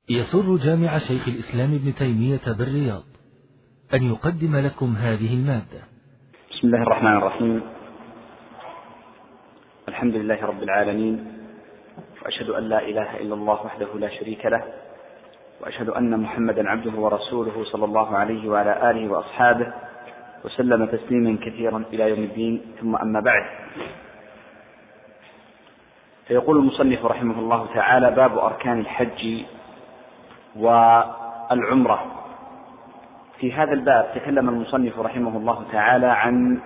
يسر جامع شيخ الإسلام ابن تيمية بالرياض أن يقدم لكم هذه المادة. بسم الله الرحمن الرحيم. الحمد لله رب العالمين، وأشهد أن لا إله إلا الله وحده لا شريك له، وأشهد أن محمدا عبده ورسوله صلى الله عليه وعلى آله وأصحابه وسلم تسليما كثيرا إلى يوم الدين. ثم أما بعد، فيقول المصنف رحمه الله تعالى: باب أركان الحج والعمرة. في هذا الباب تكلم المصنف رحمه الله تعالى عن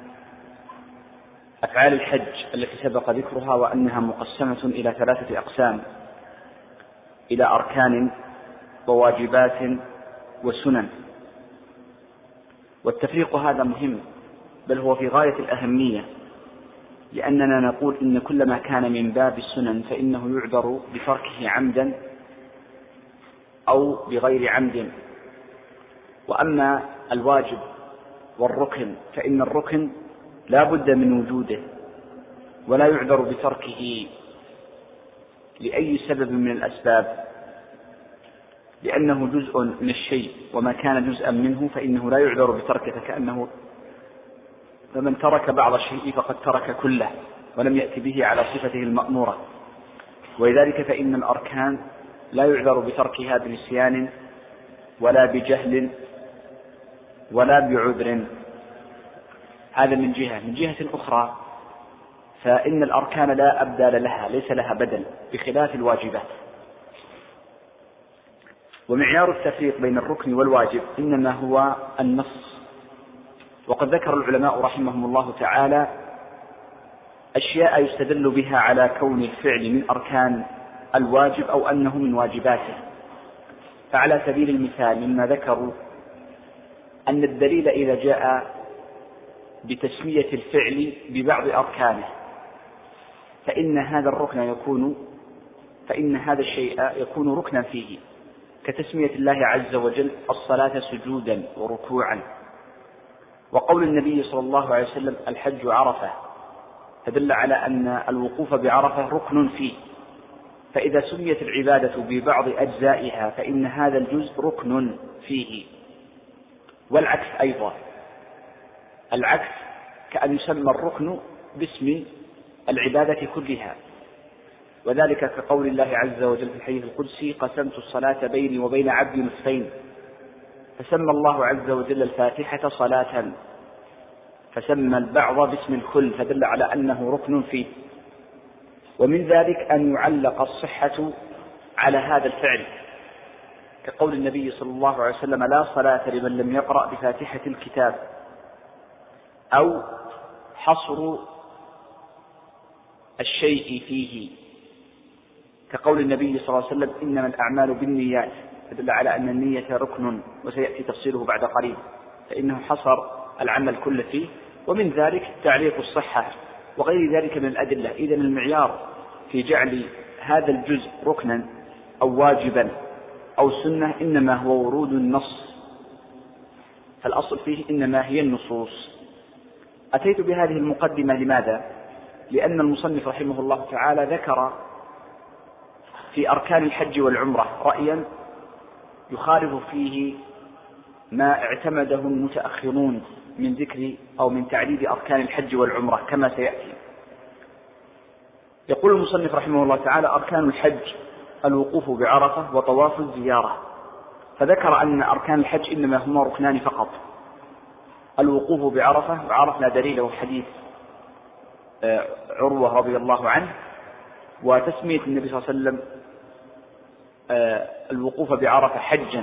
أفعال الحج التي سبق ذكرها، وأنها مقسمة إلى 3 أقسام: إلى أركان وواجبات وسنن. والتفريق هذا مهم، بل هو في غاية الأهمية، لأننا نقول إن كل ما كان من باب السنن فإنه يعذر بتركه عمدا أو بغير عمد. وأما الواجب والركن فإن الركن لا بد من وجوده، ولا يعذر بتركه لأي سبب من الأسباب، لأنه جزء من الشيء، وما كان جزءا منه فإنه لا يعذر بتركه، فكأنه فمن ترك بعض الشيء فقد ترك كله ولم يأتي به على صفته المأمورة. ولذلك فإن الأركان لا يعذر بتركها بنسيان ولا بجهل ولا بعذر. هذا من جهة. من جهة أخرى فإن الأركان لا أبدال لها، ليس لها بدل، بخلاف الواجبات. ومعيار التفريق بين الركن والواجب إنما هو النص. وقد ذكر العلماء رحمهم الله تعالى أشياء يستدل بها على كون الفعل من أركان الواجب أو أنه من واجباته. فعلى سبيل المثال مما ذكروا أن الدليل إذا جاء بتسمية الفعل ببعض أركانه فإن هذا الشيء يكون ركنا فيه، كتسمية الله عز وجل الصلاة سجودا وركوعا، وقول النبي صلى الله عليه وسلم الحج عرفة، فدل على أن الوقوف بعرفة ركن فيه. فإذا سميت العبادة ببعض أجزائها فإن هذا الجزء ركن فيه. والعكس أيضا، العكس كأن يسمى الركن باسم العبادة كلها، وذلك كقول الله عز وجل في الحديث القدسي: قسمت الصلاة بيني وبين عبدي نصفين، فسمى الله عز وجل الفاتحة صلاة، فسمى البعض باسم الكل، فدل على أنه ركن فيه. ومن ذلك أن يعلق الصحة على هذا الفعل، كقول النبي صلى الله عليه وسلم: لا صلاة لمن لم يقرأ بفاتحة الكتاب، أو حصر الشيء فيه، كقول النبي صلى الله عليه وسلم: إنما الأعمال بالنيات، فدل على أن النية ركن، وسيأتي تفصيله بعد قليل، فإنه حصر العمل كله فيه. ومن ذلك تعليق الصحة وغير ذلك من الأدلة. إذن المعيار في جعل هذا الجزء ركنا أو واجبا أو سنة إنما هو ورود النص، فالأصل فيه إنما هي النصوص. أتيت بهذه المقدمة لماذا؟ لأن المصنف رحمه الله تعالى ذكر في أركان الحج والعمرة رأيا يخالف فيه ما اعتمده المتأخرون من ذكر أو من تعديد أركان الحج والعمرة كما سيأتي. يقول المصنف رحمه الله تعالى: أركان الحج الوقوف بعرفة وطواف الزيارة. فذكر أن أركان الحج إنما هما ركنان فقط: الوقوف بعرفة، وعرفنا دليله حديث عروة رضي الله عنه، وتسمية النبي صلى الله عليه وسلم الوقوف بعرفة حجا.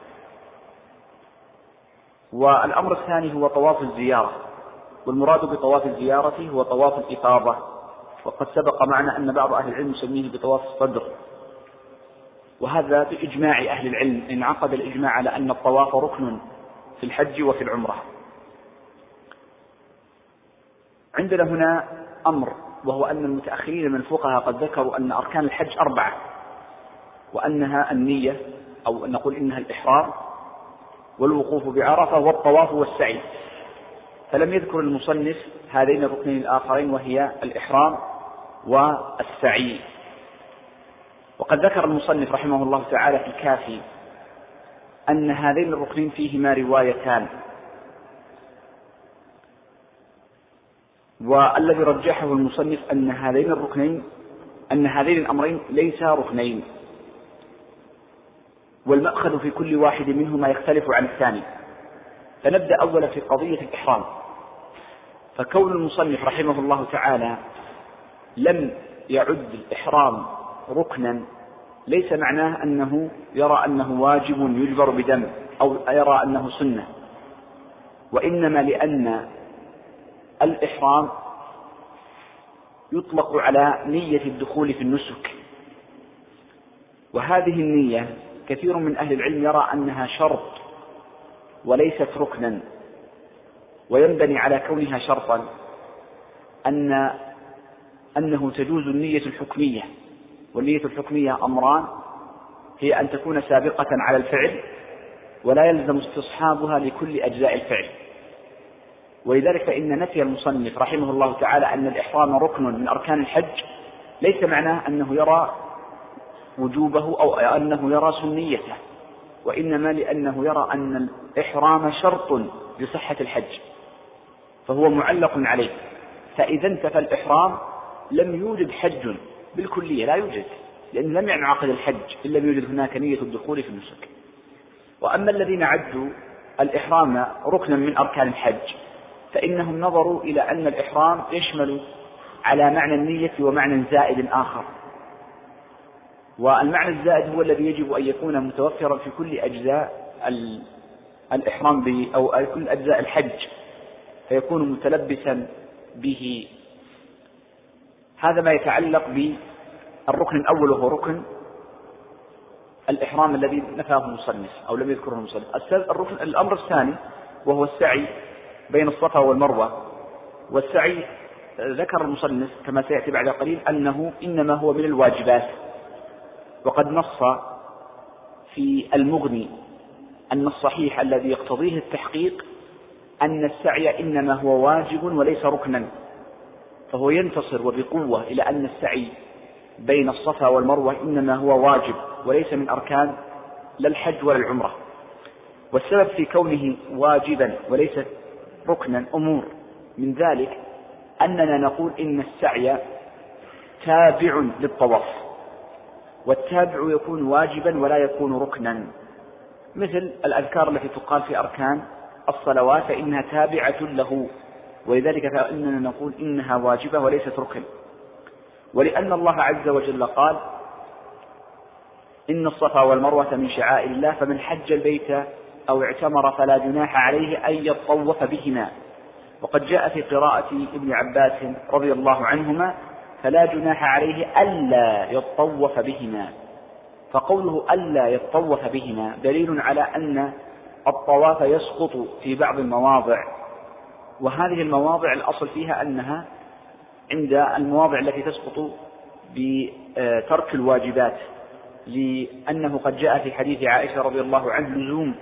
والأمر الثاني هو طواف الزيارة، والمراد بطواف الزيارة هو طواف الإفاضة، وقد سبق معنا أن بعض أهل العلم يسميه بطواف الصدر، وهذا بإجماع أهل العلم، انعقد الإجماع على أن الطواف ركن في الحج وفي العمرة. عندنا هنا أمر، وهو أن المتأخرين من الفقهاء قد ذكروا أن أركان الحج 4، وأنها النية، أو نقول إنها الإحرام والوقوف بعرفة والطواف والسعي، فلم يذكر المصنف هذين الركنين الآخرين، وهي الإحرام والسعي. وقد ذكر المصنف رحمه الله تعالى في الكافي أن هذين الركنين فيهما روايتان، والذي رجحه المصنف أن هذين الأمرين ليسا ركنين، والمأخذ في كل واحد منهما يختلف عن الثاني. فنبدأ أولا في قضية الإحرام. فكون المصنف رحمه الله تعالى لم يعد الإحرام ركنا ليس معناه أنه يرى أنه واجب يجبر بدم أو يرى أنه سنة، وإنما لأن الإحرام يطلق على نية الدخول في النسك، وهذه النية كثير من أهل العلم يرى أنها شرط وليست ركنا، وينبني على كونها شرطا أنه تجوز النية الحكمية، والنية الحكمية أمران: هي أن تكون سابقة على الفعل ولا يلزم استصحابها لكل أجزاء الفعل. ولذلك فإن نفي المصنف رحمه الله تعالى أن الإحرام ركن من أركان الحج ليس معناه أنه يرى وجوبه أو أنه يرى سنيته، وإنما لأنه يرى أن الإحرام شرط لصحة الحج، فهو معلق عليه. فإذا انتفى الإحرام لم يوجد حج بالكلية، لا يوجد، لأن لم ينعقد الحج إلا يوجد هناك نية الدخول في النسك. وأما الذين عدوا الإحرام ركنا من أركان الحج فإنهم نظروا إلى أن الإحرام يشمل على معنى النية ومعنى زائد آخر، والمعنى الزائد هو الذي يجب أن يكون متوفرا في كل أجزاء الإحرام أو كل أجزاء الحج، فيكون متلبسا به. هذا ما يتعلق بالركن الأول، وهو ركن الإحرام الذي نفاه المصنف أو لم يذكره المصنف. الأمر الثاني وهو السعي بين الصفا والمروة. والسعي ذكر المصنف كما سيأتي بعد قليل أنه إنما هو من الواجبات، وقد نص في المغني أن الصحيح الذي يقتضيه التحقيق أن السعي إنما هو واجب وليس ركنا، فهو ينتصر وبقوة إلى أن السعي بين الصفا والمروة إنما هو واجب وليس من أركان لا الحج ولا العمرة. والسبب في كونه واجبا وليس ركنا أمور، من ذلك أننا نقول إن السعي تابع للطواف، والتابع يكون واجبا ولا يكون ركنا، مثل الأذكار التي تقال في أركان الصلوات فإنها تابعة له، ولذلك فإننا نقول إنها واجبة وليست ركن. ولأن الله عز وجل قال: إن الصفا والمروة من شعائر الله فمن حج البيت أو اعتمر فلا جناح عليه أن يطوف بهما. وقد جاء في قراءة ابن عباس رضي الله عنهما: فلا جناح عليه ألا يطوف بهما. فقوله ألا يطوف بهما دليل على أن الطواف يسقط في بعض المواضع، وهذه المواضع الأصل فيها أنها عند المواضع التي تسقط بترك الواجبات، لأنه قد جاء في حديث عائشة رضي الله عنه لزوم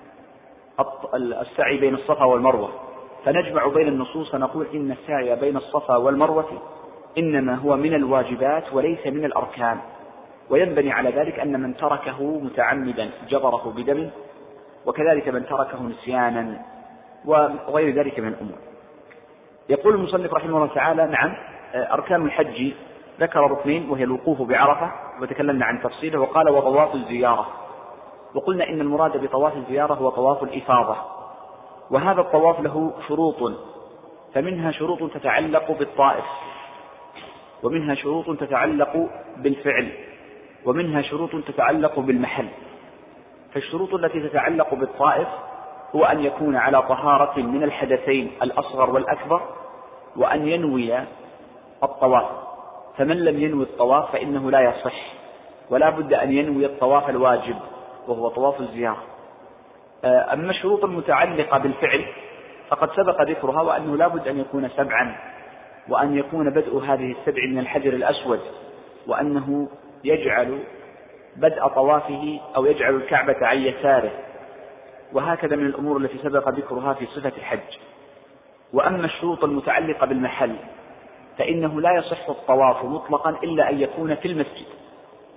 السعي بين الصفا والمروة، فنجمع بين النصوص فنقول إن السعي بين الصفا والمروة إنما هو من الواجبات وليس من الأركان، وينبني على ذلك أن من تركه متعمدا جبره بدم، وكذلك من تركه نسيانا وغير ذلك من الأمور. يقول المصنف رحمه الله تعالى: نعم، أركان الحج ذكر ركنين، وهي الوقوف بعرفة وتكلمنا عن تفصيله، وقال: وطواف الزيارة. وقلنا إن المراد بطواف الزيارة هو طواف الإفاضة، وهذا الطواف له شروط، فمنها شروط تتعلق بالطائف، ومنها شروط تتعلق بالفعل، ومنها شروط تتعلق بالمحل. فالشروط التي تتعلق بالطائف هو أن يكون على طهارة من الحدثين الأصغر والأكبر، وأن ينوي الطواف، فمن لم ينوي الطواف فإنه لا يصح، ولا بد أن ينوي الطواف الواجب وهو طواف الزيارة. أما الشروط المتعلقة بالفعل فقد سبق ذكرها، وأنه لا بد أن يكون 7، وأن يكون بدء هذه 7 من الحجر الأسود، وأنه يجعل بدء طوافه أو يجعل الكعبة عن يساره، وهكذا من الأمور التي سبق ذكرها في صفة الحج. وأما الشروط المتعلقة بالمحل فإنه لا يصح الطواف مطلقا إلا أن يكون في المسجد،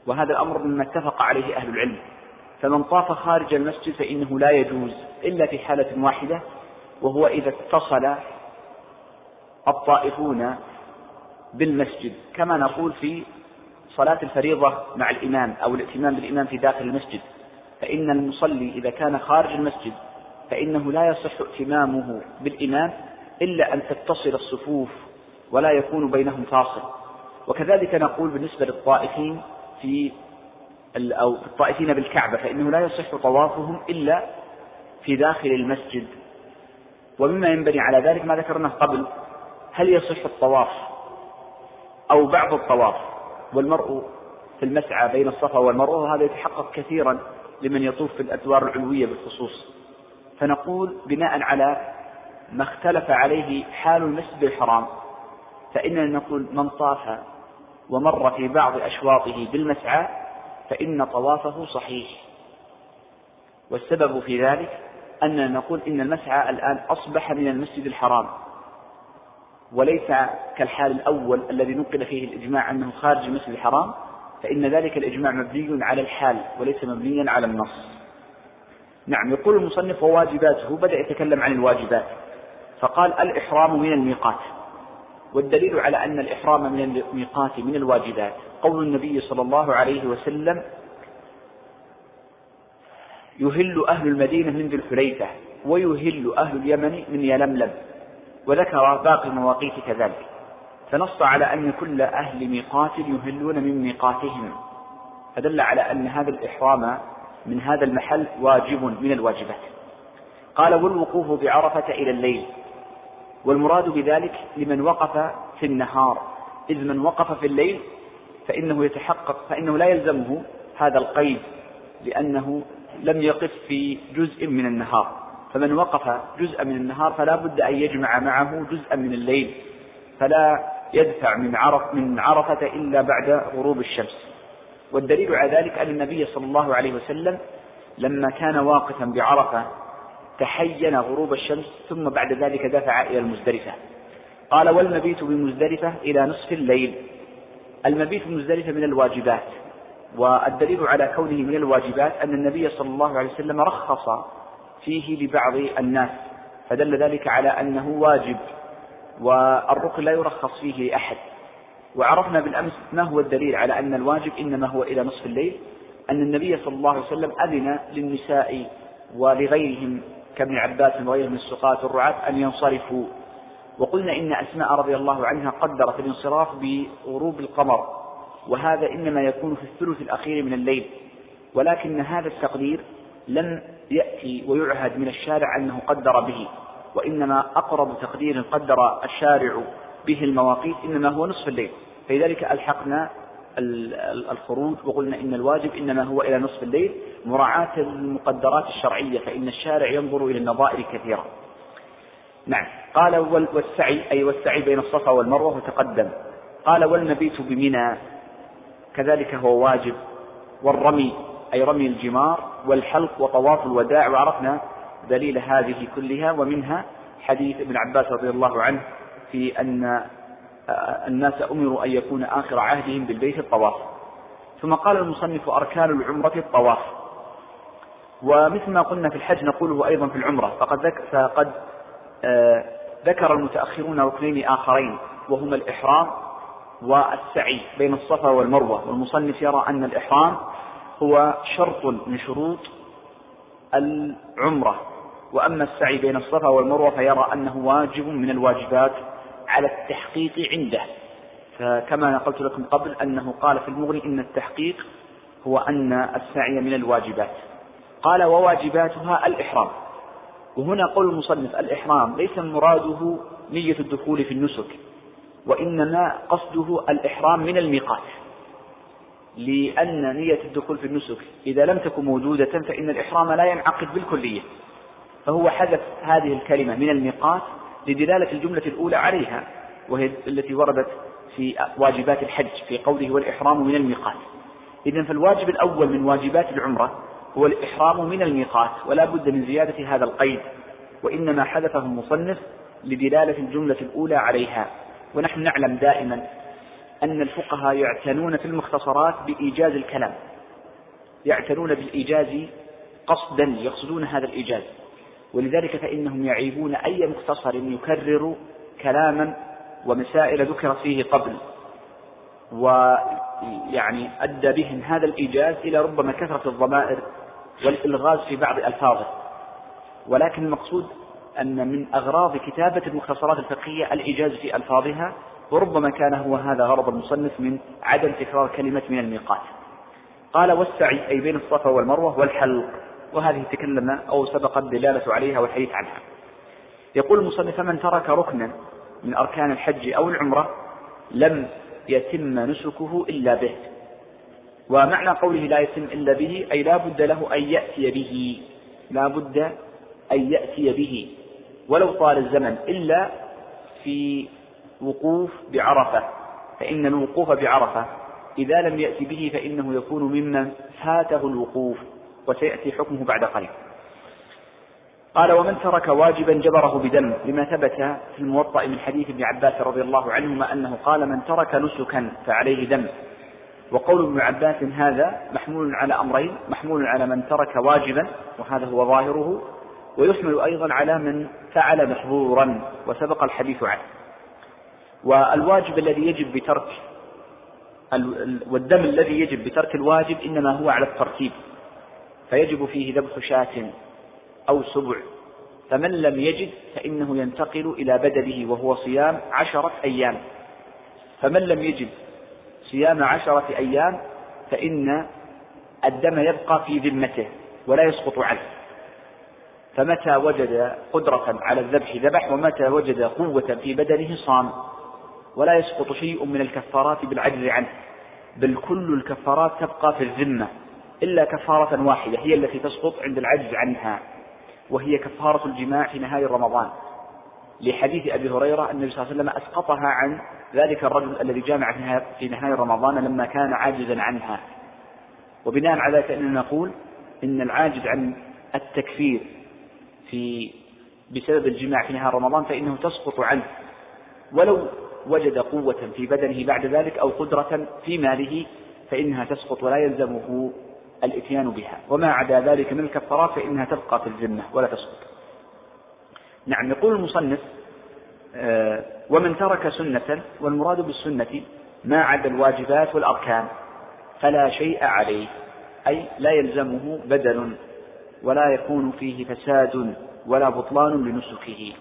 وهذا الأمر مما اتفق عليه أهل العلم. فمن طاف خارج المسجد فإنه لا يجوز إلا في حالة واحدة، وهو إذا اتصل الطائفون بالمسجد، كما نقول في صلاة الفريضة مع الإمام أو الائتمام بالإمام في داخل المسجد، فإن المصلي إذا كان خارج المسجد فإنه لا يصح ائتمامه بالإمام إلا أن تتصل الصفوف ولا يكون بينهم فاصل. وكذلك نقول بالنسبة للطائفين أو الطائفين بالكعبة، فإنه لا يصح طوافهم إلا في داخل المسجد. ومما ينبني على ذلك ما ذكرناه قبل، هل يصح الطواف أو بعض الطواف والمرء في المسعى بين الصفا والمروة، وهذا يتحقق كثيرا لمن يطوف في الأدوار العلوية بالخصوص. فنقول بناء على ما اختلف عليه حال المسجد الحرام، فإننا نقول من طاف ومر في بعض أشواطه بالمسعى فإن طوافه صحيح. والسبب في ذلك أننا نقول إن المسعى الآن أصبح من المسجد الحرام، وليس كالحال الأول الذي نقل فيه الإجماع أنه خارج المسجد الحرام، فإن ذلك الإجماع مبني على الحال وليس مبنيا على النص. نعم. يقول المصنف وواجباته، بدأ يتكلم عن الواجبات فقال الإحرام من الميقات. والدليل على أن الإحرام من الميقات من الواجبات قول النبي صلى الله عليه وسلم: يهل أهل المدينة من ذي الحليفة ويهل أهل اليمن من يلملم، وذكر باقي المواقيت كذلك، فنص على أن كل أهل ميقات يهلون من ميقاتهم، فدل على أن هذا الإحرام من هذا المحل واجب من الواجبات. قال: والوقوف بعرفة إلى الليل، والمراد بذلك لمن وقف في النهار، إذ من وقف في الليل فإنه لا يلزمه هذا القيد، لأنه لم يقف في جزء من النهار، فمن وقف جزء من النهار فلا بد أن يجمع معه جزءا من الليل، فلا يدفع من عرفة إلا بعد غروب الشمس. والدليل على ذلك أن النبي صلى الله عليه وسلم لما كان واقفا بعرفة تحين غروب الشمس، ثم بعد ذلك دفع إلى المزدلفة. قال: والمبيت بمزدلفة إلى نصف الليل. المبيت بمزدلفة من الواجبات، والدليل على كونه من الواجبات أن النبي صلى الله عليه وسلم رخص فيه لبعض الناس، فدل ذلك على أنه واجب، والركن لا يرخص فيه لأحد. وعرفنا بالأمس ما هو الدليل على أن الواجب إنما هو إلى نصف الليل، أن النبي صلى الله عليه وسلم أذن للنساء ولغيرهم كابن عباس وغيرهم من السقاة والرعاة أن ينصرفوا. وقلنا إن أسماء رضي الله عنها قدرت الانصراف بغروب القمر، وهذا إنما يكون في الثلث الأخير من الليل، ولكن هذا التقدير لم يأتي ويعهد من الشارع أنه قدر به، وإنما أقرب تقدير قدر الشارع به المواقيت إنما هو نصف الليل، فلذلك ألحقنا الخروج وقلنا إن الواجب إنما هو إلى نصف الليل مراعاة المقدرات الشرعية، فإن الشارع ينظر إلى النظائر كثيرا. نعم. قال: والسعي بين الصفا والمروة وتقدم. قال: والمبيت بمنى كذلك هو واجب، والرمي أي رمي الجمار، والحلق وطواف الوداع. وعرفنا دليل هذه كلها، ومنها حديث ابن عباس رضي الله عنه في أن الناس أمروا أن يكون آخر عهدهم بالبيت الطواف. ثم قال المصنف: أركان العمرة الطواف. ومثل ما قلنا في الحج نقوله أيضا في العمرة، فقد ذكر المتأخرون ركنين آخرين، وهما الإحرام والسعي بين الصفا والمروة. والمصنف يرى أن الإحرام هو شرط من شروط العمرة، وأما السعي بين الصفا والمروة فيرى أنه واجب من الواجبات على التحقيق عنده، فكما نقلت لكم قبل أنه قال في المغني إن التحقيق هو أن السعي من الواجبات. قال: وواجباتها الإحرام. وهنا قول المصنف الإحرام ليس مراده نية الدخول في النسك، وإنما قصده الإحرام من الميقات، لأن نية الدخول في النسك إذا لم تكن موجودة فإن الإحرام لا ينعقد بالكلية، فهو حذف هذه الكلمة من الميقات لدلالة الجملة الأولى عليها، وهي التي وردت في واجبات الحج في قوله: والإحرام من الميقات. إذن فالواجب الأول من واجبات العمرة هو الإحرام من الميقات، ولا بد من زيادة هذا القيد، وإنما حذفه المصنف لدلالة الجملة الأولى عليها. ونحن نعلم دائما أن الفقهاء يعتنون في المختصرات بإيجاز الكلام، يعتنون بالإيجاز قصدا، يقصدون هذا الإيجاز، ولذلك فإنهم يعيبون أي مختصر يكرر كلاما ومسائل ذكرت فيه قبل، ويعني أدى بهم هذا الإيجاز إلى ربما كثرة الضمائر والإلغاز في بعض ألفاظه. ولكن المقصود أن من أغراض كتابة المختصرات الفقهية الإيجاز في ألفاظها، وربما كان هو هذا غرض المصنف من عدم تكرار كلمة من الميقات. قال والسعي أي بين الصفا والمروة والحلق، وهذه تكلمنا أو سبقت الدلالة عليها والحديث عنها. يقول المصنف من ترك ركنا من أركان الحج أو العمرة لم يتم نسكه إلا به. ومعنى قوله لا يتم إلا به أي لا بد له أن يأتي به، لا بد أن يأتي به ولو طال الزمن، إلا في وقوف بعرفة، فإن الوقوف بعرفة إذا لم يأتي به فإنه يكون ممن فاته الوقوف، وسيأتي حكمه بعد قليل. قال ومن ترك واجبا جبره بدم، لما ثبت في الموطأ من حديث ابن عباس رضي الله عنهما أنه قال من ترك نسكا فعليه دم. وقول ابن عباس هذا محمول على أمرين، محمول على من ترك واجبا وهذا هو ظاهره، ويحمل أيضا على من فعل محظورا وسبق الحديث عنه. والواجب الذي يجب بترك والدم الذي يجب بترك الواجب إنما هو على الترتيب، فيجب فيه ذبح شاة أو سبع، فمن لم يجد فإنه ينتقل إلى بدله وهو صيام 10 أيام، فمن لم يجد صيام 10 أيام فإن الدم يبقى في ذمته ولا يسقط عنه، فمتى وجد قدرة على الذبح ذبح، ومتى وجد قوة في بدنه صام، ولا يسقط شيء من الكفارات بالعجز عنه، بل كل الكفارات تبقى في الذمة إلا كفارة واحدة هي التي تسقط عند العجز عنها، وهي كفارة الجماع في نهاية رمضان، لحديث أبي هريرة النبي صلى الله عليه وسلم أسقطها عن ذلك الرجل الذي جامع في نهاية رمضان لما كان عاجزا عنها. وبناء على ذلك أننا نقول إن العاجز عن التكفير بسبب الجماع في نهاية رمضان فإنه تسقط عنه ولو وجد قوة في بدنه بعد ذلك أو قدرة في ماله، فإنها تسقط ولا يلزمه الإتيان بها، وما عدا ذلك من الكفارات فإنها تبقى في الذمة ولا تسقط. نعم. يقول المصنف ومن ترك سنة، والمراد بالسنة ما عدا الواجبات والأركان فلا شيء عليه، أي لا يلزمه بدل ولا يكون فيه فساد ولا بطلان لنسكه.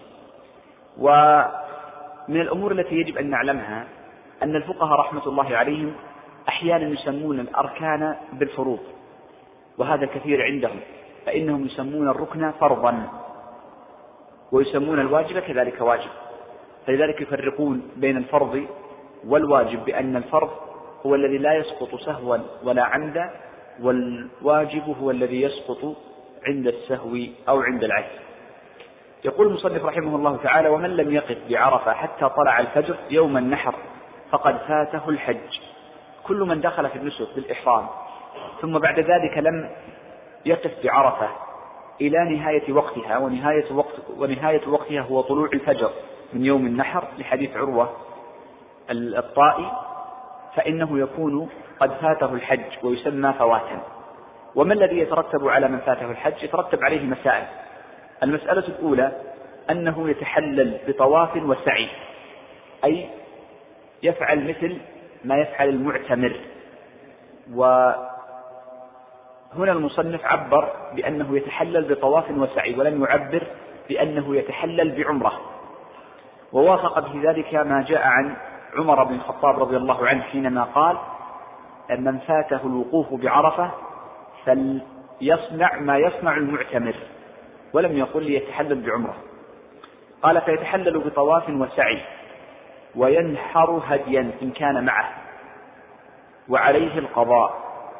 ومن الأمور التي يجب أن نعلمها أن الفقهاء رحمة الله عليهم أحيانا يسمون الأركان بالفروض، وهذا كثير عندهم، فإنهم يسمون الركن فرضا ويسمون الواجب كذلك واجب، فلذلك يفرقون بين الفرض والواجب بأن الفرض هو الذي لا يسقط سهوا ولا عمدا، والواجب هو الذي يسقط عند السهو أو عند العجز. يقول المصنف رحمه الله تعالى ومن لم يقف بعرفة حتى طلع الفجر يوم النحر فقد فاته الحج. كل من دخل في النسك بالإحرام ثم بعد ذلك لم يقف بعرفة إلى نهاية وقتها، ونهاية وقتها هو طلوع الفجر من يوم النحر لحديث عروة الطائي، فإنه يكون قد فاته الحج ويسمى فواتا. وما الذي يترتب على من فاته الحج؟ يترتب عليه مسائل. المسألة الأولى أنه يتحلل بطواف وسعي، أي يفعل مثل ما يفعل المعتمر. وهنا المصنف عبر بأنه يتحلل بطواف وسعي ولم يعبر بأنه يتحلل بعمرة، ووافق به ذلك ما جاء عن عمر بن الخطاب رضي الله عنه حينما قال أن من فاته الوقوف بعرفة فليصنع ما يصنع المعتمر، ولم يقل ليتحلل بعمرة. قال فيتحلل بطواف وسعي وينحر هديا إن كان معه وعليه القضاء.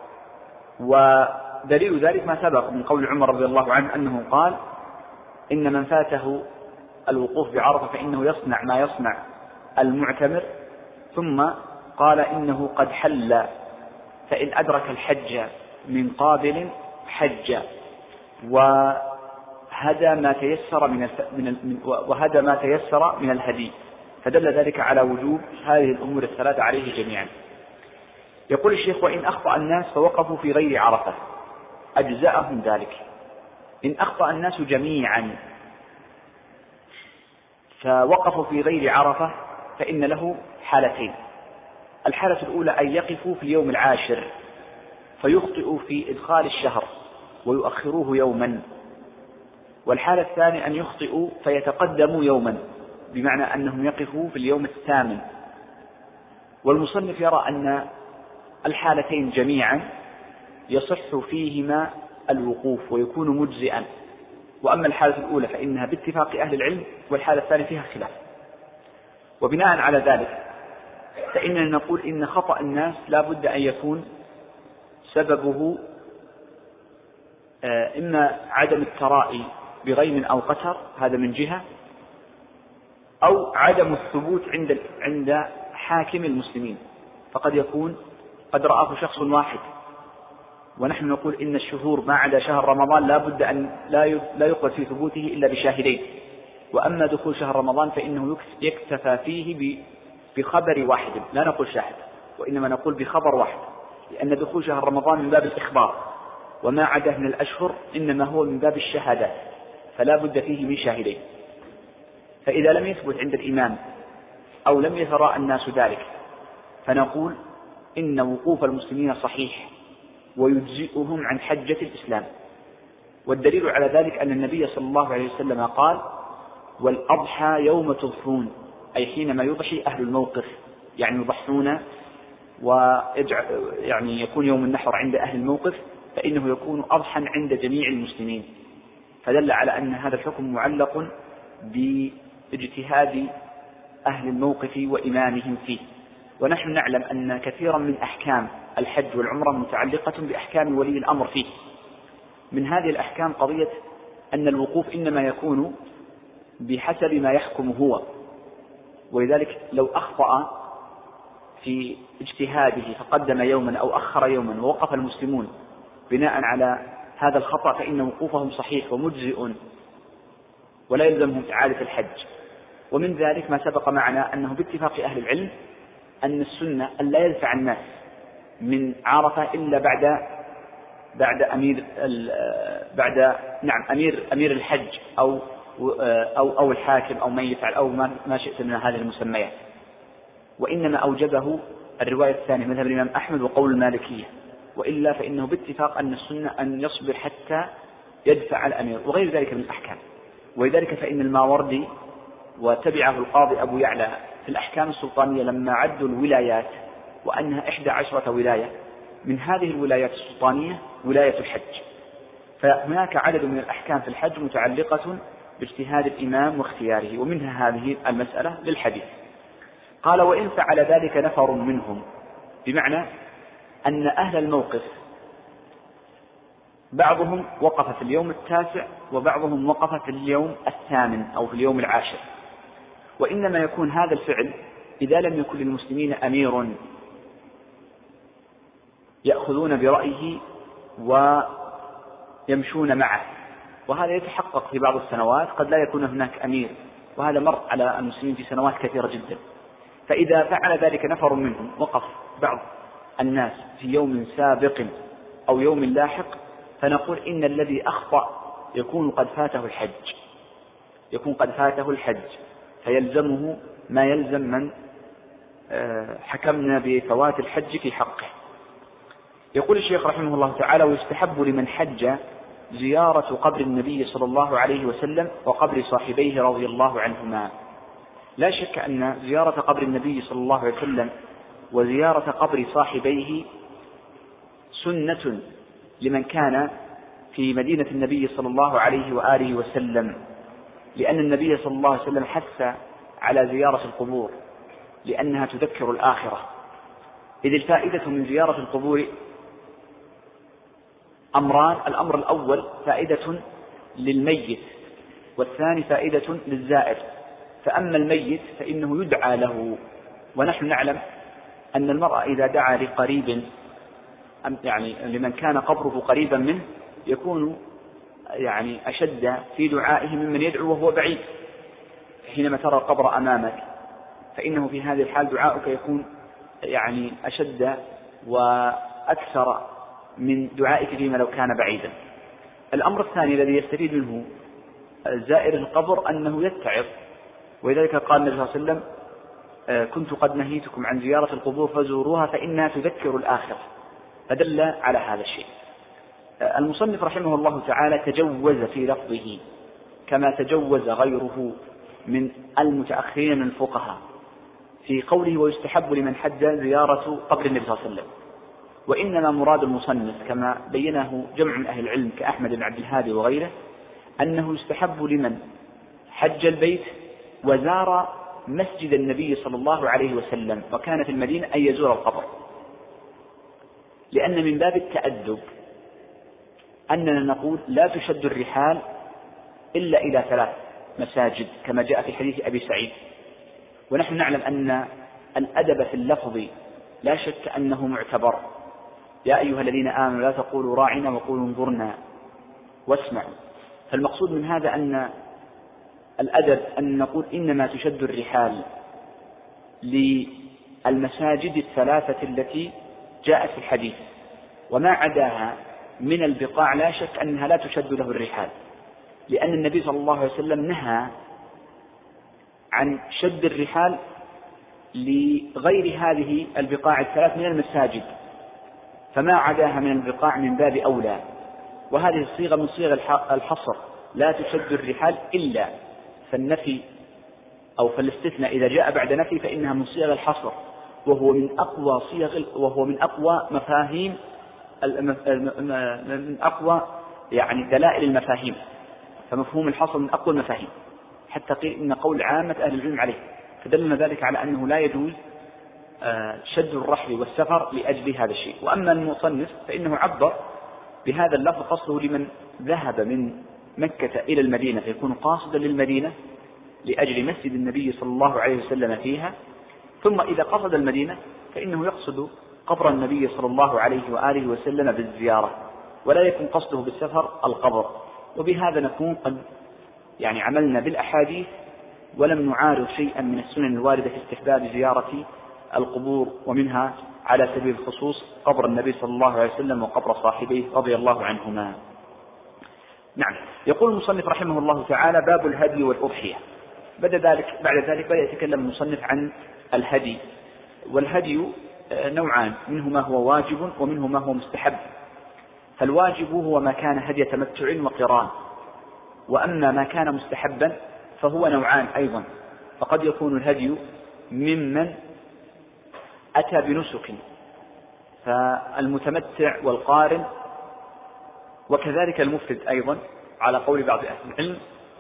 ودليل ذلك ما سبق من قول عمر رضي الله عنه أنه قال إن من فاته الوقوف بعرفة فإنه يصنع ما يصنع المعتمر، ثم قال إنه قد حل فإن أدرك الحج من قابل حج وهدى ما تيسر من الهدي، فدل ذلك على وجوب هذه الأمور الثلاثة عليه جميعا. يقول الشيخ: وإن أخطأ الناس فوقفوا في غير عرفة أجزأهم ذلك. إن أخطأ الناس جميعا فوقفوا في غير عرفة فإن له حالتين. الحالة الأولى أن يقفوا في اليوم العاشر فيخطئوا في إدخال الشهر ويؤخروه يوما، والحالة الثانية أن يخطئوا فيتقدموا يوما، بمعنى أنهم يقفوا في اليوم الثامن. والمصنف يرى أن الحالتين جميعا يصح فيهما الوقوف ويكون مجزئا، وأما الحالة الأولى فإنها باتفاق أهل العلم، والحالة الثانية فيها خلاف. وبناء على ذلك فإننا نقول إن خطأ الناس لا بد أن يكون سببه إما عدم الترائي بغيم أو قتر، هذا من جهة، أو عدم الثبوت عند حاكم المسلمين، فقد يكون قد رآه شخص واحد، ونحن نقول إن الشهور ما عدا شهر رمضان لا بد أن لا يقبل في ثبوته إلا بشاهدين، وأما دخول شهر رمضان فإنه يكتفى فيه بخبر واحد، لا نقول شاهد وإنما نقول بخبر واحد، لأن دخول شهر رمضان من باب الإخبار، وما عدا من الأشهر إنما هو من باب الشهادات، فلا بد فيه من شاهدين. فإذا لم يثبت عند الإمام أو لم يتراءى الناس ذلك فنقول إن وقوف المسلمين صحيح ويجزئهم عن حجة الإسلام. والدليل على ذلك أن النبي صلى الله عليه وسلم قال: والأضحى يوم تضحون، أي حينما يضحي أهل الموقف، يعني يضحون يعني يكون يوم النحر عند أهل الموقف، فإنه يكون أضحى عند جميع المسلمين، فدل على أن هذا الحكم معلق باجتهاد أهل الموقف وإمامهم فيه. ونحن نعلم أن كثيرا من أحكام الحج والعمرة متعلقة بأحكام ولي الأمر فيه. من هذه الأحكام قضية أن الوقوف إنما يكون بحسب ما يحكم هو، ولذلك لو أخطأ في اجتهاده فقدم يوما أو أخر يوما ووقف المسلمون بناء على هذا الخطأ فإن وقوفهم صحيح ومجزئ ولا يلزمهم إعادة الحج. ومن ذلك ما سبق معنا أنه باتفاق أهل العلم أن السنة أن لا يدفع الناس من عرفة إلا بعد أمير الحج أو الحاكم أو من يفعل أو ما شئت من هذه المسميات، وإنما أوجبه الرواية الثانية مذهب الإمام أحمد وقول المالكية، وإلا فإنه باتفاق أن السنة أن يصبر حتى يدفع الأمير وغير ذلك من الأحكام. ولذلك فإن الماوردي وتبعه القاضي أبو يعلى في الأحكام السلطانية لما عدوا الولايات وأنها 11 ولاية، من هذه الولايات السلطانية ولاية الحج، فهناك عدد من الأحكام في الحج متعلقة باجتهاد الإمام واختياره، ومنها هذه المسألة للحديث. قال: وإن فعل ذلك نفر منهم، بمعنى أن أهل الموقف بعضهم وقف في اليوم 9 وبعضهم وقف في اليوم 8 أو في اليوم 10، وإنما يكون هذا الفعل إذا لم يكن للمسلمين أمير يأخذون برأيه ويمشون معه، وهذا يتحقق في بعض السنوات، قد لا يكون هناك أمير، وهذا مر على المسلمين في سنوات كثيرة جدا. فإذا فعل ذلك نفر منهم وقف بعض الناس في يوم سابق أو يوم لاحق، فنقول إن الذي أخطأ يكون قد فاته الحج، فيلزمه ما يلزم من حكمنا بفوات الحج في حقه. يقول الشيخ رحمه الله تعالى: ويستحب لمن حج زيارة قبر النبي صلى الله عليه وسلم وقبر صاحبيه رضي الله عنهما. لا شك أن زيارة قبر النبي صلى الله عليه وسلم وزيارة قبر صاحبيه سنة لمن كان في مدينة النبي صلى الله عليه وآله وسلم، لأن النبي صلى الله عليه وسلم حث على زيارة القبور لأنها تذكر الآخرة. إذ الفائدة من زيارة القبور أمران: الأمر الأول فائدة للميت، والثاني فائدة للزائر. فأما الميت فإنه يدعى له، ونحن نعلم أن المرء إذا دعا لقريب يعني لمن كان قبره قريبا منه يكون يعني أشد في دعائه ممن يدعو وهو بعيد. حينما ترى القبر أمامك فإنه في هذه الحال دعاؤك يكون يعني أشد وأكثر من دعائك فيما لو كان بعيدا. الأمر الثاني الذي يستفيد منه زائر القبر أنه يتعظ، ولذلك قال النبي صلى الله عليه وسلم كنت قد نهيتكم عن زيارة القبور فزوروها فإنها تذكر الآخرة، فدل على هذا الشيء. المصنف رحمه الله تعالى تجوز في لفظه كما تجوز غيره من المتأخرين من الفقهاء في قوله ويستحب لمن حج زيارة قبر النبي صلى الله عليه وسلم، وإنما مراد المصنف كما بينه جمع من أهل العلم كأحمد بن عبد الهادي وغيره أنه يستحب لمن حج البيت وزار مسجد النبي صلى الله عليه وسلم وكان في المدينة أن يزور القبر، لأن من باب التأدب أننا نقول لا تشد الرحال إلا إلى 3 مساجد كما جاء في حديث أبي سعيد، ونحن نعلم أن الأدب في اللفظ لا شك أنه معتبر. يا أيها الذين آمنوا لا تقولوا راعنا وقولوا انظرنا واسمعوا. فالمقصود من هذا أن الأدب أن نقول إنما تشد الرحال للمساجد 3 التي جاءت في الحديث، وما عداها من البقاع لا شك أنها لا تشد له الرحال، لأن النبي صلى الله عليه وسلم نهى عن شد الرحال لغير هذه البقاع 3 من المساجد، فما عداها من البقاع من باب أولى. وهذه الصيغة من صيغ الحصر، لا تشد الرحال إلا، فالنفي أو فالاستثناء إذا جاء بعد نفي فإنها من صيغ الحصر، وهو من أقوى مفاهيم من أقوى يعني دلائل المفاهيم، فمفهوم الحصر من أقوى المفاهيم حتى قيل إن قول عامة أهل العلم عليه، فدلنا ذلك على أنه لا يجوز شد الرحل والسفر لأجل هذا الشيء. وأما المصنف فإنه عبر بهذا اللفظ قصده لمن ذهب من مكة إلى المدينة فيكون قاصدا للمدينة لأجل مسجد النبي صلى الله عليه وسلم فيها، ثم إذا قصد المدينة فإنه يقصد قبر النبي صلى الله عليه وآله وسلم بالزيارة، ولا يكون قصده بالسفر القبر. وبهذا نكون قد يعني عملنا بالأحاديث ولم نعارض شيئا من السنن الواردة في استحباب زيارة القبور، ومنها على سبيل الخصوص قبر النبي صلى الله عليه وسلم وقبر صاحبيه رضي الله عنهما. نعم. يقول المصنف رحمه الله تعالى باب الهدي والأضحية. بعد ذلك بدأ يتكلم المصنف عن الهدي، والهدي نوعان، منه ما هو واجب ومنه ما هو مستحب. فالواجب هو ما كان هدي تمتع وقران، وأما ما كان مستحبا فهو نوعان أيضا، فقد يكون الهدي ممن أتى بنسك، فالمتمتع والقارن وكذلك المفرد أيضا على قول بعض أهل العلم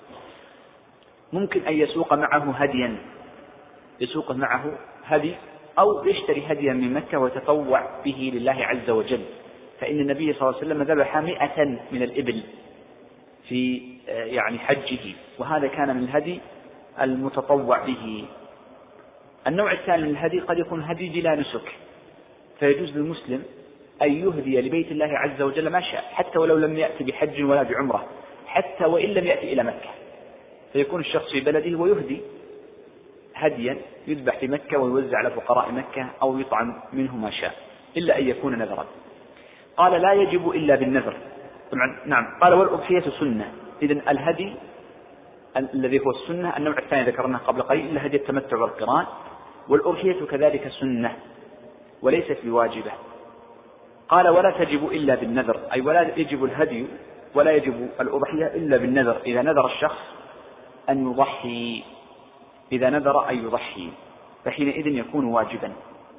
ممكن أن يسوق معه هديا، يسوق معه هدي أو يشتري هديا من مكة ويتطوع به لله عز وجل، فإن النبي صلى الله عليه وسلم ذبح 100 من الإبل في يعني حجه، وهذا كان من الهدي المتطوع به. النوع الثاني من الهدي قد يكون هدي بلا نسك، فيجوز للمسلم أن يهدي لبيت الله عز وجل ما شاء، حتى ولو لم يأتي بحج ولا بعمرة، حتى وإن لم يأتي إلى مكة، فيكون الشخص في بلده ويهدي هديا يذبح في مكة ويوزع على فقراء مكة أو يطعم منه ما شاء، إلا أن يكون نذرا. قال لا يجب إلا بالنذر. نعم. قال والأضحية سنة. إذن الهدي الذي هو السنة النوع الثاني ذكرناه قبل قليل إلا هدي التمتع والقران، والأضحية كذلك سنة وليست بواجبة. قال ولا تجب إلا بالنذر، أي ولا يجب الهدي ولا يجب الأضحية إلا بالنذر، إذا نذر الشخص أن يضحي، إذا نذر أن يضحي فحينئذ يكون واجبا.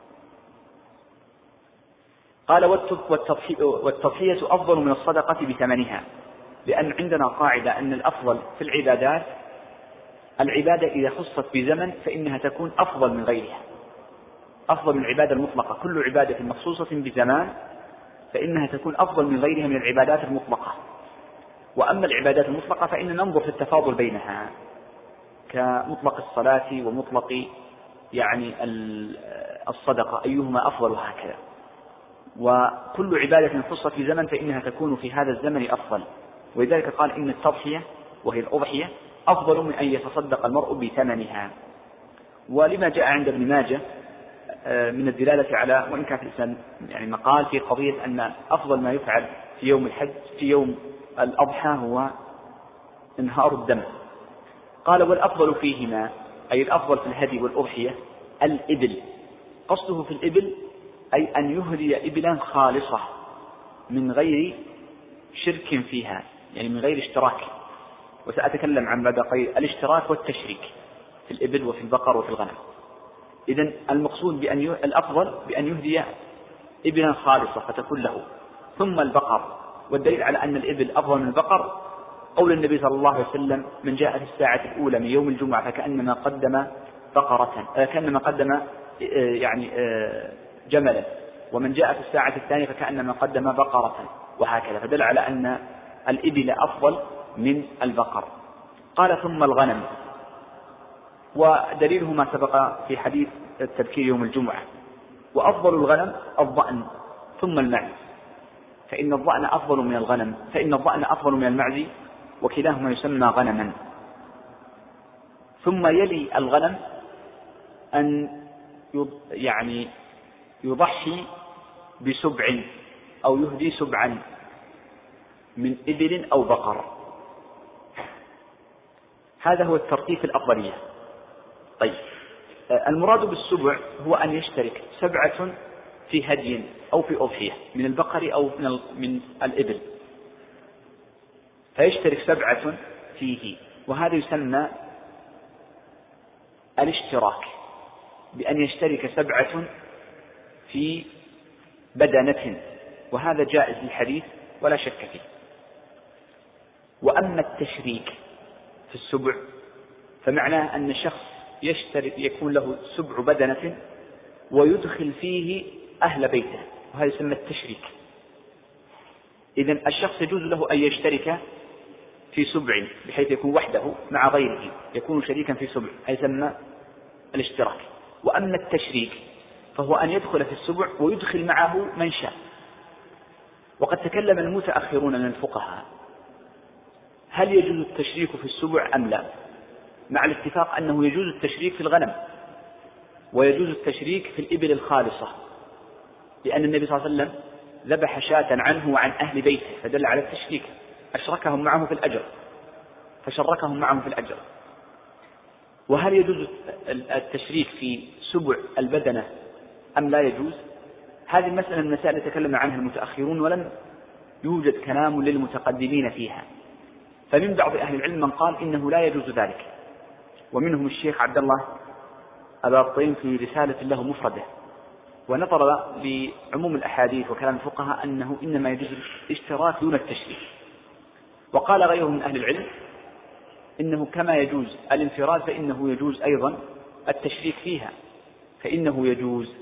قال والتضحية أفضل من الصدقة بثمنها، لأن عندنا قاعدة أن الأفضل في العبادات العبادة إذا خصت بزمن فإنها تكون أفضل من غيرها، أفضل من العبادة المطلقة. كل عبادة مخصوصة بزمان فإنها تكون أفضل من غيرها من العبادات المطلقة. وأما العبادات المطلقة فإن ننظر في التفاضل بينها كمطلق الصلاة ومطلق يعني الصدقة أيهما أفضل وهكذا. وكل عبادة خصت في زمن فإنها تكون في هذا الزمن أفضل، ولذلك قال إن التضحية وهي الأضحية أفضل من أن يتصدق المرء بثمنها. ولما جاء عند ابن ماجه من الدلالة على، وإن كان في الإسلام يعني مقال في قضية أن أفضل ما يفعل في يوم الحج في يوم الأضحى هو إنهار الدم. قال والأفضل فيهما، أي الأفضل في الهدي والأضحية الإبل. قصده في الإبل أي أن يهدي إبلا خالصة من غير شرك فيها، يعني من غير اشتراك، وسأتكلم عن بعد قليل الاشتراك والتشريك في الإبل وفي البقر وفي الغنم. إذن المقصود الأفضل بأن يهدي إبلا خالصة فتكون له، ثم البقر. والدليل على أن الإبل أفضل من البقر قول النبي صلى الله عليه وسلم: من جاء في الساعة الأولى من يوم الجمعة فكأنما قدم بقرة، كأنما قدم يعني جملا، ومن جاء في الساعة الثانية فكأنما قدم بقرة، وهكذا. فدل على أن الإبل أفضل من البقر. قال ثم الغنم، ودليله ما سبق في حديث التبكير يوم الجمعة. وأفضل الغنم الضأن ثم المعز، فإن الضأن أفضل من المعز، وكلاهما يسمى غنما. ثم يلي الغنم أن يعني يضحي بسبع أو يهدي سبعا من إبل أو بقر. هذا هو الترتيب في الأفضلية. طيب، المراد بالسبع هو أن يشترك 7 في هدي أو في أضحية من البقر أو من الإبل، فيشترك 7 فيه، وهذا يسمى الاشتراك، بأن يشترك 7 في بدنة، وهذا جائز للحديث ولا شك فيه. وأما التشريك في السبع فمعناه أن شخص يشترك يكون له 7 بدنة ويدخل فيه أهل بيته، وهذا يسمى التشريك. إذن الشخص يجوز له أن يشترك في 7 بحيث يكون وحده مع غيره، يكون شريكا في 7، هذا يسمى الاشتراك. وأما التشريك فهو أن يدخل في 7 ويدخل معه من شاء. وقد تكلم المتأخرون من الفقهاء هل يجوز التشريك في 7 أم لا، مع الاتفاق أنه يجوز التشريك في الغنم ويجوز التشريك في الإبل الخالصة، لأن النبي صلى الله عليه وسلم ذبح شاة عنه وعن أهل بيته فدل على التشريك، أشركهم معه في الأجر، فشركهم معه في الأجر. وهل يجوز التشريك في 7 البدنة أم لا يجوز؟ هذه المسألة من المسائل التي تكلم عنها المتأخرون ولم يوجد كلام للمتقدمين فيها. فمن بعض أهل العلم من قال إنه لا يجوز ذلك، ومنهم الشيخ عبد الله أبا الطين في رسالة له مفردة، ونظر لعموم الأحاديث وكلام الفقهاء أنه إنما يجوز الاشتراك دون التشريك. وقال غيره من أهل العلم إنه كما يجوز الانفراد فإنه يجوز أيضا التشريك فيها، فإنه يجوز.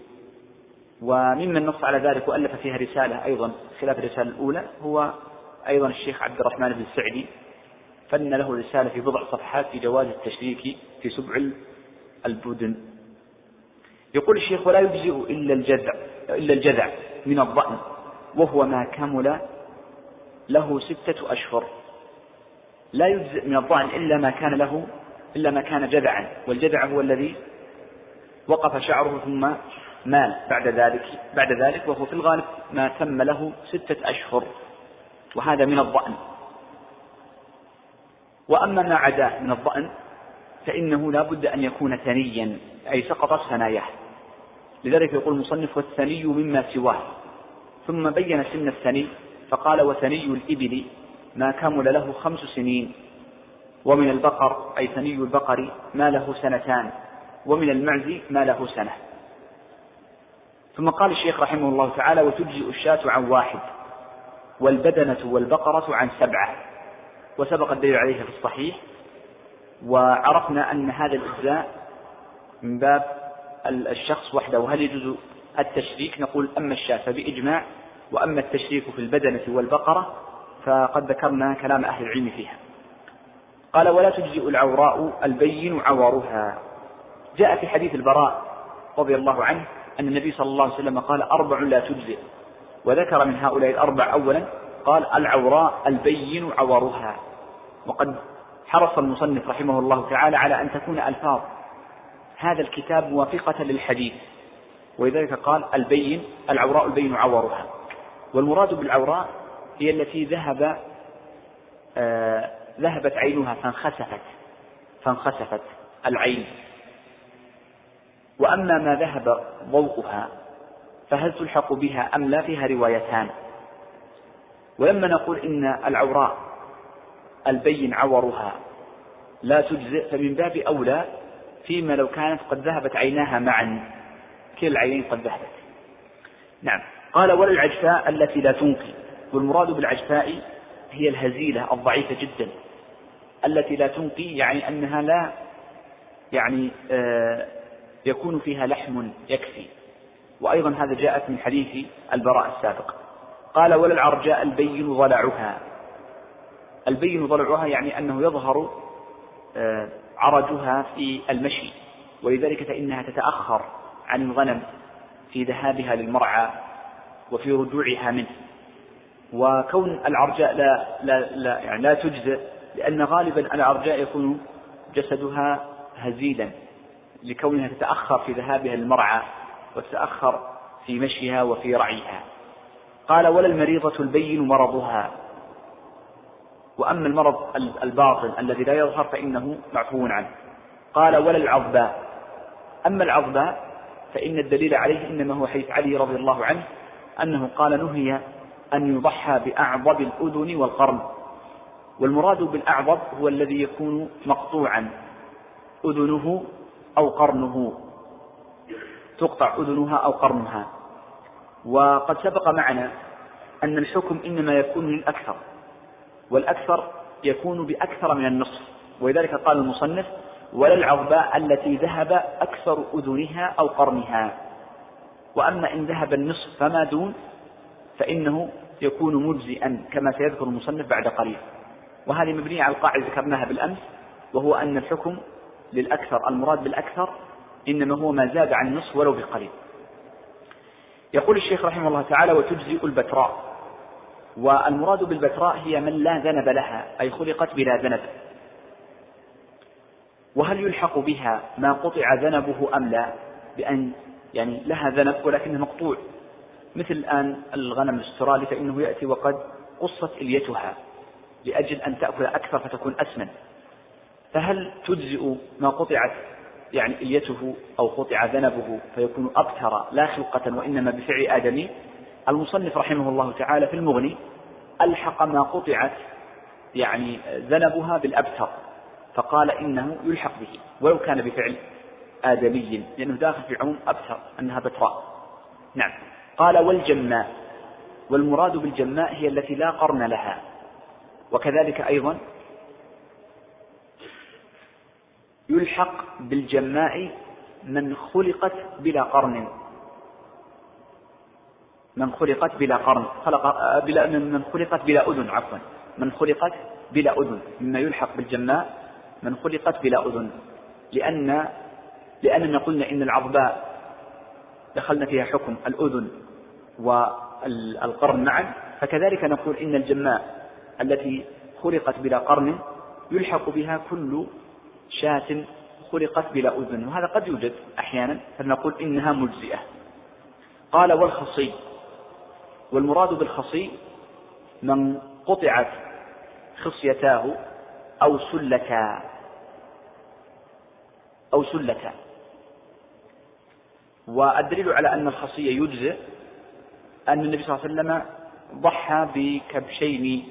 وممن نص على ذلك وألف فيها رسالة أيضا خلاف الرسالة الأولى هو أيضا الشيخ عبد الرحمن بن السعدي، فن له رسالة في بضع صفحات في جواز التشريك في 7 البدن. يقول الشيخ: ولا يجزئ إلا الجذع من الضأن، وهو ما كمل له 6 أشهر. لا يجزئ من الضأن إلا ما كان جذعا، والجذع هو الذي وقف شعره ثم مال بعد ذلك، وهو في الغالب ما تم له 6 أشهر، وهذا من الضأن. وأما ما عداه من الضأن فإنه لا بد أن يكون ثنيا، أي سقطت ثناياه. لذلك يقول المصنف: والثني مما سواه. ثم بين سن الثني فقال: وثني الإبل ما كمل له 5 سنين، ومن البقر أي ثني البقر ما له 2 سنين، ومن المعز ما له 1 سنة. ثم قال الشيخ رحمه الله تعالى: وتجزئ الشاة عن 1، والبدنة والبقرة عن 7. وسبق الدليل عليه في الصحيح. وعرفنا أن هذا الإجزاء من باب الشخص وحده. وهل يجوز التشريك؟ نقول: أما الشاة فبإجماع، وأما التشريك في البدنة والبقرة فقد ذكرنا كلام أهل العلم فيها. قال: ولا تجزئ العوراء البين عورها. جاء في حديث البراء رضي الله عنه أن النبي صلى الله عليه وسلم قال: 4 لا تجزئ، وذكر من هؤلاء ال4 أولا قال: العوراء البين عورها. وقد حرص المصنف رحمه الله تعالى على أن تكون ألفاظ هذا الكتاب موافقة للحديث، ولذلك قال البين العوراء البين عورها. والمراد بالعوراء هي التي ذهبت عينها فانخسفت العين. وأما ما ذهب ضوءها فهل تلحق بها أم لا فيها روايتان. ولما نقول إن العوراء البين عورها لا تجزئ فمن باب أولى فيما لو كانت قد ذهبت عيناها معا، كلا العينين قد ذهبت. نعم. قال ولا العجفاء التي لا تنقي. والمراد بالعجفاء هي الهزيلة الضعيفة جدا التي لا تنقي، يعني أنها لا يكون فيها لحم يكفي. وأيضا هذا جاءت من حديث البراء السابق. قال ولا العرجاء البين ضلعها. البين ضلعها يعني أنه يظهر عرجها في المشي، ولذلك فإنها تتأخر عن الغنم في ذهابها للمرعى وفي رجوعها منه. وكون العرجاء لا تجزئ لأن غالبا العرجاء يكون جسدها هزيلا لكونها تتأخر في ذهابها للمرعى وتتأخر في مشيها وفي رعيها. قال ولا المريضة البين مرضها. وأما المرض الباطن الذي لا يظهر فإنه معفو عنه. قال ولا العضباء. أما العضباء فإن الدليل عليه إنما هو حديث علي رضي الله عنه أنه قال نهي أن يضحى بأعضب الأذن والقرن. والمراد بالأعضب هو الذي يكون مقطوعا أذنه أو قرنه، تقطع أذنها أو قرنها. وقد سبق معنا أن الحكم إنما يكون للأكثر، والأكثر يكون بأكثر من النصف، ولذلك قال المصنف ولا العضباء التي ذهب أكثر أذنها أو قرنها. وأما إن ذهب النصف فما دون فإنه يكون مجزئا كما سيذكر المصنف بعد قليل. وهذه مبنية على القاعدة ذكرناها بالأمس، وهو أن الحكم للأكثر، المراد بالأكثر إنما هو ما زاد عن النصف ولو بقليل. يقول الشيخ رحمه الله تعالى وتجزئ البتراء. والمراد بالبتراء هي من لا ذنب لها، أي خلقت بلا ذنب. وهل يلحق بها ما قطع ذنبه أم لا، بأن يعني لها ذنب ولكنه مقطوع، مثل الآن الغنم الأسترالي فإنه يأتي وقد قصت إليتها لأجل أن تأكل أكثر فتكون أسمن، فهل تجزئ ما قطعت يعني إليته أو قطع ذنبه فيكون أبتر لا خلقة وإنما بفعل آدمي؟ المصنف رحمه الله تعالى في المغني ألحق ما قطعت يعني ذنبها بالأبتر، فقال إنه يلحق به ولو كان بفعل آدمي، لأنه داخل في عموم أبتر أنها بتراء. نعم. قال والجماء. والمراد بالجماء هي التي لا قرن لها. وكذلك أيضا يلحق بالجماء من خلقت بلا قرن، من خلقت بلا قرن، من خلقت بلا أذن، عفوا، من خلقت بلا أذن، مما يلحق بالجماء من خلقت بلا أذن، لأننا قلنا إن العضباء دخلنا فيها حكم الأذن والقرن معا، فكذلك نقول إن الجماء التي خلقت بلا قرن يلحق بها كل شاة خلقت بلا أذن، وهذا قد يوجد أحيانا فنقول إنها مجزئة. قال والخصي. والمراد بالخصي من قطعت خصيتاه أو سلتا. والدليل على أن الخصي يجزئ أن النبي صلى الله عليه وسلم ضحى بكبشين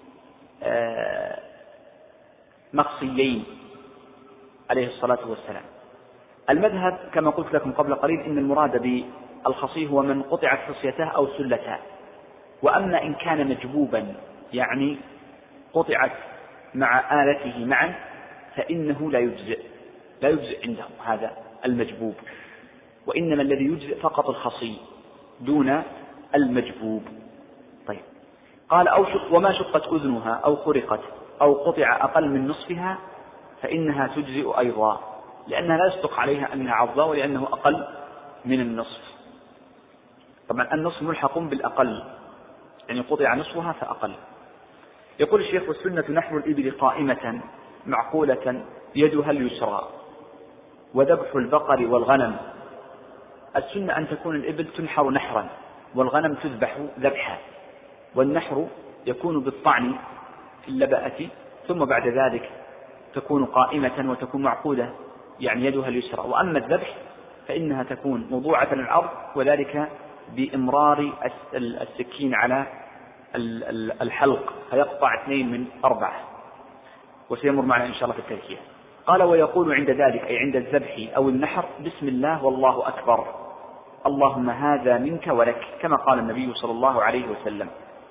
مخصيين عليه الصلاة والسلام. المذهب كما قلت لكم قبل قليل إن المراد بالخصي هو من قطعت خصيته أو سلته. وأما إن كان مجبوبا يعني قطعت مع آلته معا فإنه لا يجزئ عندهم هذا المجبوب، وإنما الذي يجزئ فقط الخصي دون المجبوب. طيب. قال وما شقت أذنها أو خرقت أو قطع أقل من نصفها فإنها تجزئ أيضا، لأنها لا يصدق عليها أنها عضة ولأنه أقل من النصف. طبعا النصف ملحق بالأقل، يعني قطع نصفها فأقل. يقول الشيخ والسنة نحو الإبل قائمة معقولة يدها اليسرى. وذبح البقر والغنم. السنة أن تكون الإبل تنحر نحرا، والغنم تذبح ذبحا، والنحر يكون بالطعن في اللبأة، ثم بعد ذلك تكون قائمة وتكون معقودة يعني يدها اليسرى. وأما الذبح فإنها تكون موضوعة على الأرض، وذلك بإمرار السكين على الحلق فيقطع 2 من 4، وسيمر معنا إن شاء الله في التذكير. قال ويقول عند ذلك أي عند الذبح أو النحر بسم الله والله أكبر، اللهم هذا منك ولك، كما قال النبي صلى الله عليه وسلم.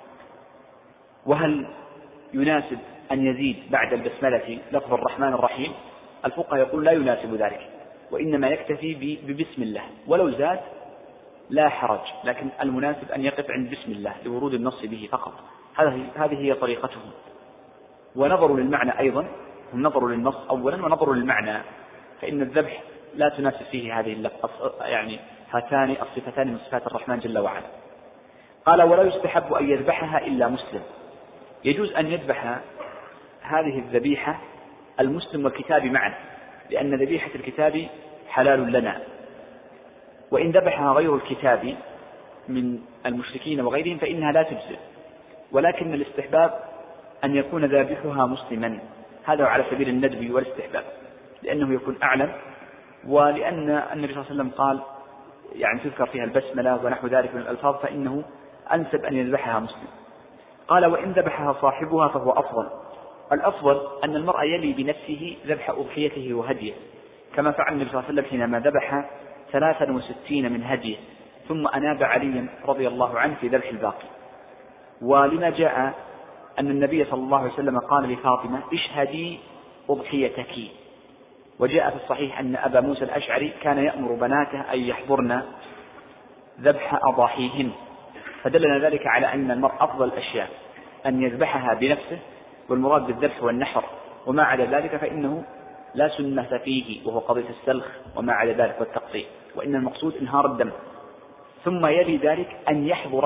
وهل يناسب أن يزيد بعد البسملة لفظ الرحمن الرحيم؟ الفقهاء يقول لا يناسب ذلك، وإنما يكتفي ببسم الله، ولو زاد لا حرج، لكن المناسب أن يقف عند بسم الله لورود النص به فقط. هذه هي طريقتهم. ونظروا للمعنى أيضا، هم نظروا للنص أولا ونظروا للمعنى، فإن الذبح لا تناسب فيه هذه يعني هاتان الصفتان من صفات الرحمن جل وعلا. قال ولا يستحب أن يذبحها إلا مسلم. يجوز أن يذبح هذه الذبيحة المسلم والكتاب معا، لأن ذبيحة الكتاب حلال لنا، وإن ذبحها غير الكتاب من المشركين وغيرهم فإنها لا تجزئ، ولكن الاستحباب أن يكون ذابحها مسلما، هذا على سبيل الندب والاستحباب، لأنه يكون أعلم، ولأن النبي صلى الله عليه وسلم قال يعني تذكر فيها البسملة ونحو ذلك من الألفاظ، فإنه أنسب أن يذبحها مسلم. قال وإن ذبحها صاحبها فهو أفضل. الأفضل أن المرء يلي بنفسه ذبح أضحيته وهديه، كما فعل النبي صلى الله عليه وسلم حينما ذبح 63 من هديه، ثم أناب علي رضي الله عنه في ذبح الباقي. ولما جاء أن النبي صلى الله عليه وسلم قال لفاطمة اشهدي أضحيتك، وجاء في الصحيح أن أبا موسى الأشعري كان يأمر بناته أن يحضرن ذبح أضاحيهن، فدلنا ذلك على أن المرء أفضل الأشياء أن يذبحها بنفسه، والمراد بالذبح والنحر، وما عدا ذلك فإنه لا سنة فيه، وهو قضية السلخ وما عدا ذلك والتقطيع، وإن المقصود إنهار الدم. ثم يلي ذلك أن يحضر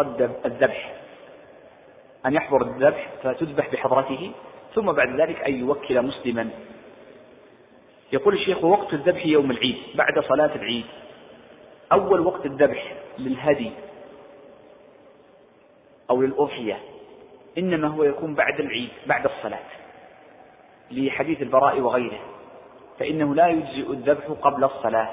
الذبح فتذبح بحضرته، ثم بعد ذلك أن يوكل مسلما. يقول الشيخ وقت الذبح يوم العيد بعد صلاة العيد. أول وقت الذبح للهدي أو للأضحية إنما هو يكون بعد العيد بعد الصلاة، لحديث البراء وغيره، فإنه لا يجزئ الذبح قبل الصلاة.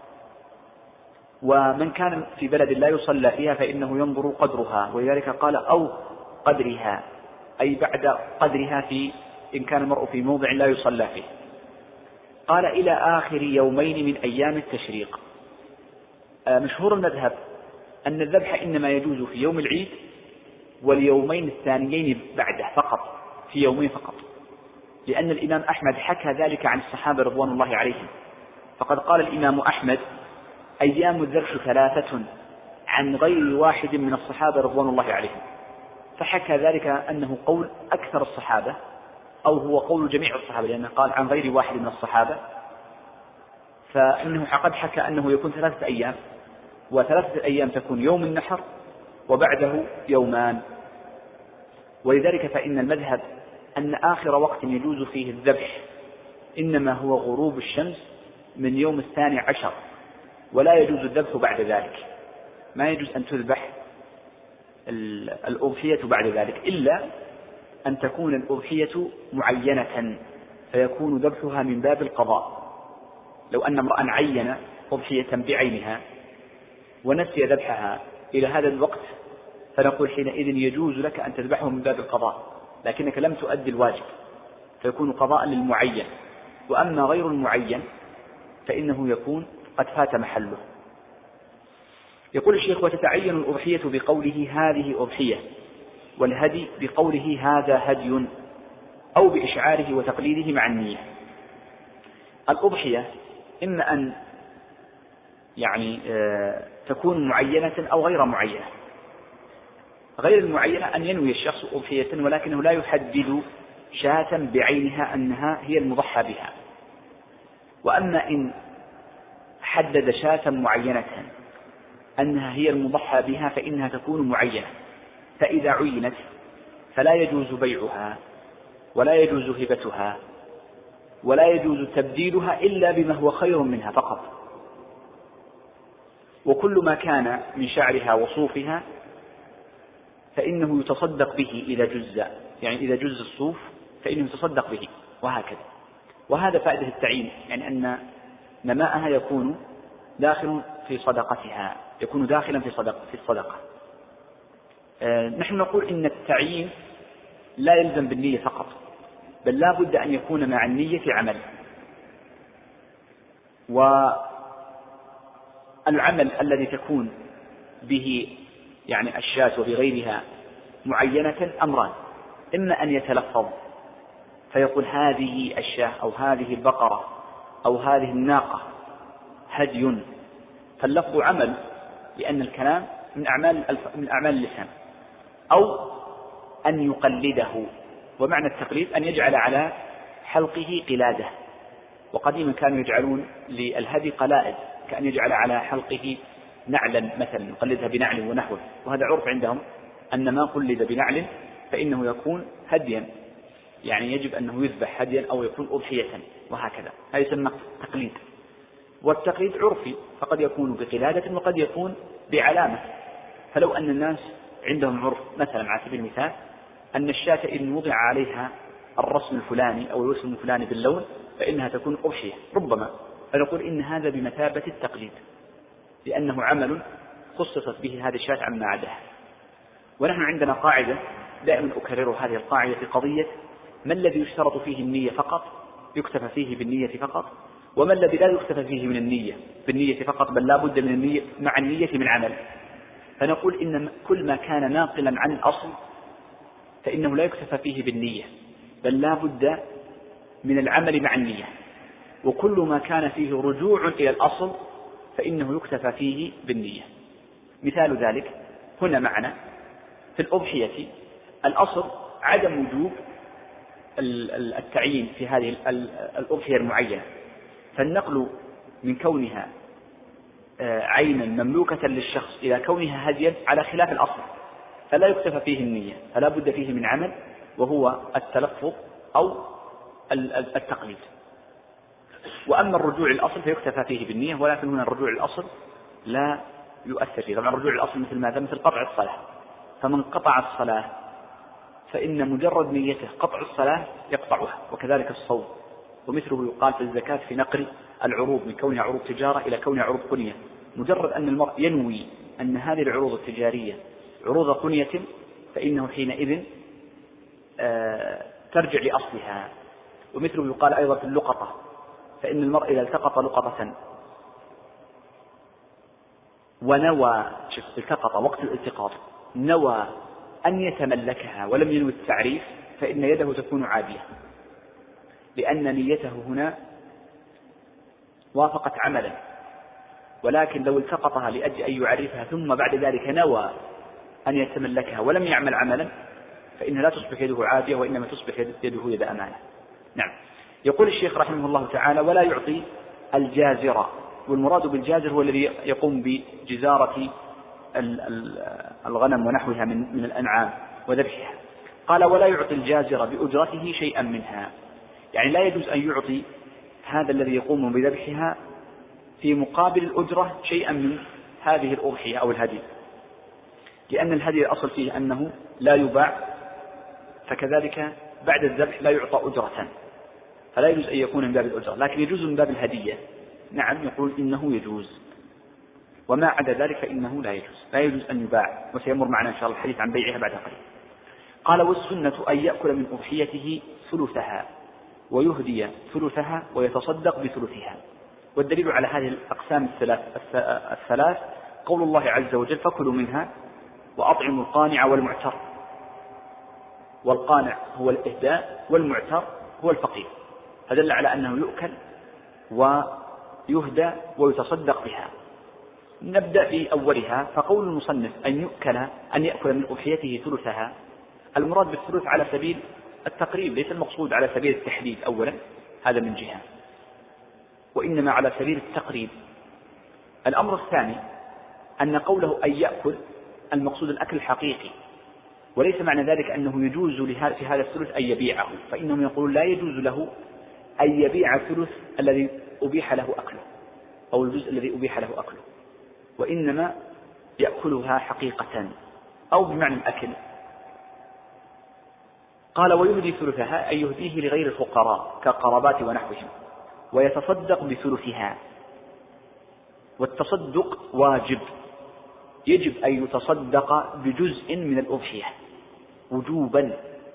ومن كان في بلد لا يصلى فيها فإنه ينظر قدرها، ولذلك قال أو قدرها، أي بعد قدرها إن كان المرء في موضع لا يصلى فيه. قال إلى آخر يومين من أيام التشريق. مشهور المذهب أن الذبح إنما يجوز في يوم العيد واليومين الثانيين بعده فقط، في يومين فقط، لأن الإمام أحمد حكى ذلك عن الصحابة رضوان الله عليهم، فقد قال الإمام أحمد أيام الذبح 3 عن غير واحد من الصحابة رضوان الله عليهم، فحكى ذلك أنه قول أكثر الصحابة أو هو قول جميع الصحابة، لأنه قال عن غير واحد من الصحابة، فإنه قد حكى أنه يكون 3 أيام، و3 أيام تكون يوم النحر وبعده يومان. ولذلك فإن المذهب أن آخر وقت يجوز فيه الذبح إنما هو غروب الشمس من يوم 12، ولا يجوز الذبح بعد ذلك، ما يجوز أن تذبح الأضحية بعد ذلك، إلا أن تكون الأضحية معينة فيكون ذبحها من باب القضاء. لو أن امرأ عين أضحية بعينها ونسي ذبحها إلى هذا الوقت فنقول حينئذ يجوز لك أن تذبحه من باب القضاء، لكنك لم تؤدي الواجب فيكون قضاء للمعين. وأما غير المعين فإنه يكون قد فات محله. يقول الشيخ وتتعين الأضحية بقوله هذه أضحية، والهدي بقوله هذا هدي، أو بإشعاره وتقليده مع النية. الأضحية إما أن يعني تكون معينة أو غير معينة. غير المعينة أن ينوي الشخص أضحية ولكنه لا يحدد شاة بعينها أنها هي المضحى بها. وأما إن حدد شاة معينة أنها هي المضحى بها فإنها تكون معينة، فإذا عينت فلا يجوز بيعها ولا يجوز هبتها ولا يجوز تبديلها إلا بما هو خير منها فقط. وكل ما كان من شعرها وصوفها فإنه يتصدق به إذا جز، يعني إذا جز الصوف فإنه يتصدق به، وهكذا. وهذا فائدة التعيين، يعني أن نماءها يكون داخل في صدقتها، يكون داخلا في الصدقة. نحن نقول إن التعيين لا يلزم بالنية فقط، بل لا بد أن يكون مع النية عمل. والعمل الذي تكون به يعني الشاة وبغيرها معينة أمران: إما أن يتلفظ فيقول هذه الشاة أو هذه البقرة أو هذه الناقة هدي، فاللفظ عمل لأن الكلام من أعمال اللسان، أو أن يقلده. ومعنى التقليد أن يجعل على حلقه قلادة، وقديما كانوا يجعلون للهدي قلائد، كأن يجعل على حلقه نعلا مثلا يقلدها بنعل ونحوه، وهذا عرف عندهم أن ما قلد بنعل فإنه يكون هديا، يعني يجب أنه يذبح هديا أو يكون أضحية، وهكذا. هذا يسمى تقليد. والتقليد عرفي، فقد يكون بقلادة وقد يكون بعلامة. فلو أن الناس عندهم عرف مثلا على سبيل المثال أن الشاة إن وضع عليها الرسم الفلاني أو الرسم الفلاني باللون فإنها تكون أضحية ربما، فنقول إن هذا بمثابة التقليد، لأنه عمل خصصت به هذه الشاة عما عداها. ونحن عندنا قاعدة دائما أكرر هذه القاعدة في قضية: ما الذي يشترط فيه النية فقط يكتفى فيه بالنية فقط، وما الذي لا يكتفى فيه من النية بالنية فقط، بل لا بد من النية مع النية من عمل. فنقول إن كل ما كان ناقلا عن الأصل فإنه لا يكتفى فيه بالنية، بل لا بد من العمل مع النية. وكل ما كان فيه رجوع إلى الأصل فإنه يكتفى فيه بالنية. مثال ذلك هنا معنا في الأضحية، الأصل عدم وجوب التعيين في هذه الأضحية المعينة، فالنقل من كونها عينا مملوكة للشخص إلى كونها هديا على خلاف الأصل، فلا يكتفى فيه النية، فلا بد فيه من عمل وهو التلفظ أو التقليد. وأما الرجوع الأصل فيكتفى فيه بالنية، ولكن هنا الرجوع الأصل لا يؤثر فيه. طبعا الرجوع الأصل مثل ماذا؟ مثل قطع الصلاة، فمن قطع الصلاة فإن مجرد نيته قطع الصلاة يقطعها، وكذلك الصوم. ومثله يقال في الزكاة في نقل العروض من كونها عروض تجارة إلى كونها عروض قنية، مجرد أن المرء ينوي أن هذه العروض التجارية عروض قنية فإنه حينئذ ترجع لأصلها. ومثله يقال أيضا في اللقطة، فإن المرء إذا التقط لقطة ونوى التقط وقت الالتقاط نوى أن يتملكها ولم ينوي التعريف فإن يده تكون عادية، لأن نيته هنا وافقت عملا. ولكن لو التقطها لأجل أن يعرفها ثم بعد ذلك نوى أن يتملكها ولم يعمل عملا فإنها لا تصبح يده عادية، وإنما تصبح يده يد أمانة. نعم. يقول الشيخ رحمه الله تعالى: ولا يعطي الجازرة. والمراد بالجازر هو الذي يقوم بجزارة الغنم ونحوها من الأنعام وذبحها. قال: ولا يعطي الجازر بأجرته شيئا منها، يعني لا يجوز أن يعطي هذا الذي يقوم بذبحها في مقابل الأجرة شيئا من هذه الأضحية أو الهدي، لأن الهدي الأصل فيه أنه لا يباع، فكذلك بعد الذبح لا يعطى أجرة، فلا يجوز أن يكون من باب الأجرة، لكن يجوز من باب الهدية. نعم، يقول إنه يجوز، وما عدا ذلك فإنه لا يجوز أن يباع، وسيمر معنا إن شاء الله الحديث عن بيعها بعد قليل. قال: والسنة أن يأكل من أضحيته ثلثها ويهدي ثلثها ويتصدق بثلثها. والدليل على هذه الأقسام الثلاث قول الله عز وجل: فكلوا منها وأطعموا القانع والمعتر. والقانع هو الإهداء والمعتر هو الفقير، فدل على أنه يؤكل ويهدى ويتصدق بها. نبدأ بأولها. فقول المصنف أن يأكل من أضحيته ثلثها، المراد بالثلث على سبيل التقريب، ليس المقصود على سبيل التحديد أولا، هذا من جهة، وإنما على سبيل التقريب. الأمر الثاني أن قوله أن يأكل المقصود الأكل الحقيقي، وليس معنى ذلك أنه يجوز في هذا الثلث أن يبيعه، فإنهم يقولون لا يجوز له أن يبيع الثلث الذي أبيح له أكله أو الجزء الذي أبيح له أكله، وإنما يأكلها حقيقة أو بمعنى الأكل. قال ويهدي ثلثها أي يهديه لغير الفقراء كالقرابات ونحوهم، ويتصدق بثلثها. والتصدق واجب، يجب أن يتصدق بجزء من الأضحية وجوبا.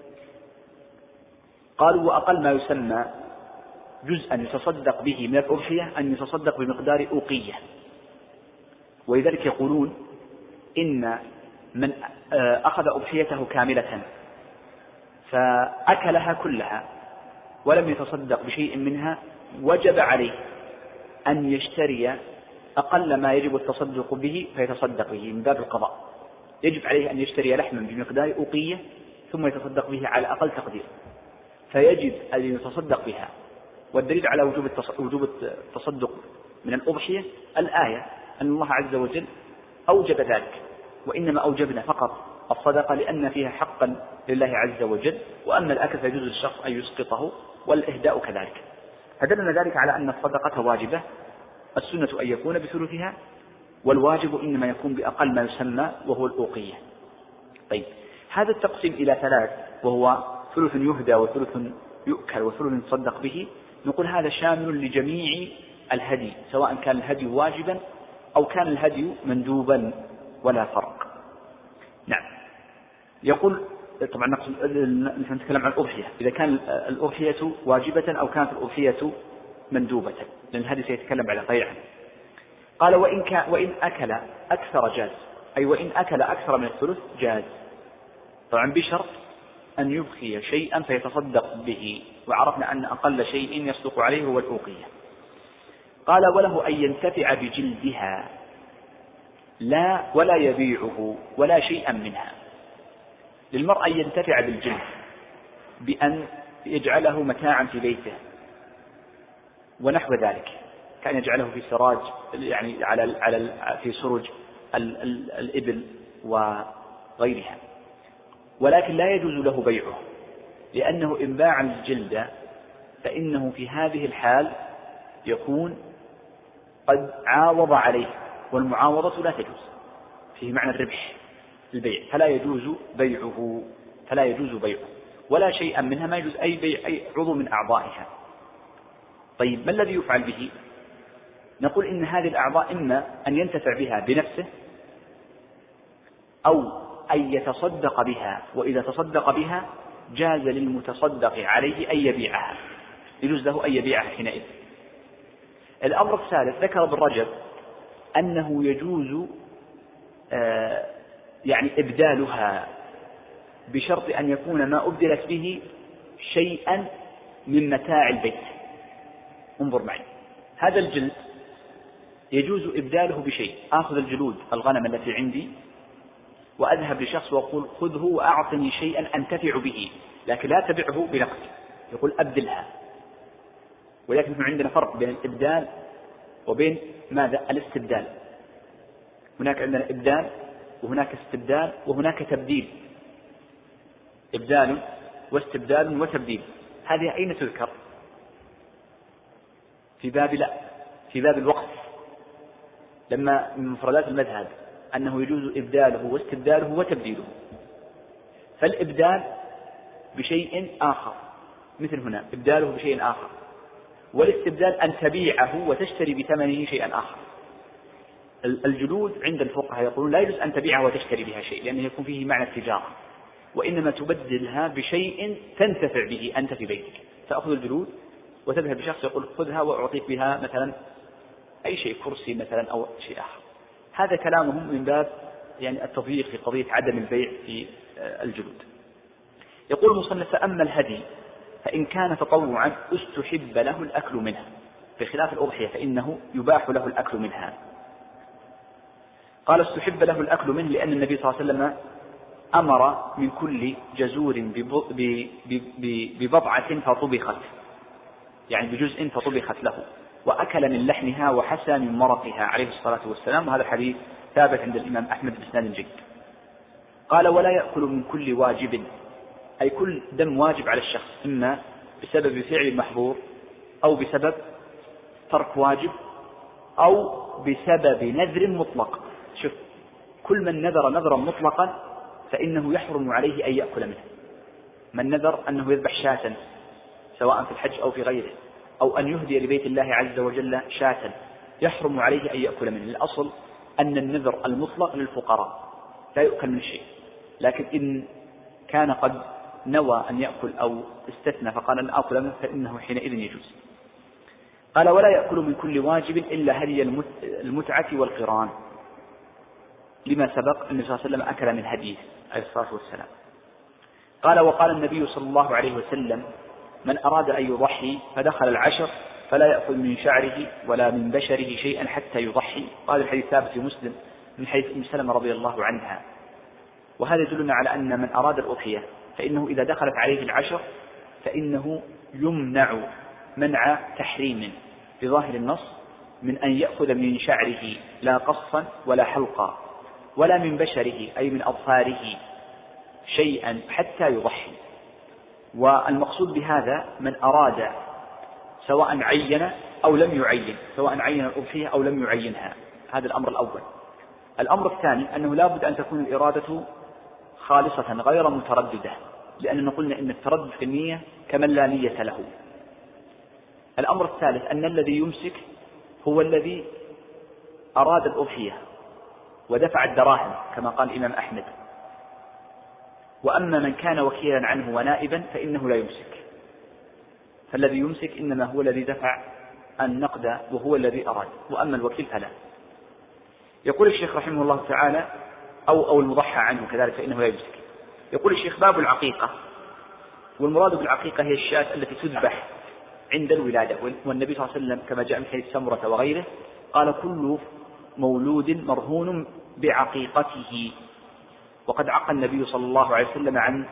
قالوا وأقل ما يسمى جزءا يتصدق به من الأضحية أن يتصدق بمقدار أوقية، ولذلك يقولون إن من أخذ أضحيته كاملة فأكلها كلها ولم يتصدق بشيء منها وجب عليه أن يشتري أقل ما يجب التصدق به فيتصدق به من باب القضاء. يجب عليه أن يشتري لحما بمقدار أوقية ثم يتصدق به على أقل تقدير، فيجب أن يتصدق بها. والدليل على وجوب التصدق من الأضحية الآية أن الله عز وجل أوجب ذلك، وإنما أوجبنا فقط الصدقة لأن فيها حقا لله عز وجل، وأما الأكل فيجوز للشخص أن يسقطه والإهداء كذلك. فدلنا ذلك على أن الصدقة واجبة، السنة أن يكون بثلثها، والواجب إنما يكون بأقل ما يسمى وهو الأوقية. طيب، هذا التقسيم إلى ثلاث وهو ثلث يهدى وثلث يؤكل وثلث يتصدق به، نقول هذا شامل لجميع الهدي سواء كان الهدي واجبا أو كان الهدي مندوبا ولا فرق. نعم. يقول طبعا نحن نتكلم عن الأضحية، إذا كان الأضحية واجبة أو كانت الأضحية مندوبة، لأن الهدي سيتكلم على غيره. قال وإن أكل أكثر جاز، أي وإن أكل أكثر من الثلث جاز، طبعا بشرط أن يبقي شيئا فيتصدق به، وعرفنا أن أقل شيء يصدق عليه هو الأوقية. قال وله أن ينتفع بجلدها لا ولا يبيعه ولا شيئا منها. للمرء أن ينتفع بالجلد بأن يجعله متاعا في بيته ونحو ذلك، كان يجعله في سراج يعني في سرج الإبل وغيرها، ولكن لا يجوز له بيعه، لأنه إن باع الجلد فإنه في هذه الحال يكون قد عاوض عليه، والمعاوضة لا تجوز، فيه معنى الربح البيع، فلا يجوز بيعه ولا شيئا منها، ما يجوز أي بيع أي عضو من أعضائها. طيب، ما الذي يفعل به؟ نقول إن هذه الأعضاء إما أن ينتفع بها بنفسه أو أن يتصدق بها، وإذا تصدق بها جاز للمتصدق عليه أن يبيعها، يجوز له أن يبيعها حينئذ. الأمر الثالث ذكر ابن رجب أنه يجوز يعني إبدالها بشرط أن يكون ما أبدلت به شيئا من متاع البيت. انظر معي، هذا الجلد يجوز إبداله بشيء، آخذ الجلود الغنم التي عندي وأذهب لشخص وأقول خذه وأعطني شيئا أنتفع به، لكن لا تبعه بنقد، يقول أبدلها. ولكن عندنا فرق بين الإبدال وبين ماذا؟ الاستبدال. هناك عندنا إبدال وهناك استبدال وهناك تبديل، إبدال واستبدال وتبديل. هذه أين تذكر؟ في باب الوقف، لما من مفردات المذهب أنه يجوز إبداله واستبداله وتبديله. فالإبدال بشيء آخر، مثل هنا إبداله بشيء آخر، والاستبدال أن تبيعه وتشتري بثمنه شيئا آخر. الجلود عند الفقهاء يقولون لا يجوز أن تبيعها وتشتري بها شيء، لأنه يكون فيه معنى التجارة، وإنما تبدلها بشيء تنتفع به أنت في بيتك. تأخذ الجلود وتذهب بشخص يقول خذها وأعطيك بها مثلا أي شيء، كرسي مثلا أو شيء آخر. هذا كلامهم من باب يعني التضييق في قضية عدم البيع في الجلود. يقول المصنف فأما الهدي فإن كان تطوعا استحب له الأكل منها، بخلاف الأضحية فإنه يباح له الأكل منها. قال استحب له الأكل منه لأن النبي صلى الله عليه وسلم أمر من كل جزور ببضعة فطبخت، يعني بجزء فطبخت له، وأكل من لحمها وحسى من مرقها عليه الصلاة والسلام. وهذا الحديث ثابت عند الإمام أحمد بإسناد جيد. قال ولا يأكل من كل واجب، أي كل دم واجب على الشخص، إما بسبب فعل محظور أو بسبب ترك واجب أو بسبب نذر مطلق. شوف، كل من نذر نذرا مطلقا فإنه يحرم عليه أن يأكل منه. من نذر أنه يذبح شاة سواء في الحج أو في غيره، أو أن يهدي لبيت الله عز وجل شاة، يحرم عليه أن يأكل منه. الأصل أن النذر المطلق للفقراء لا يؤكل من شيء، لكن إن كان قد نوى أن يأكل أو استثنى فقال أن أكل منه فإنه حينئذ يجوز. قال: ولا يأكل من كل واجب إلا هدي المتعة والقران، لما سبق النبي صلى الله عليه وسلم أكل من هديه عليه الصلاة والسلام. قال: وقال النبي صلى الله عليه وسلم: من أراد أن يضحي فدخل العشر فلا يأكل من شعره ولا من بشره شيئا حتى يضحي. قال الحديث ثابت في مسلم من حديث أم سلمة رضي الله عنها. وهذا يدلنا على أن من أراد الأضحية فإنه إذا دخلت عليه العشر فإنه يمنع منع تحريم بظاهر النص من أن يأخذ من شعره لا قصا ولا حلقا، ولا من بشره أي من أظفاره شيئا حتى يضحي. والمقصود بهذا من أراد سواء عين أو لم يعين، سواء عين الأضحية أو لم يعينها. هذا الأمر الأول. الأمر الثاني أنه لا بد أن تكون الإرادة خالصة غير مترددة، لأننا قلنا إن التردد في النية كمن لا نية له. الأمر الثالث أن الذي يمسك هو الذي أراد الأضحية ودفع الدراهم كما قال الإمام أحمد، وأما من كان وكيلا عنه ونائبا فإنه لا يمسك، فالذي يمسك إنما هو الذي دفع النقد وهو الذي أراد، وأما الوكيل فلا. يقول الشيخ رحمه الله تعالى: أو المضحى عنه كذلك فإنه لا يمسك. يقول الشيخ: باب العقيقة، والمراد بالعقيقة هي الشاة التي تذبح عند الولادة. والنبي صلى الله عليه وسلم كما جاء من حديث سمرة وغيره قال: كل مولود مرهون بعقيقته. وقد عق النبي صلى الله عليه وسلم عن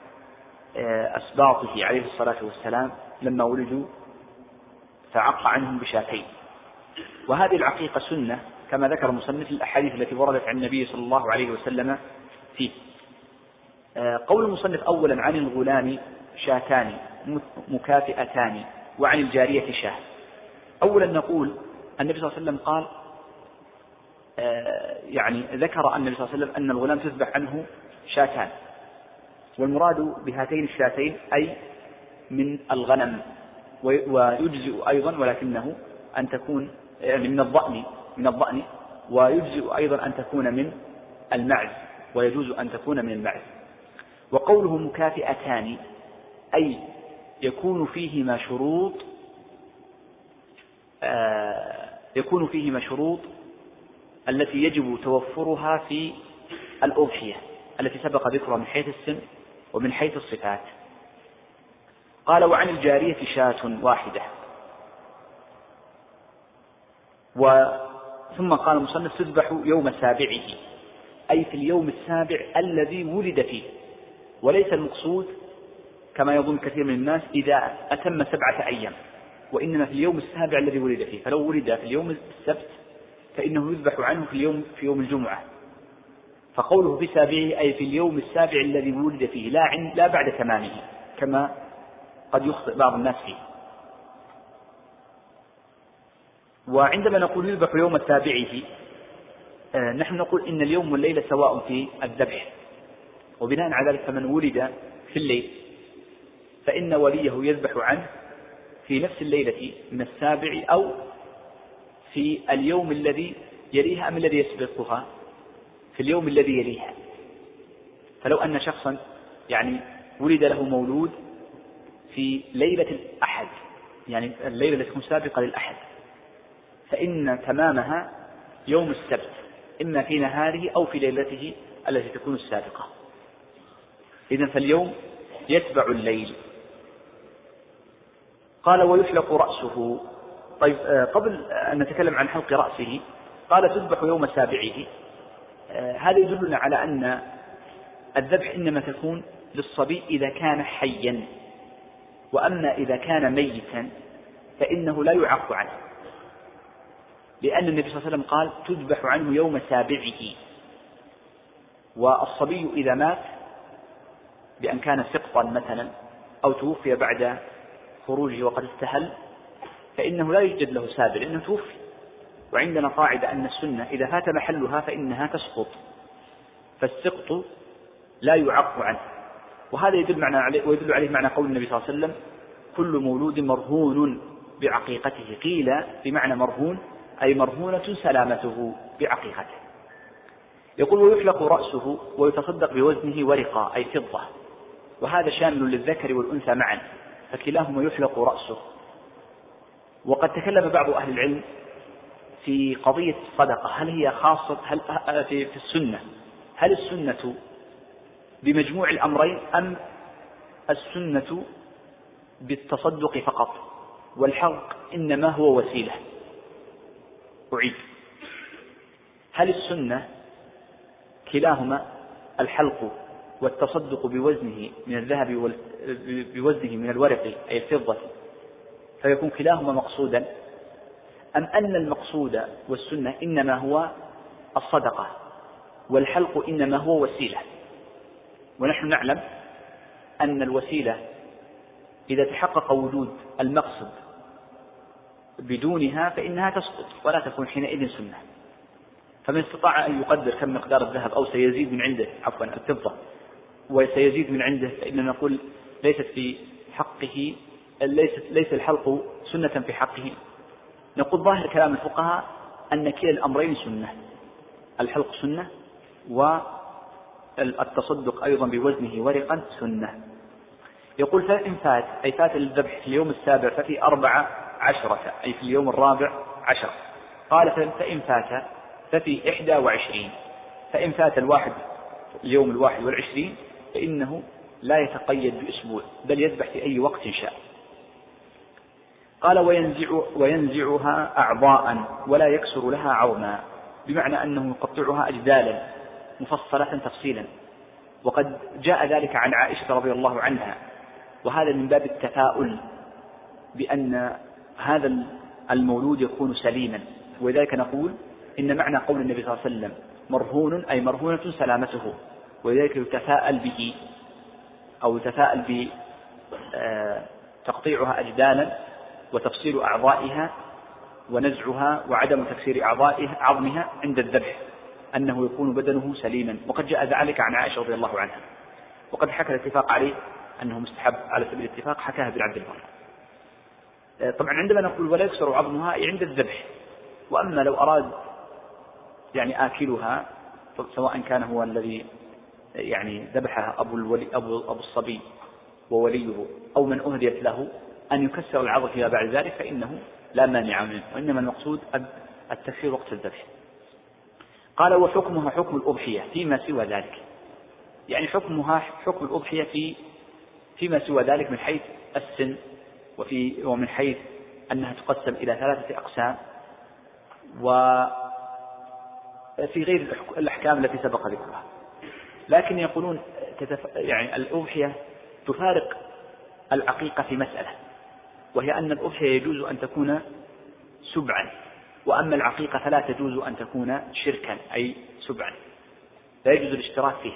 أسباطه عليه الصلاة والسلام لما ولدوا، فعق عنهم بشاتين. وهذه العقيقة سنة كما ذكر مصنف الأحاديث التي وردت عن النبي صلى الله عليه وسلم فيه. قول المصنف: أولا عن الغلام شاتان مكافئتان وعن الجارية شاه. أولا نقول النبي صلى الله عليه وسلم قال يعني ذكر النبي صلى الله عليه وسلم أن الغلام تذبح عنه شاتان، والمراد بهاتين الشاتين أي من الغنم، ويجزئ أيضا ولكنه أن تكون يعني من الضأن، ويجزئ أيضا أن تكون من المعز، ويجوز أن تكون من المعز. وقوله مكافئتان أي يكون فيهما شروط التي يجب توفرها في الأضحية التي سبق ذكرها من حيث السن ومن حيث الصفات. قال: وعن الجارية شاة واحدة. ثم قال المصنف: تذبح يوم سابعه، أي في اليوم السابع الذي ولد فيه، وليس المقصود كما يظن كثير من الناس إذا أتم 7 أيام، وإنما في اليوم السابع الذي ولد فيه. فلو ولد في اليوم السبت فإنه يذبح عنه في يوم الجمعة. فقوله في سابعه أي في اليوم السابع الذي ولد فيه، لا بعد تمامه كما قد يخطئ بعض الناس فيه. وعندما نقول يذبح يوم سابعه نحن نقول إن اليوم والليلة سواء في الذبح، وبناء على ذلك فمن ولد في الليل فإن وليه يذبح عنه في نفس الليلة من السابع أو في اليوم الذي يليها أم الذي يسبقها، في اليوم الذي يليها. فلو أن شخصا يعني ولد له مولود في ليلة الأحد، يعني الليلة التي تكون سابقة للأحد، فإن تمامها يوم السبت، إما في نهاره أو في ليلته التي تكون السابقة. إذن فاليوم يتبع الليل. قال: ويحلق رأسه. طيب قبل أن نتكلم عن حلق رأسه قال: تذبح يوم سابعه. هذا يدلنا على أن الذبح إنما تكون للصبي إذا كان حيا، وأما إذا كان ميتا فإنه لا يعق عنه، لأن النبي صلى الله عليه وسلم قال: تذبح عنه يوم سابعه. والصبي إذا مات بأن كان سقطا مثلا أو توفي بعد خروجه وقد استهل فإنه لا يوجد له سابق لأنه توفي. وعندنا قاعدة أن السنة إذا فات محلها فإنها تسقط، فالسقط لا يعق عنه. وهذا ويدل عليه معنى قول النبي صلى الله عليه وسلم: كل مولود مرهون بعقيقته. قيل بمعنى مرهون أي مرهونة سلامته بعقيقته. يقول: ويحلق رأسه ويتصدق بوزنه ورقة أي فضة، وهذا شامل للذكر والأنثى معا، فكلاهما يحلق رأسه. وقد تكلم بعض أهل العلم في قضية الصدقة، هل هي خاصة في السنة، هل السنة بمجموع الأمرين أم السنة بالتصدق فقط، والحلق إنما هو وسيلة؟ أعيد: هل السنة كلاهما الحلق والتصدق بوزنه من الذهب بوزنه من الورق أي الفضة فيكون كلاهما مقصودا، أم أن المقصود والسنة إنما هو الصدقة والحلق إنما هو وسيلة؟ ونحن نعلم أن الوسيلة إذا تحقق وجود المقصد بدونها فإنها تسقط ولا تكون حينئذ سنة. فمن استطاع أن يقدر كم مقدار الذهب أو سيزيد من عنده الفضة وسيزيد من عنده، فإننا نقول ليست في حقه ليس الحلق سنة في حقه. نقول ظاهر كلام الفقهاء أن كلا الأمرين سنة، الحلق سنة والتصدق أيضا بوزنه ورقا سنة. يقول: فإن فات أي فات الذبح في اليوم السابع ففي 14 أي في اليوم 14. قال: فإن فات ففي 21. فإن فات اليوم 21 فإنه لا يتقيد بأسبوع بل يذبح في أي وقت شاء. قال: وينزعها أعضاء ولا يكسر لها عظما، بمعنى أنه يقطعها أجدالا مفصلة تفصيلا. وقد جاء ذلك عن عائشة رضي الله عنها، وهذا من باب التفاؤل بأن هذا المولود يكون سليما. ولذلك نقول إن معنى قول النبي صلى الله عليه وسلم مرهون أي مرهونة سلامته، ولذلك يتفاءل به أو يتفاءل بتقطيعها أجدالا وتفصيل أعضائها ونزعها وعدم تكسير عظمها عند الذبح، أنه يكون بدنه سليما. وقد جاء ذلك عن عائشة رضي الله عنها، وقد حكى الاتفاق عليه أنه مستحب على سبيل الاتفاق، حكاها ابن عبد البر. طبعا عندما نقول ولا يكسر عظمها أي عند الذبح. وأما لو أراد يعني آكلها، سواء كان هو الذي يعني ذبحها أبو الصبي ووليه أو من أهديت له أن يكسر العظم فيما بعد ذلك فإنه لا مانع منه، وإنما المقصود التكسير وقت الذبح. قال: وحكمها حكم الأضحية فيما سوى ذلك، يعني حكمها حكم الأضحية فيما سوى ذلك من حيث السن ومن حيث أنها تقسم إلى 3 أقسام، وفي غير الأحكام التي سبق ذكرها. لكن يقولون يعني الأضحية تفارق العقيقة في مسألة، وهي أن الأضحية يجوز أن تكون سبعا، وأما العقيقة فلا تجوز أن تكون شركا أي سبعا، لا يجوز الاشتراك فيها،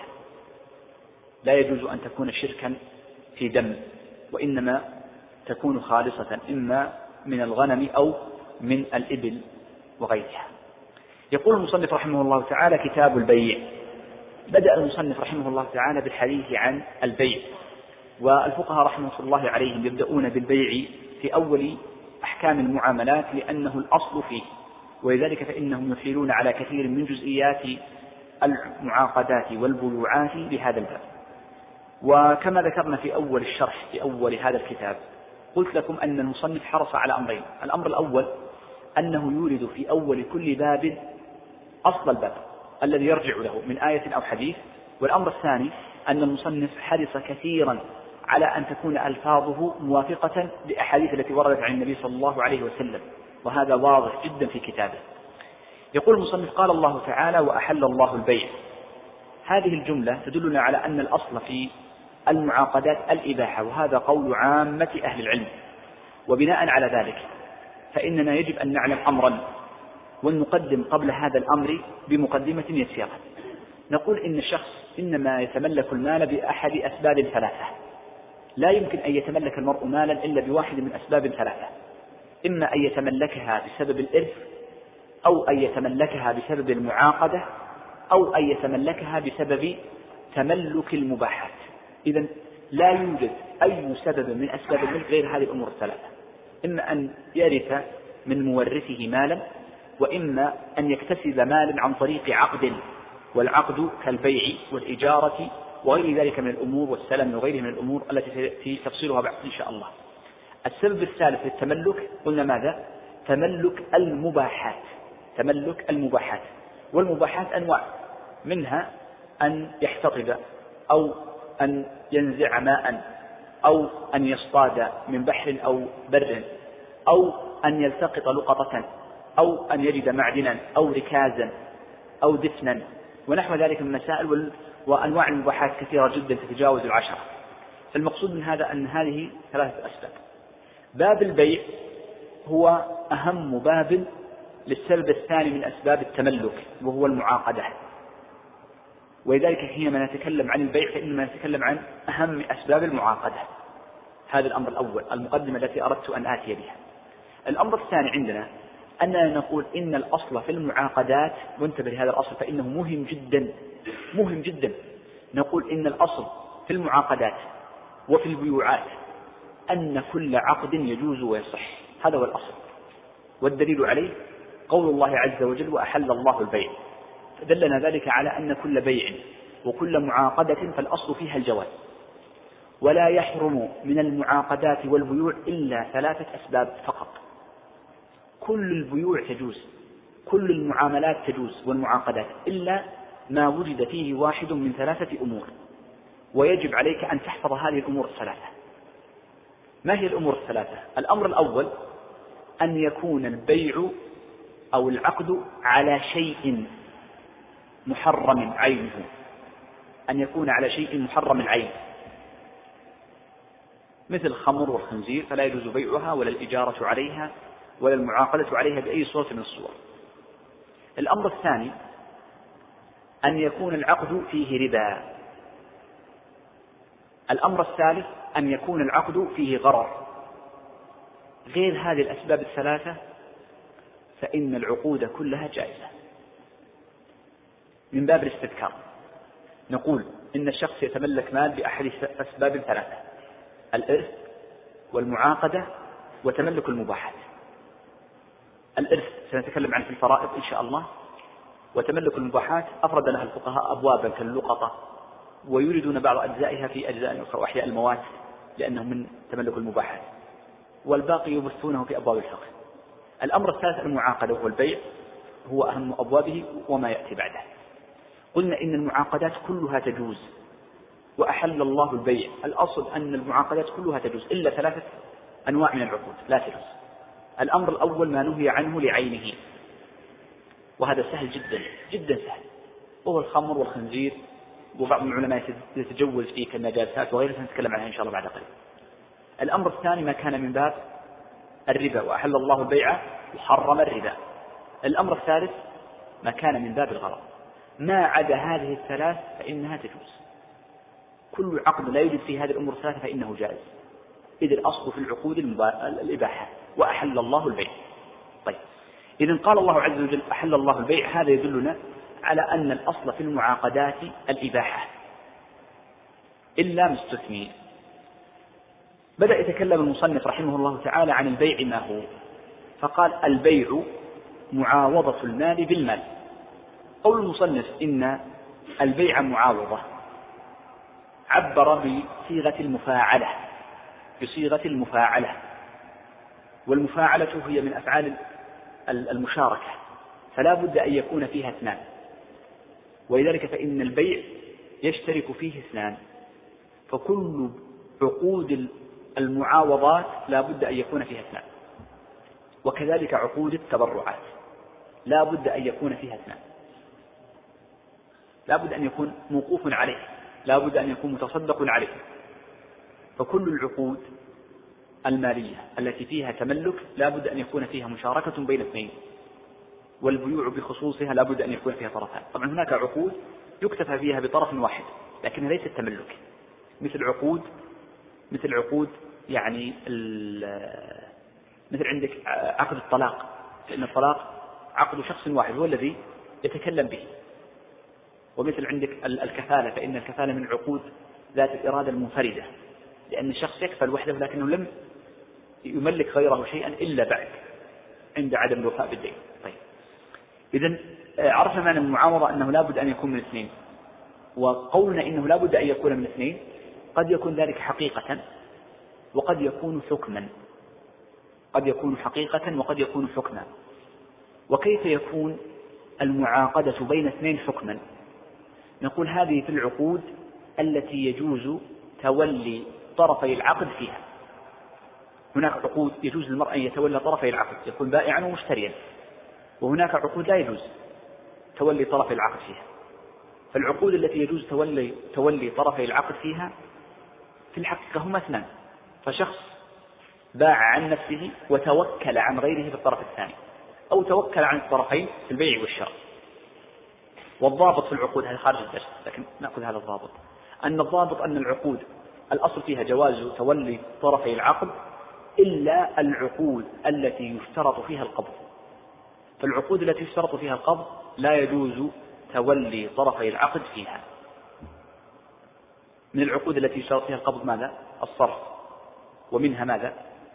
لا يجوز أن تكون شركا في دم، وإنما تكون خالصة إما من الغنم أو من الإبل وغيرها. يقول المصنف رحمه الله تعالى: كتاب البيع. بدأ المصنف رحمه الله تعالى بالحديث عن البيع، والفقهاء رحمه الله عليهم يبدأون بالبيع في أول أحكام المعاملات لأنه الأصل فيه، ولذلك فإنهم يحيلون على كثير من جزئيات المعاقدات والبيوعات بهذا الباب. وكما ذكرنا في أول الشرح في أول هذا الكتاب قلت لكم أن المصنف حرص على أمرين: الأمر الأول أنه يورد في أول كل باب أصل الباب الذي يرجع له من آية أو حديث، والأمر الثاني أن المصنف حرص كثيرا على أن تكون ألفاظه موافقة لأحاديث التي وردت عن النبي صلى الله عليه وسلم، وهذا واضح جدا في كتابه. يقول المصنف: قال الله تعالى: وأحل الله البيع. هذه الجملة تدلنا على أن الأصل في المعاقدات الإباحة، وهذا قول عامة أهل العلم. وبناء على ذلك فإننا يجب أن نعلم أمرا، ونقدم قبل هذا الأمر بمقدمة يسيرة. نقول إن الشخص إنما يتملك المال بأحد أسباب 3، لا يمكن أن يتملك المرء مالا إلا بواحد من أسباب 3. إما أن يتملكها بسبب الإرث، أو أن يتملكها بسبب المعاقدة، أو أن يتملكها بسبب تملك المباحات. إذن لا يوجد أي سبب من أسباب الملك غير هذه الأمور الثلاثة: إما أن يرث من مورثه مالا، وإما أن يكتسب مالا عن طريق عقد، والعقد كالبيع والإجارة وغير ذلك من الأمور، والسلم وغيره من الأمور التي سيأتي تفصيلها بعد إن شاء الله. السبب الثالث للتملك قلنا ماذا؟ تملك المباحات. تملك المباحات، والمباحات أنواع، منها أن يحتطب، أو أن ينزع ماء، أو أن يصطاد من بحر أو بر، أو أن يلتقط لقطة، أو أن يجد معدنا أو ركازا أو دفنا ونحو ذلك من مسائل. وأنواع المباحات كثيرة جدا تتجاوز 10. فالمقصود من هذا أن هذه 3 أسباب. باب البيع هو أهم باب للسبب الثاني من أسباب التملك، وهو المعاقدة. ولذلك حينما نتكلم عن البيع فإنما نتكلم عن أهم أسباب المعاقدة. هذا الأمر الأول، المقدمة التي أردت أن آتي بها. الأمر الثاني عندنا أننا نقول إن الأصل في المعاقدات، وانتبه لهذا الأصل فإنه مهم جدا مهم جدا، نقول إن الأصل في المعاقدات وفي البيوعات أن كل عقد يجوز ويصح. هذا هو الأصل، والدليل عليه قول الله عز وجل: وأحل الله البيع. فدلنا ذلك على أن كل بيع وكل معاقدة فالأصل فيها الجواز، ولا يحرم من المعاقدات والبيوع إلا 3 أسباب فقط. كل البيوع تجوز، كل المعاملات تجوز والمعاقدات، إلا ما وجد فيه واحد من 3 أمور، ويجب عليك أن تحفظ هذه الأمور 3. ما هي الأمور 3؟ الأمر الأول أن يكون البيع أو العقد على شيء محرم عينه، أن يكون على شيء محرم العين، مثل الخمر والخنزير، فلا يجوز بيعها ولا الإجارة عليها ولا المعاقدة عليها بأي صورة من الصور. الأمر الثاني أن يكون العقد فيه ربا. الأمر الثالث أن يكون العقد فيه غرر. غير هذه الأسباب ال3 فإن العقود كلها جائزة. من باب الاستذكار نقول إن الشخص يتملك مال بأحد أسباب 3: الإرث والمعاقدة وتملك المباحات. الإرث سنتكلم عنه في الفرائض إن شاء الله، وتملك المباحات أفرد لها الفقهاء أبوابا كاللقطة، ويوردون بعض أجزائها في أجزاء أخرى، وأحياء الموات لأنه من تملك المباحات، والباقي يبثونه في أبواب الفقه. الأمر الثالث المعاقدة، وهو البيع، هو أهم أبوابه وما يأتي بعده. قلنا إن المعاقدات كلها تجوز، وأحل الله البيع. الأصل أن المعاقدات كلها تجوز إلا 3 أنواع من العقود لا تجوز. الأمر الأول ما نهي عنه لعينه، وهذا سهل جدا جدا سهل، وهو الخمر والخنزير، وبعض العلماء يتجوز فيه كالنجاسات وغيرها، سنتكلم عنها إن شاء الله بعد قليل. الأمر الثاني ما كان من باب الربا، وأحل الله البيع وحرم الربا. الأمر الثالث ما كان من باب الغرض. ما عدا هذه ال3 فإنها تجوز. كل عقد لا يوجد فيه هذه الأمور ال3 فإنه جائز، إذ الأصل في العقود الإباحة، وأحل الله البيع. طيب، إذن قال الله عز وجل أحل الله البيع، هذا يدلنا على أن الأصل في المعاقدات الإباحة إلا مستثنين. بدأ يتكلم المصنف رحمه الله تعالى عن البيع ما هو، فقال: البيع معاوضة المال بالمال. قول المصنف إن البيع معاوضة عبر بصيغة المفاعلة، والمفاعلة هي من أفعال المشاركة، فلا بد أن يكون فيها 2، ولذلك فإن البيع يشترك فيه 2، فكل عقود المعاوضات لا بد أن يكون فيها 2، وكذلك عقود التبرعات لا بد أن يكون فيها 2، لا بد أن يكون موقوف عليه، لا بد أن يكون متصدق عليه. فكل العقود المالية التي فيها تملك لا بد أن يكون فيها مشاركة بين 2، والبيوع بخصوصها لا بد أن يكون فيها طرفان. طبعا هناك عقود يكتفى فيها بطرف واحد لكنها ليست تملك، مثل عقود يعني مثل عندك عقد الطلاق، فإن الطلاق عقد شخص واحد هو الذي يتكلم به. ومثل عندك الكفالة، فإن الكفالة من العقود ذات الإرادة المنفردة، لأن الشخص يكفل وحده لكنه لم يملك غيره شيئا إلا بعد عند عدم الوفاء بالدين. طيب، إذن عرفنا معنى المعاوضة أنه لا بد أن يكون من اثنين، وقولنا إنه لا بد أن يكون من اثنين قد يكون ذلك حقيقة وقد يكون حكما، قد يكون حقيقة وقد يكون حكما. وكيف يكون المعاقدة بين اثنين حكما؟ نقول هذه في العقود التي يجوز تولي طرفي العقد فيها. هناك عقود يجوز للمرء أن يتولى طرفي العقد، يكون بائعا ومشتريا، وهناك عقود لا يجوز تولي طرفي العقد فيها. فالعقود التي يجوز تولي طرفي العقد فيها في الحقيقة هما اثنان، فشخص باع عن نفسه وتوكل عن غيره في الطرف الثاني، أو توكل عن الطرفين في البيع والشراء. والضابط في العقود هذا خارج الدرس، لكن نأخذ هذا الضابط، أن الضابط أن العقود الأصل فيها جواز تولي طرفي العقد إلا العقود التي يشترط فيها القبض. فالعقود التي يشترط فيها القبض لا يجوز تولي طرفي العقد فيها. من العقود التي يشترط فيها القبض ماذا؟ الصرف، ومنها ماذا؟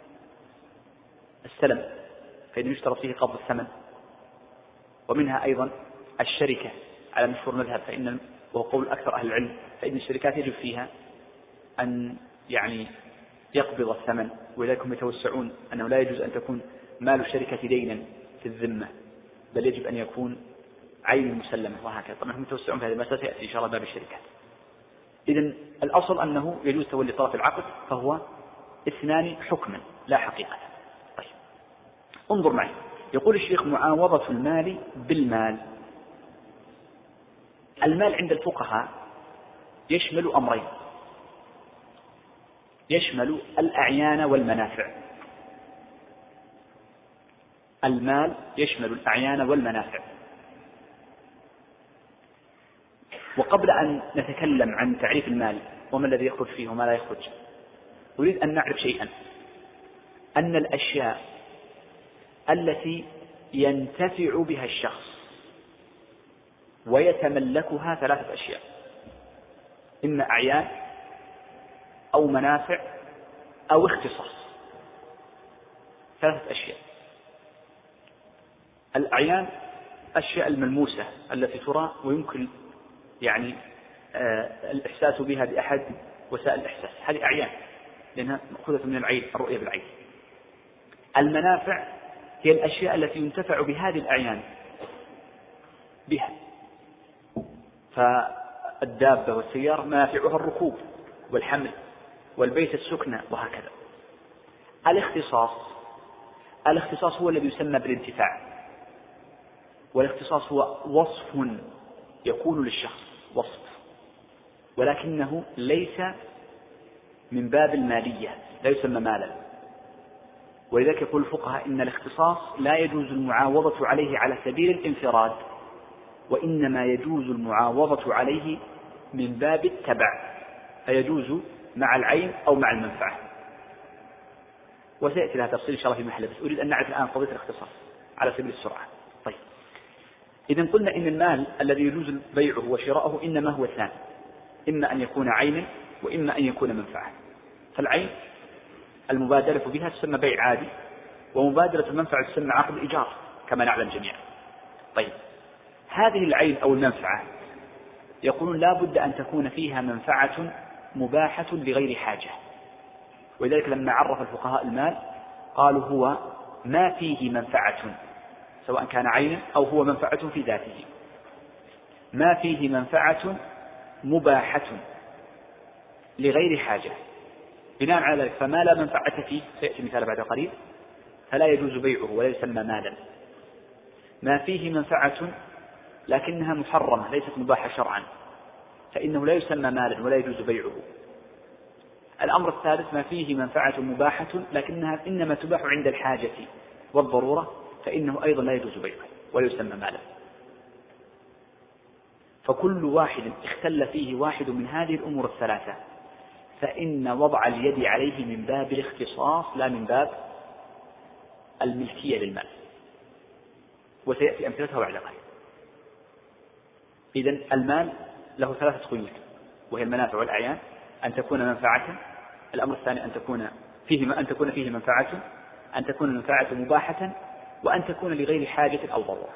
السلم، فإنه يشترط فيه قبض الثمن. ومنها أيضا الشركة على مشهور المذهب، فإن وهو قول أكثر أهل العلم، فإن الشركات يجب فيها أن يقبض الثمن، ولذلك هم يتوسعون أنه لا يجوز أن تكون مال الشركة دينا في الذمة، بل يجب أن يكون عين مسلمة، وهكذا. طبعا هم يتوسعون في هذه المسألة، سيأتي إن شاء الله باب الشركات. إذن الأصل أنه يجوز تولي طرف العقد، فهو اثنان حكما لا حقيقة. طيب، انظر معي، يقول الشيخ معاوضة المال بالمال. المال عند الفقهاء يشمل أمرين، يشمل الأعيان والمنافع. المال يشمل الأعيان والمنافع. وقبل أن نتكلم عن تعريف المال وما الذي يخرج فيه وما لا يخرج، أريد أن نعرف شيئا، أن الأشياء التي ينتفع بها الشخص ويتملكها ثلاثة أشياء، إما أعيان أو منافع أو اختصاص. ثلاثة أشياء. الأعيان الأشياء الملموسة التي ترى ويمكن الإحساس بها بأحد وسائل الإحساس، هذه أعيان لأنها مأخوذة من العين، الرؤية بالعين. المنافع هي الأشياء التي ينتفع بهذه الأعيان بها، فالدابة والسيارة منافعها الركوب والحمل والبيت السكنة وهكذا. الاختصاص هو الذي يسمى بالانتفاع، والاختصاص هو وصف يكون للشخص، وصف، ولكنه ليس من باب المالية، لا يسمى مالا. ولذلك يقول الفقهاء إن الاختصاص لا يجوز المعاوضة عليه على سبيل الانفراد، وإنما يجوز المعاوضة عليه من باب التبع، فيجوز مع العين أو مع المنفعة. وسيأتي لها تفصيل إن شاء الله في محله، بس أريد أن نعرف الآن قضية الاختصاص على سبيل السرعة. طيب، إذن قلنا إن المال الذي يجوز بيعه وشراؤه إنما هو اثنان، إما أن يكون عينا وإما أن يكون منفعة. فالعين المبادرة بها تسمى بيع عادي، ومبادرة المنفعة تسمى عقد إيجار كما نعلم جميعا. طيب، هذه العين أو المنفعة يقولون لا بد أن تكون فيها منفعة مباحة لغير حاجة. ولذلك لما عرف الفقهاء المال قالوا هو ما فيه منفعة، سواء كان عينا أو هو منفعة في ذاته، ما فيه منفعة مباحة لغير حاجة. بناء على ذلك فما لا منفعة فيه، سيأتي مثال بعد قليل، فلا يجوز بيعه ولا يسمى مالا. ما فيه منفعة لكنها محرمة ليست مباحة شرعا، فإنه لا يسمى مالا ولا يجوز بيعه. الأمر الثالث ما فيه منفعة مباحة لكنها إنما تباح عند الحاجة والضرورة، فإنه أيضا لا يجوز بيعه ولا يسمى مالا. فكل واحد اختل فيه واحد من هذه الأمور الثلاثة فإن وضع اليد عليه من باب الاختصاص لا من باب الملكية للمال، وسيأتي أمثلتها بعد قليل. إذن المال له ثلاثة قيود، وهي المنافع والأعيان، أن تكون منفعة، الأمر الثاني أن تكون فيه منفعة، أن تكون المنفعة مباحة، وأن تكون لغير حاجة أو ضرورة.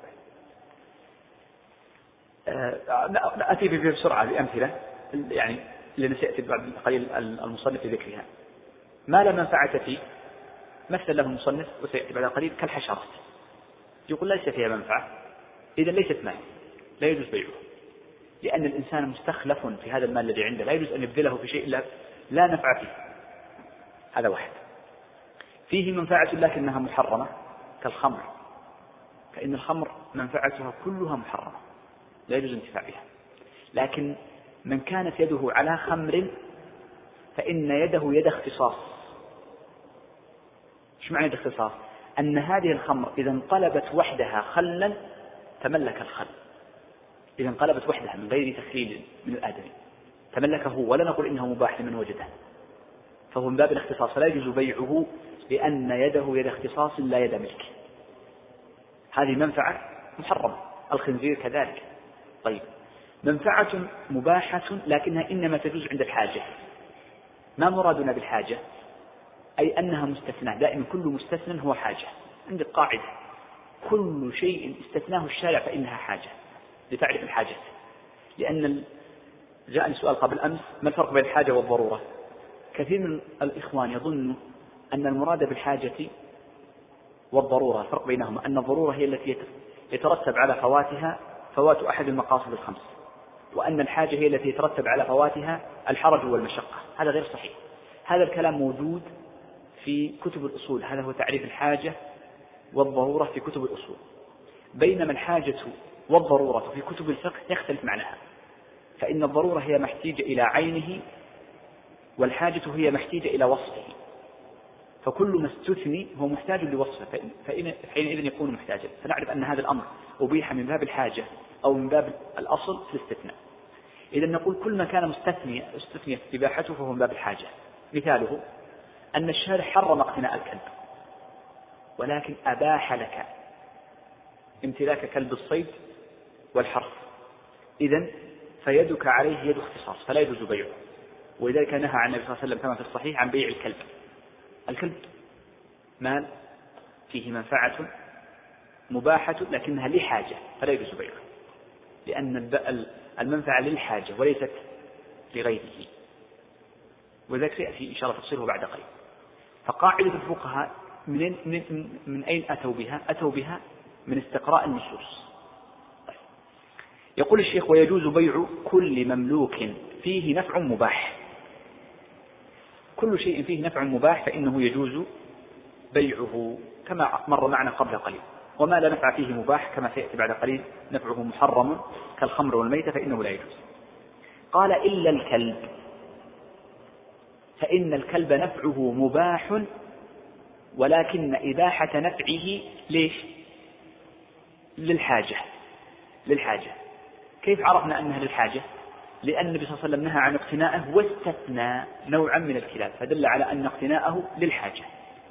أتي بسرعة بأمثلة يعني لأن سيأتي بعد قليل المصنف لذكرها. ما لا منفعة فيه مثل له المصنف وسيأتي بعد قليل كالحشرات، يقول ليس فيها منفعة، إذا ليست مال لا يجوز بيعه، لأن الإنسان مستخلف في هذا المال الذي عنده، لا يجوز أن يبذله في شيء لا نفع فيه. هذا واحد. فيه منفعة لكنها محرمة كالخمر، فإن الخمر منفعتها كلها محرمة لا يجوز انتفاع بها. لكن من كانت يده على خمر فإن يده يد اختصاص. ايش معنى يد اختصاص؟ أن هذه الخمر إذا انقلبت وحدها خلا تملك الخل، إذا انقلبت وحدها من غير تخليل من الآدمي تملكه، ولا نقول إنه مباح لمن وجده، فهو من باب الاختصاص، فلا يجوز بيعه لأن يده يد اختصاص لا يد ملك. هذه منفعة محرمة. الخنزير كذلك. طيب، منفعة مباحة لكنها إنما تجوز عند الحاجة. ما مرادنا بالحاجة؟ أي أنها مستثنى، دائما كل مستثنى هو حاجة. عند القاعدة كل شيء استثناه الشارع فإنها حاجة، لتعرف الحاجة. لأن جاءني سؤال قبل أمس: ما الفرق بين الحاجة والضرورة؟ كثير من الإخوان يظن أن المراد بالحاجة والضرورة الفرق بينهما أن الضرورة هي التي يترتب على فواتها فوات أحد المقاصد الخمس، وأن الحاجة هي التي يترتب على فواتها الحرج والمشقة. هذا غير صحيح. هذا الكلام موجود في كتب الأصول، هذا هو تعريف الحاجة والضرورة في كتب الأصول، بينما الحاجة والضرورة في كتب الفقه يختلف معناها. فإن الضرورة هي محتاجة إلى عينه، والحاجة هي محتاجة إلى وصفه، فكل ما استثني هو محتاج لوصفه، حينئذ يكون محتاجا. فنعرف أن هذا الأمر أبيح من باب الحاجة أو من باب الأصل في الاستثناء. إذا نقول كل ما كان استثنيت إباحته فهو من باب الحاجة. مثاله أن الشارع حرم اقتناء الكلب، ولكن أباح لك امتلاك كلب الصيد والحرث، إذن فيدك عليه يد اختصاص فلا يجوز بيعه. ولذلك نهى عن النبي صلى الله عليه وسلم كما في الصحيح عن بيع الكلب. الكلب مال فيه منفعة مباحة لكنها لحاجة فلا يجوز بيعه، لأن المنفعة للحاجة وليست لغيره. وذلك سيأتي إن شاء الله تفصيله بعد قليل. فقاعدة الفقهاء من أين أتوا بها؟ أتوا بها من استقراء النصوص. يقول الشيخ: ويجوز بيع كل مملوك فيه نفع مباح. كل شيء فيه نفع مباح فإنه يجوز بيعه كما مر معنا قبل قليل. وما لا نفع فيه مباح كما سيأتي بعد قليل نفعه محرم كالخمر والميتة فإنه لا يجوز. قال: إلا الكلب، فإن الكلب نفعه مباح، ولكن إباحة نفعه ليش؟ للحاجة. كيف عرفنا أنها للحاجة؟ لأن النبي صلى الله عليه وسلم نهى عن اقتناءه واستثنى نوعا من الكلاب، فدل على أن اقتناءه للحاجة،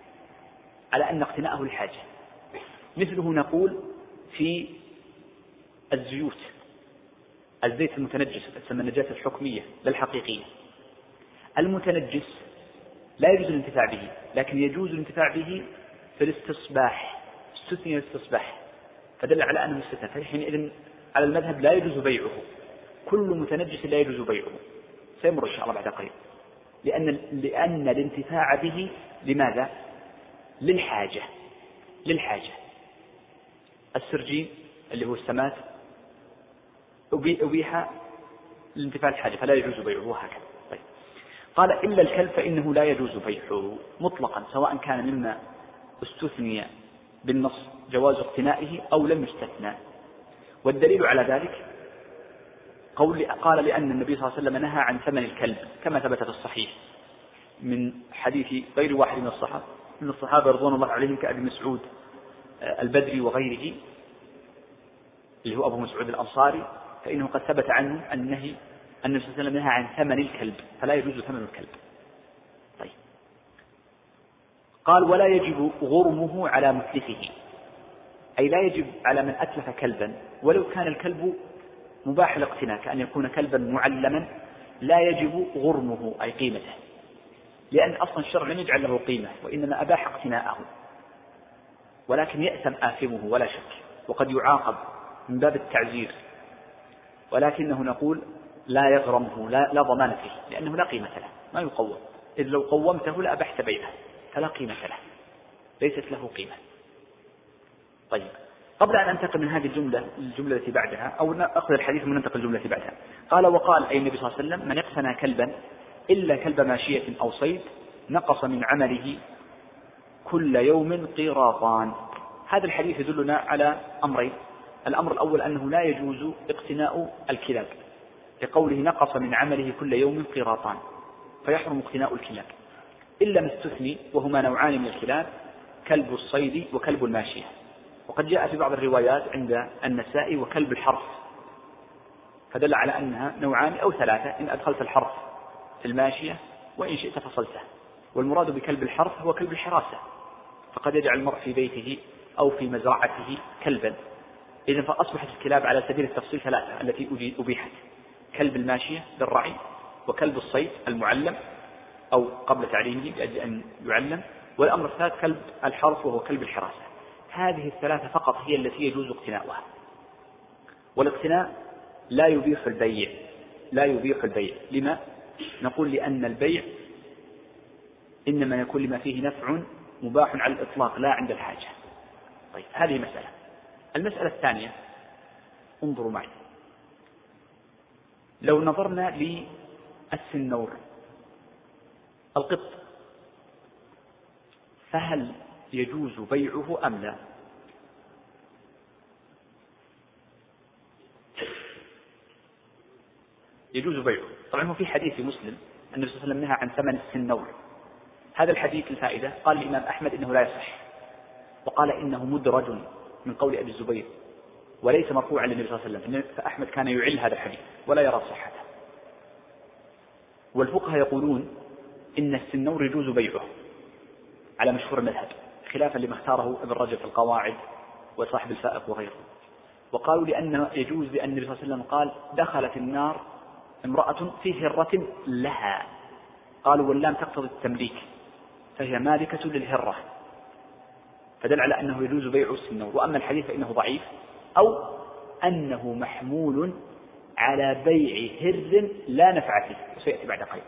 مثله نقول في الزيوت، الزيت المتنجس تسمى النجاسة الحكمية لا الحقيقية. المتنجس لا يجوز الانتفاع به، لكن يجوز الانتفاع به في الاستصباح، استثني الاستصباح فدل على أنه استثنى، فحينئذ على المذهب لا يجوز بيعه. كل متنجس لا يجوز بيعه، سيمر إن شاء الله بعد قليل. لأن الانتفاع به لماذا؟ للحاجة. السرجين اللي هو السمات أبيح لانتفاع الحاجة فلا يجوز بيعه هكذا. طيب. قال: إلا الكلب فإنه لا يجوز بيعه مطلقا، سواء كان مما استثني بالنص جواز اقتنائه أو لم يستثنى. والدليل على ذلك قال: لأن النبي صلى الله عليه وسلم نهى عن ثمن الكلب كما ثبت في الصحيح من حديث غير واحد من الصحابة رضوان الله عليهم كأبي مسعود البدري وغيره اللي هو أبو مسعود الأنصاري، فإنه قد ثبت عنه النهي أن النبي صلى الله عليه وسلم نهى عن ثمن الكلب فلا يجوز ثمن الكلب. طيب. قال ولا يجب غرمه على متلفه، أي لا يجب على من أتلف كلبا ولو كان الكلب مباح الاقتناء كأن يكون كلبا معلما، لا يجب غرمه أي قيمته، لأن أصلا الشرع لم يجعل له قيمة وإنما أباح اقتناءه، ولكن يأثم آثمه ولا شك، وقد يعاقب من باب التعزير، ولكنه نقول لا يغرمه، لا ضمان فيه، لأنه لا قيمة له، ما يقوم، إذ لو قومته لأبحت بيعه، فلا قيمة له، ليست له قيمة. طيب، قبل أن أنتقل من هذه الجملة التي بعدها، أو أخذ الحديث من ننتقل الجملة التي بعدها، قال وقال أي النبي صلى الله عليه وسلم من اقتنى كلبا إلا كلب ماشية أو صيد نقص من عمله كل يوم قيراطان. هذا الحديث يدلنا على أمرين. الأمر الأول أنه لا يجوز اقتناء الكلاب، لقوله نقص من عمله كل يوم قيراطان، فيحرم اقتناء الكلاب إلا ما استثني، وهما نوعان من الكلاب، كلب الصيد وكلب الماشية. وقد جاء في بعض الروايات عند النسائي وكلب الحرث، فدل على أنها نوعان أو ثلاثة إن أدخلت الحرث في الماشية وإن شئت فصلته. والمراد بكلب الحرث هو كلب الحراسة، فقد يجعل المرء في بيته أو في مزرعته كلبا. إذن فأصبحت الكلاب على سبيل التفصيل ثلاثة التي أبيحت: كلب الماشية بالرعي، وكلب الصيد المعلم أو قبل تعليمه لأجل أن يعلم، والأمر الثالث كلب الحرث وهو كلب الحراسة. هذه الثلاثة فقط هي التي يجوز اقتناؤها. والاقتناء لا يبيح البيع، لا يبيح البيع. لما؟ نقول لأن البيع إنما يكون لما فيه نفع مباح على الإطلاق لا عند الحاجة. طيب، هذه مسألة. المسألة الثانية، انظروا معي، لو نظرنا للسنور القط، فهل يجوز بيعه أم لا؟ يجوز بيعه. طبعا هو في حديث في مسلم النبي صلى الله عليه وسلم نهى عن ثمن السنور. هذا الحديث الفائدة قال الإمام أحمد إنه لا يصح، وقال إنه مدرج من قول أبي الزبير وليس مرفوعا للنبي صلى الله عليه وسلم، فأحمد كان يعل هذا الحديث ولا يرى صحته. والفقهاء يقولون إن السنور يجوز بيعه على مشهور المذهب، خلافا لما اختاره ابن رجب في القواعد وصاحب الفائق وغيره. وقالوا لأنه يجوز لأن النبي صلى الله عليه وسلم قال دخلت النار امرأة في هرة لها، قالوا واللام تقتضي التمليك فهي مالكة للهرة، فدل على أنه يجوز بيع السنور. وأما الحديث فإنه ضعيف، أو أنه محمول على بيع هر لا نفع فيه، وسيأتي بعد قليل.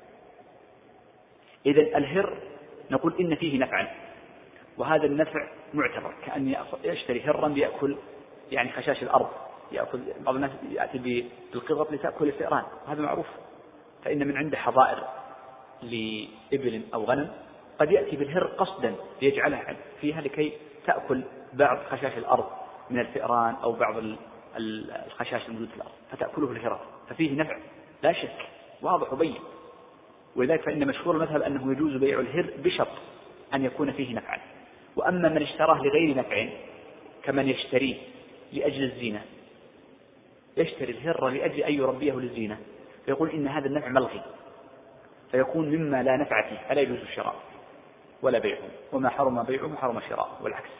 إذن الهر نقول إن فيه نفعا، وهذا النفع معتبر، كأن يشتري هرا ليأكل يعني خشاش الأرض، يأكل. بعض الناس يأتي بالقطط لتأكل الفئران، وهذا معروف، فإن من عنده حظائر لإبل أو غنم قد يأتي بالهر قصدا ليجعلها فيها لكي تأكل بعض خشاش الأرض من الفئران أو بعض الخشاش الموجود في الأرض، فتأكله الهرة، ففيه نفع لا شك واضح وبين. ولذلك فإن مشهور المذهب أنه يجوز بيع الهر بشرط أن يكون فيه نفعا. وأما من اشتراه لغير نفع كمن يشتريه لأجل الزينة، يشتري الهر لأجل أن يربيه للزينة، فيقول إن هذا النفع ملغي، فيكون مما لا نفع فيه، فلا يجوز الشراء ولا بيعه، وما حرم بيعه حرم شراءه والعكس.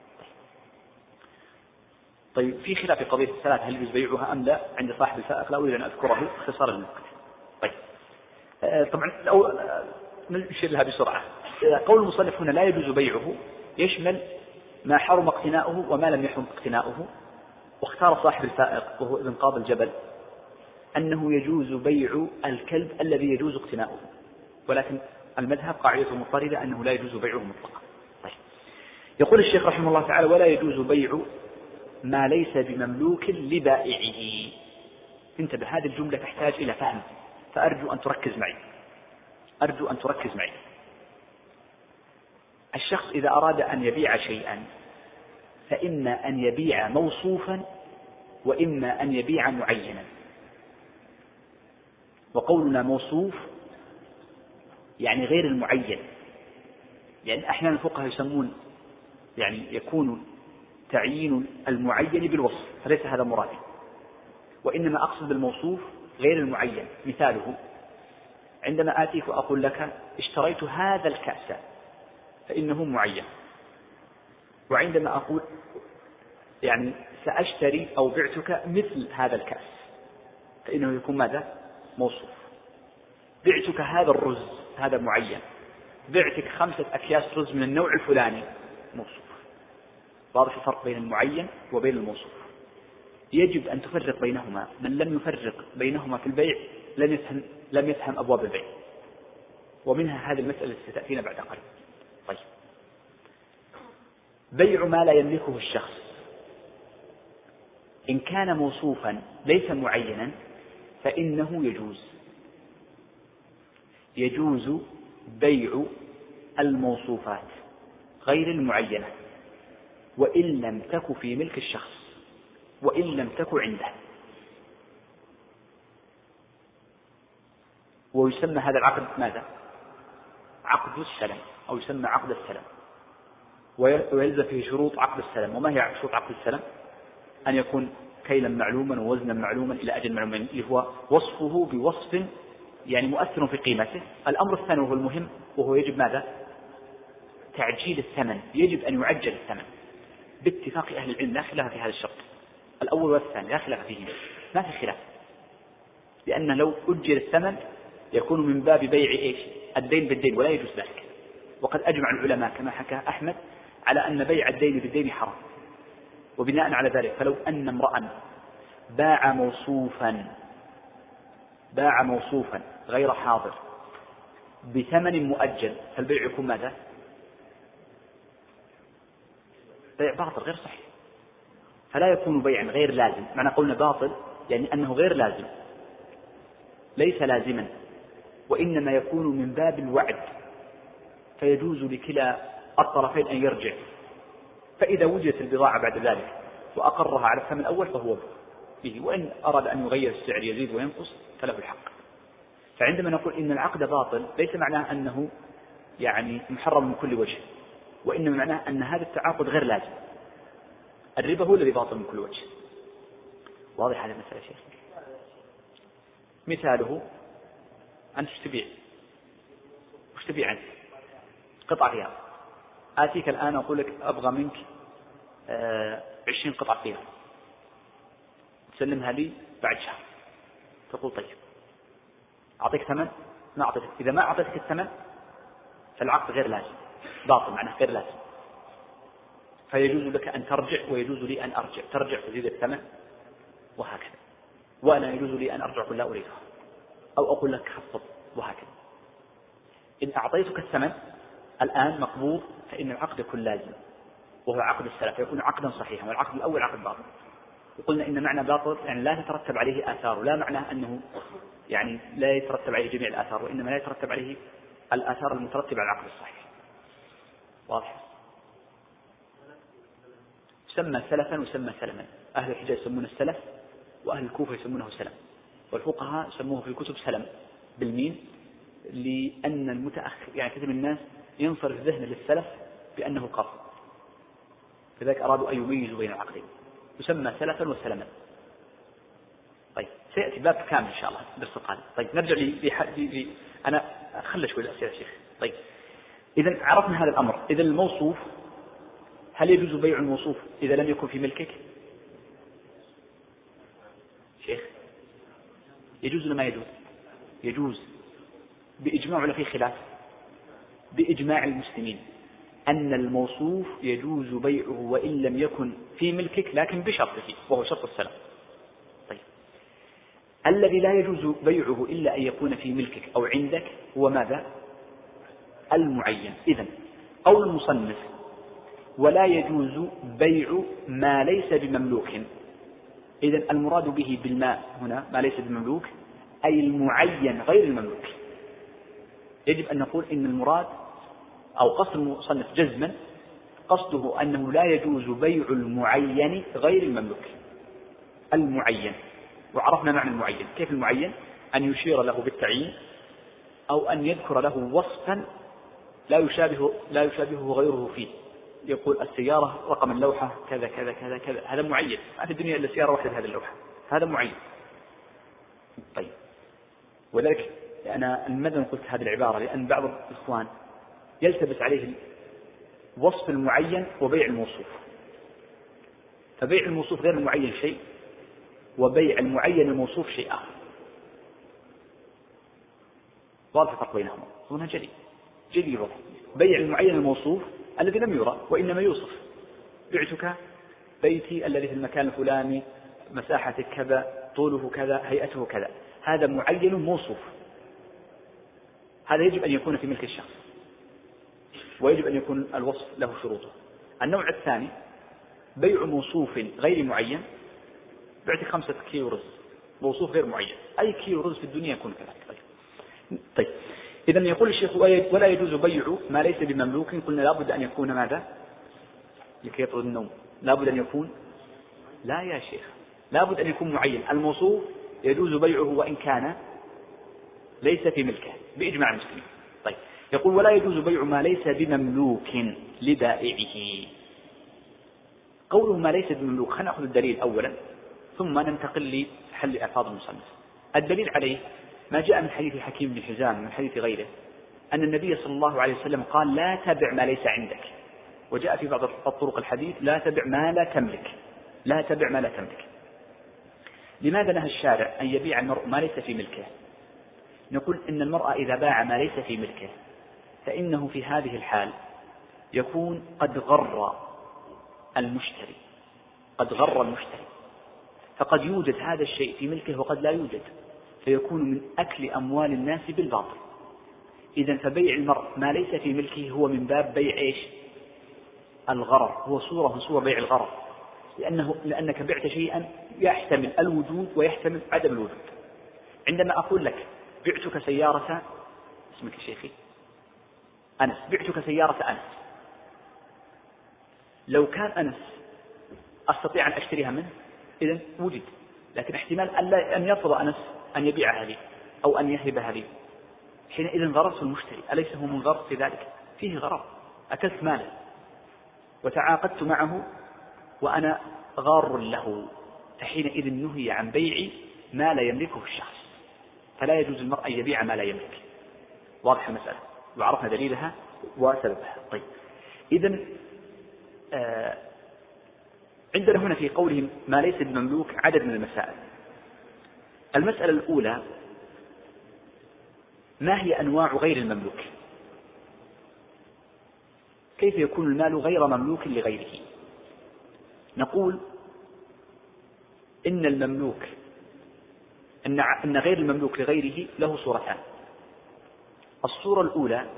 طيب، في خلاف في قضية الثلاث هل يجوز بيعها أم لا عند صاحب الفائق، لا أريد أن أذكره اختصارا للوقت. طيب، طبعا نشير لها بسرعة. قول المصنف هنا لا يجوز بيعه يشمل ما حرم اقتناؤه وما لم يحرم اقتناؤه. واختار صاحب الفائق وهو ابن قاضي الجبل أنه يجوز بيع الكلب الذي يجوز اقتناؤه، ولكن المذهب قاعدة مضطردة أنه لا يجوز بيعه مطلقا. طيب، يقول الشيخ رحمه الله تعالى ولا يجوز بيع ما ليس بمملوك لبائعه. انتبه، هذه الجملة تحتاج إلى فهم، فأرجو أن تركز معي، أرجو أن تركز معي. الشخص إذا أراد أن يبيع شيئا فإما أن يبيع موصوفا وإما أن يبيع معينا. وقولنا موصوف يعني غير المعين، يعني أحيانا الفقهاء يسمون يعني يكون تعيين المعين بالوصف، فليس هذا مرادي، وإنما أقصد بالموصوف غير المعين. مثاله عندما آتيك وأقول لك اشتريت هذا الكأس، فإنه معين. وعندما أقول يعني سأشتري أو بعتك مثل هذا الكأس فإنه يكون ماذا؟ موصوف. بعتك هذا الرز هذا معين، بعتك 5 أكياس رز من النوع الفلاني موصوف. واضح الفرق بين المعين وبين الموصوف. يجب أن تفرق بينهما، من لم يفرق بينهما في البيع لم يفهم أبواب البيع، ومنها هذه المسألة التي ستأتينا بعد قليل. طيب، بيع ما لا يملكه الشخص إن كان موصوفا ليس معينا فإنه يجوز بيع الموصوفات غير المعينة وإن لم تك في ملك الشخص وإن لم تك عنده. ويسمى هذا العقد ماذا؟ عقد السلم، أو يسمى عقد السلم. ويلزم فيه شروط عقد السلم. وما هي شروط عقد السلم؟ أن يكون كيلا معلوما ووزنا معلوما إلى أجل معلوم، اللي هو وصفه بوصف يعني مؤثر في قيمته. الأمر الثاني وهو المهم، وهو يجب ماذا؟ تعجيل الثمن. يجب أن يعجل الثمن باتفاق أهل العلم، لا خلاف في هذا الشرط. الأول والثاني لا خلاف فيهما، ما في خلاف، لأن لو أجل الثمن يكون من باب بيع إيش؟ الدين بالدين، ولا يجوز ذلك. وقد أجمع العلماء كما حكى أحمد على أن بيع الدين بالدين حرام. وبناء على ذلك فلو أن امرأ باع موصوفا غير حاضر بثمن مؤجل فالبيع يكون ماذا؟ بيع باطل غير صحيح. فلا يكون بيعا غير لازم. معنى قولنا باطل يعني أنه غير لازم، ليس لازما، وإنما يكون من باب الوعد، فيجوز لكلا الطرفين أن يرجع. فإذا وجدت البضاعة بعد ذلك وأقرها على الثمن الأول فهو به، وإن أراد أن يغير السعر يزيد وينقص فله الحق. فعندما نقول إن العقد باطل ليس معناه أنه يعني محرم من كل وجه، وإنما معناه أن هذا التعاقد غير لازم. الربا هو الذي باطل من كل وجه. واضح هذا المسألة شيخ؟ مثاله أن تبيع، وش تبيع أنت؟ قطعة غيار. آتيك الآن أقول لك أبغى منك 20 قطعة غيار، تسلمها لي بعد شهر. تقول طيب أعطيك ثمن؟ ما أعطيتك. إذا ما أعطيتك الثمن فالعقد غير لازم، باطل معناه غير لازم. فيجوز لك أن ترجع ويجوز لي أن أرجع، ترجع تزيد الثمن وهكذا. وأنا يجوز لي أن أرجع أقول لا أريدها، أو أقول لك خفض وهكذا. إن أعطيتك الثمن الآن مقبوض فإن العقد يكون لازم، وهو عقد السلف، فيكون عقدا صحيحا، والعقد الأول عقد باطل. وقلنا إن معنى باطل يعني لا تترتب عليه آثار، لا معناه أنه يعني لا يترتب عليه جميع الآثار، وإنما لا يترتب عليه الآثار المترتبة على العقد الصحيح. واضح؟ سمى سلفا وسمى سلما. أهل الحجاز يسمونه السلف، وأهل الكوفة يسمونه سلم، والفقهاء سموه في الكتب سلم بالميم، لأن المتأخر يعني كثير من الناس ينصرف ذهنه للسلف بأنه قصد، فذلك أرادوا أن يميزوا بين العقدين. يسمى سلفا وسلما. طيب سيأتي باب كامل إن شاء الله درس القادم. طيب نرجع لي أنا أخلي شوي الأسئلة يا شيخ. طيب إذا عرفنا هذا الأمر. إذا الموصوف، هل يجوز بيع الموصوف إذا لم يكن في ملكك؟ شيخ يجوز ولا ما يجوز؟ يجوز بإجماع ولا في خلاف؟ بإجماع المسلمين أن الموصوف يجوز بيعه وإن لم يكن في ملكك، لكن بشرطه وهو شرط السلام. طيب الذي لا يجوز بيعه إلا أن يكون في ملكك أو عندك هو ماذا؟ المعين. إذن قول المصنف ولا يجوز بيع ما ليس بمملوك، إذن المراد به بالماء هنا ما ليس بمملوك أي المعين غير المملوك. يجب أن نقول إن المراد أو قصد المصنف جزما قصده أنه لا يجوز بيع المعين غير المملوك. المعين، وعرفنا معنى المعين. كيف المعين؟ أن يشير له بالتعيين أو أن يذكر له وصفا لا يشابهه غيره فيه. يقول السيارة رقم اللوحة كذا كذا كذا كذا، هذا معين. ما في الدنيا إلا سيارة واحدة هذه اللوحة، هذا معين. طيب وذلك أنا المدن قلت هذه العبارة لأن بعض الإخوان يلتبس عليه وصف المعين وبيع الموصوف. فبيع الموصوف غير المعين شيء، وبيع المعين الموصوف شيء آخر. واضح الفرق بينهما؟ هنا جلي واضح. بيع المعين الموصوف الذي لم يرى وإنما يوصف. بعتك بيتي الذي في المكان الفلاني، مساحة كذا، طوله كذا، هيئته كذا، هذا معين موصوف، هذا يجب أن يكون في ملك الشخص، ويجب أن يكون الوصف له شروطه. النوع الثاني بيع موصوف غير معين. بعتك 5 كيلو رز، موصوف غير معين، أي كيلو رز في الدنيا يكون كذلك. طيب إذا يقول الشيخ ولا يجوز بيع ما ليس بمملوك. قلنا لابد أن يكون ماذا؟ لكي يطرد النوم لابد أن يكون، لا يا شيخ، لابد أن يكون معين. الموصوف يجوز بيعه وإن كان ليس في ملكه بإجماع المسلمين. طيب يقول ولا يجوز بيع ما ليس بمملوك لبائعه. قوله ما ليس بمملوك، خلينا نأخذ الدليل أولا ثم ننتقل لحل ألفاظ المصنف. الدليل عليه ما جاء من حديث حكيم بن حزام من حديث غيره أن النبي صلى الله عليه وسلم قال لا تبع ما ليس عندك. وجاء في بعض الطرق الحديث لا تبع ما لا تملك، لا تبع ما لا تملك. لماذا نهى الشارع أن يبيع المرء ما ليس في ملكه؟ نقول إن المرء إذا باع ما ليس في ملكه فإنه في هذه الحال يكون قد غر المشتري، قد غر المشتري، فقد يوجد هذا الشيء في ملكه وقد لا يوجد، فيكون من أكل أموال الناس بالباطل. إذن فبيع المرء ما ليس في ملكه هو من باب بيع إيش؟ الغرر، هو صورة من صور بيع الغرر، لأنك بعت شيئا يحتمل الوجود ويحتمل عدم الوجود. عندما أقول لك بعتك سيارة، اسمك يا شيخي أنس، بعتك سيارة أنس، لو كان أنس أستطيع أن أشتريها منه إذن وجد، لكن احتمال أن يرفض أنس أن يبيعها لي أو أن يهبها لي، حينئذ غررت المشتري. أليس هو منغر في ذلك؟ فيه غرر، أكلت ماله وتعاقدت معه وأنا غار له، فحينئذ نهي عن بيع ما لا يملكه الشخص، فلا يجوز المرء أن يبيع ما لا يملك. واضح المسألة وعرفنا دليلها وسببها. طيب إذن عندنا هنا في قولهم ما ليس بمملوك عدد من المسائل. المسألة الأولى ما هي أنواع غير المملوك؟ كيف يكون المال غير مملوك لغيره؟ نقول إن المملوك أن غير المملوك لغيره له صورتان. الصورة الأولى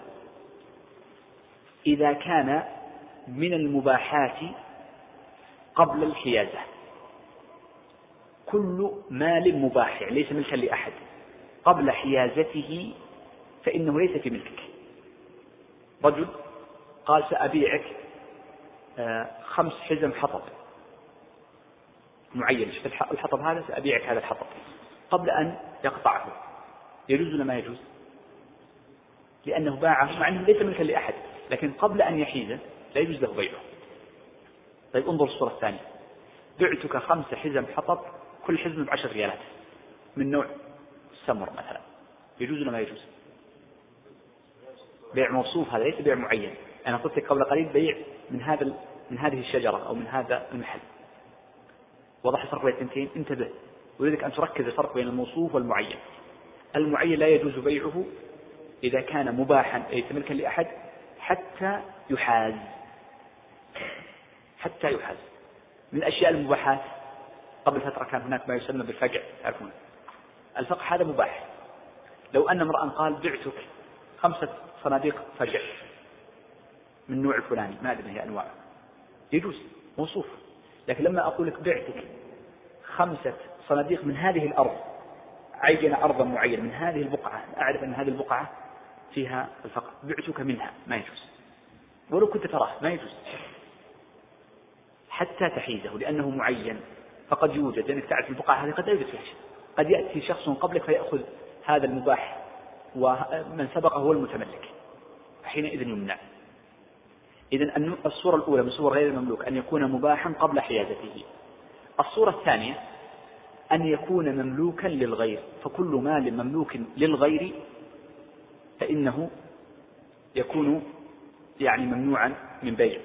إذا كان من المباحات قبل الحيازة، كل مال مباح ليس ملكا لأحد قبل حيازته فإنه ليس في ملكك. رجل قال سأبيعك 5 حزم حطب معين، الحطب هذا سأبيعك هذا الحطب قبل أن يقطعه، يجوز ولا ما يجوز؟ لأنه باعه مع أنه ليس ملكا لأحد، لكن قبل أن يحيزه لا يجوز له بيعه. طيب انظر الصورة الثانية، بعتك 5 حزم حطب كل حزم ب10 ريالات من نوع السمر مثلا، يجوز ولا ما يجوز؟ بيع موصوف، هذا ليس بيع معين. أنا قلت لك قبل قليل بيع من هذه الشجرة أو من هذا المحل. وضح الفرق بين الثنتين؟ انتبه، ويريدك أن تركز الفرق بين الموصوف والمعين. المعين لا يجوز بيعه إذا كان مباحا ليس ملكا لأحد حتى يحاز. من أشياء المباحات قبل فترة كان هناك ما يسمى بالفقع، تعرفون الفقع هذا مباح. لو أن امرأ قال بعتك 5 صناديق فقع من نوع الفلاني، ما أدري هي أنواع، يجوز موصوف. لكن لما أقول لك بعتك 5 صناديق من هذه الأرض، عين أرضا معينة من هذه البقعة، أعرف أن هذه البقعة فيها الفقر، بعتك منها، ما يجوز ولو كنت تراه، ما يجوز حتى تحيزه لأنه معين. فقد يوجد لأنك تعرف البقعة هذه قد لا يوجد فيها شيء، قد يأتي شخص قبلك فيأخذ هذا المباح ومن سبقه هو المتملك، حينئذ يمنع. إذن الصورة الأولى من صور غير المملوك أن يكون مباحا قبل حيازته. الصورة الثانية أن يكون مملوكا للغير، فكل مال مملوك للغير فإنه يكون يعني ممنوعا من بيعه،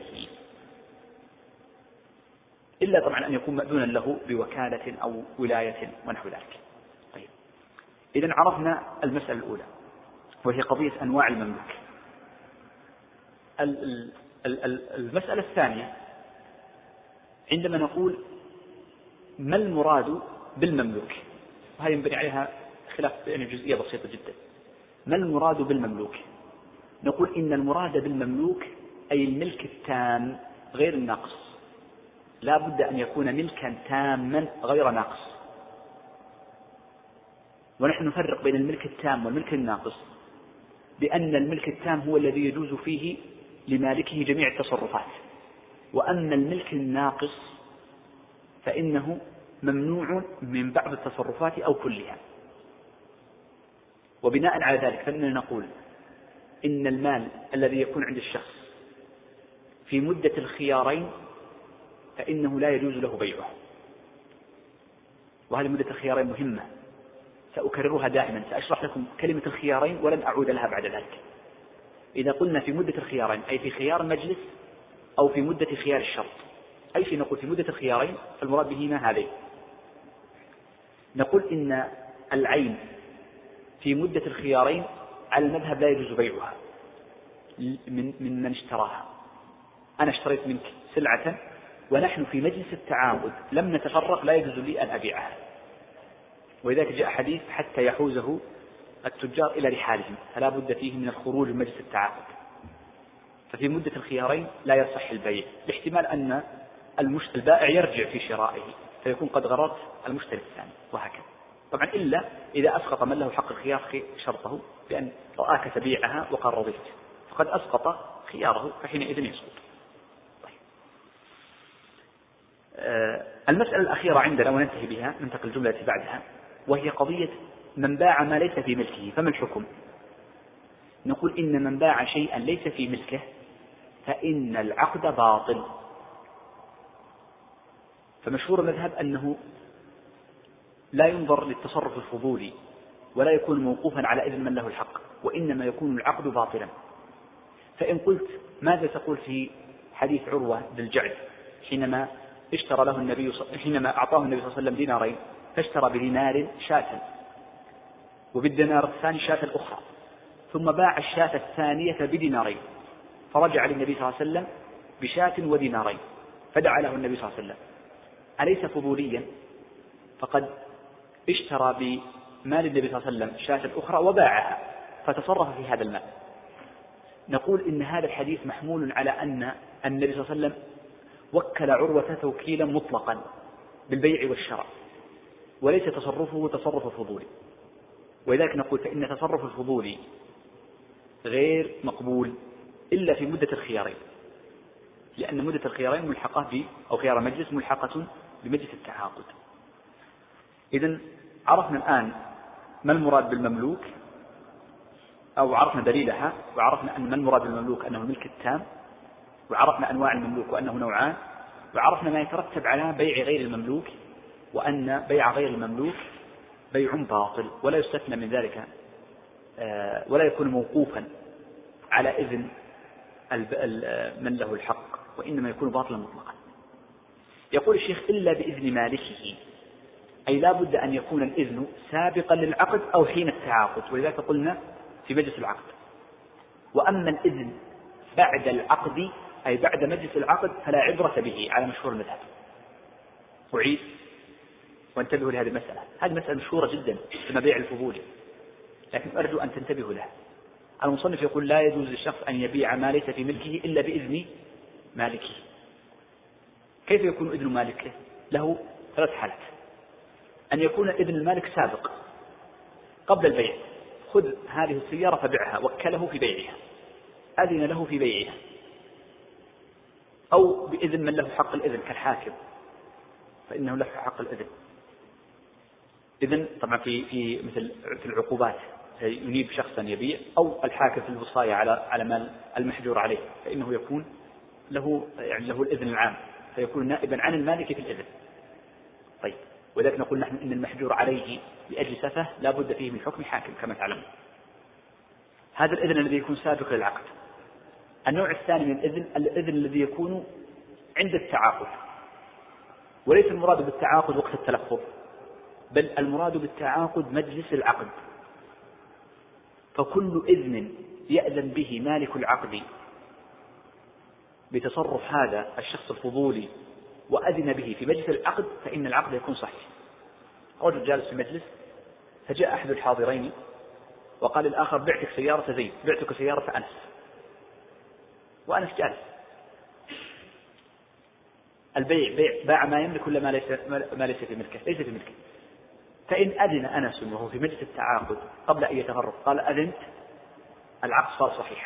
إلا طبعا أن يكون مأذونا له بوكالة أو ولاية ونحو ذلك. طيب، إذن عرفنا المسألة الأولى وهي قضية أنواع المملوك. المسألة الثانية عندما نقول ما المراد بالمملوك، وهي ينبني عليها خلاف يعني جزئية بسيطة جدا. ما المراد بالمملوك؟ نقول إن المراد بالمملوك أي الملك التام غير الناقص، لا بد أن يكون ملكا تاما غير ناقص. ونحن نفرق بين الملك التام والملك الناقص بأن الملك التام هو الذي يجوز فيه لمالكه جميع التصرفات، وأما الملك الناقص فإنه ممنوع من بعض التصرفات أو كلها. وبناء على ذلك فإننا نقول إن المال الذي يكون عند الشخص في مدة الخيارين فإنه لا يجوز له بيعه. وهذه مدة الخيارين مهمة، سأكررها دائما، سأشرح لكم كلمة الخيارين ولن أعود لها بعد ذلك. إذا قلنا في مدة الخيارين أي في خيار المجلس أو في مدة خيار الشرط، أي شيء نقول في مدة الخيارين فالمراد بهما هذين. نقول إن العين في مدة الخيارين على المذهب لا يجوز بيعها من اشتراها. أنا اشتريت منك سلعة ونحن في مجلس التعاقد لم نتفرق، لا يجوز لي أن أبيعها. ولذلك جاء حديث حتى يحوزه التجار إلى رحالهم، فلا بد فيه من الخروج من مجلس التعاقد. ففي مدة الخيارين لا يصح البيع، لاحتمال أن البائع يرجع في شرائه فيكون قد غررت المشتري الثاني، وهكذا. طبعا إلا إذا أسقط من له حق الخيار شرطه بأن رآك تبيعها وقال رضيت، فقد أسقط خياره فحينئذ يسقط. طيب. المسألة الأخيرة عندنا وننتهي بها، ننتقل الجملة التي بعدها، وهي قضية من باع ما ليس في ملكه فما الحكم؟ نقول إن من باع شيئا ليس في ملكه فإن العقد باطل. فمشهور المذهب أنه لا ينظر للتصرف الفضولي ولا يكون موقوفا على إذن من له الحق، وإنما يكون العقد باطلا. فإن قلت ماذا تقول في حديث عروة بن الجعد حينما اشترى له النبي حينما أعطاه النبي صلى الله عليه وسلم دينارين فاشترى بدينار شاة وبالدينار الثاني شاة أخرى، ثم باع الشاة الثانية بدينارين، فرجع للنبي صلى الله عليه وسلم بشاة ودينارين، فدعا له النبي صلى الله عليه وسلم، أليس فضوليا؟ فقد اشترى بمال النبي صلى الله عليه وسلم شاة أخرى وباعها فتصرف في هذا المال. نقول إن هذا الحديث محمول على أن النبي صلى الله عليه وسلم وكل عروة توكيلا مطلقا بالبيع والشراء، وليس تصرفه تصرف الفضولي. ولذلك نقول فإن تصرف الفضولي غير مقبول إلا في مدة الخيارين، لأن مدة الخيارين ملحقة أو خيار مجلس ملحقة بمجلس التعاقد. إذن عرفنا الآن ما المراد بالمملوك، أو عرفنا دليلها، وعرفنا أن ما المراد بالمملوك أنه الملك التام، وعرفنا أنواع المملوك وأنه نوعان، وعرفنا ما يترتب على بيع غير المملوك، وأن بيع غير المملوك بيع باطل ولا يستثنى من ذلك ولا يكون موقوفا على إذن من له الحق، وإنما يكون باطلا مطلقا. يقول الشيخ إلا بإذن مالكه، أي لا بد أن يكون الإذن سابقا للعقد أو حين التعاقد، ولذلك قلنا في مجلس العقد. وأما الإذن بعد العقد أي بعد مجلس العقد فلا عبرة به على مشهور المذهب. أعيد وانتبهوا لهذه المسألة، هذه مسألة مشهورة جدا في مبيع الفضول، لكن أرجو أن تنتبهوا لها. المصنف يقول لا يجوز للشخص أن يبيع ما ليس في ملكه إلا بإذن مالكه. كيف يكون إذن مالكه؟ له ثلاث حالات: أن يكون إذن المالك سابق قبل البيع، خذ هذه السيارة فبعها، وكله في بيعها، أذن له في بيعها، أو بإذن من له حق الإذن كالحاكم فإنه له حق الإذن. إذن طبعا في مثل في العقوبات ينيب شخصا يبيع، أو الحاكم في الوصاية على مال المحجور عليه فإنه يكون له الإذن العام، فيكون نائبا عن المالك في الإذن. طيب، وذلك نقول نحن إن المحجور عليه لأجل سفه لا بد فيه من حكم حاكم كما تعلمون. هذا الإذن الذي يكون سابق للعقد. النوع الثاني من الإذن الذي يكون عند التعاقد، وليس المراد بالتعاقد وقت التلفظ، بل المراد بالتعاقد مجلس العقد. فكل إذن يأذن به مالك العقد بتصرف هذا الشخص الفضولي وأذن به في مجلس العقد فإن العقد يكون صحيح. رجل جالس في مجلس فجاء أحد الحاضرين وقال الآخر بعتك سيارة زيد، بعتك سيارة أنس، وأنس جالس. البيع باع ما يملك ولا ما ليس في ملكه؟ ليس في ملكه. فإن أذن أنس وهو في مجلس التعاقد قبل أن يتغرب قال أذنت، العقد صار صحيحا،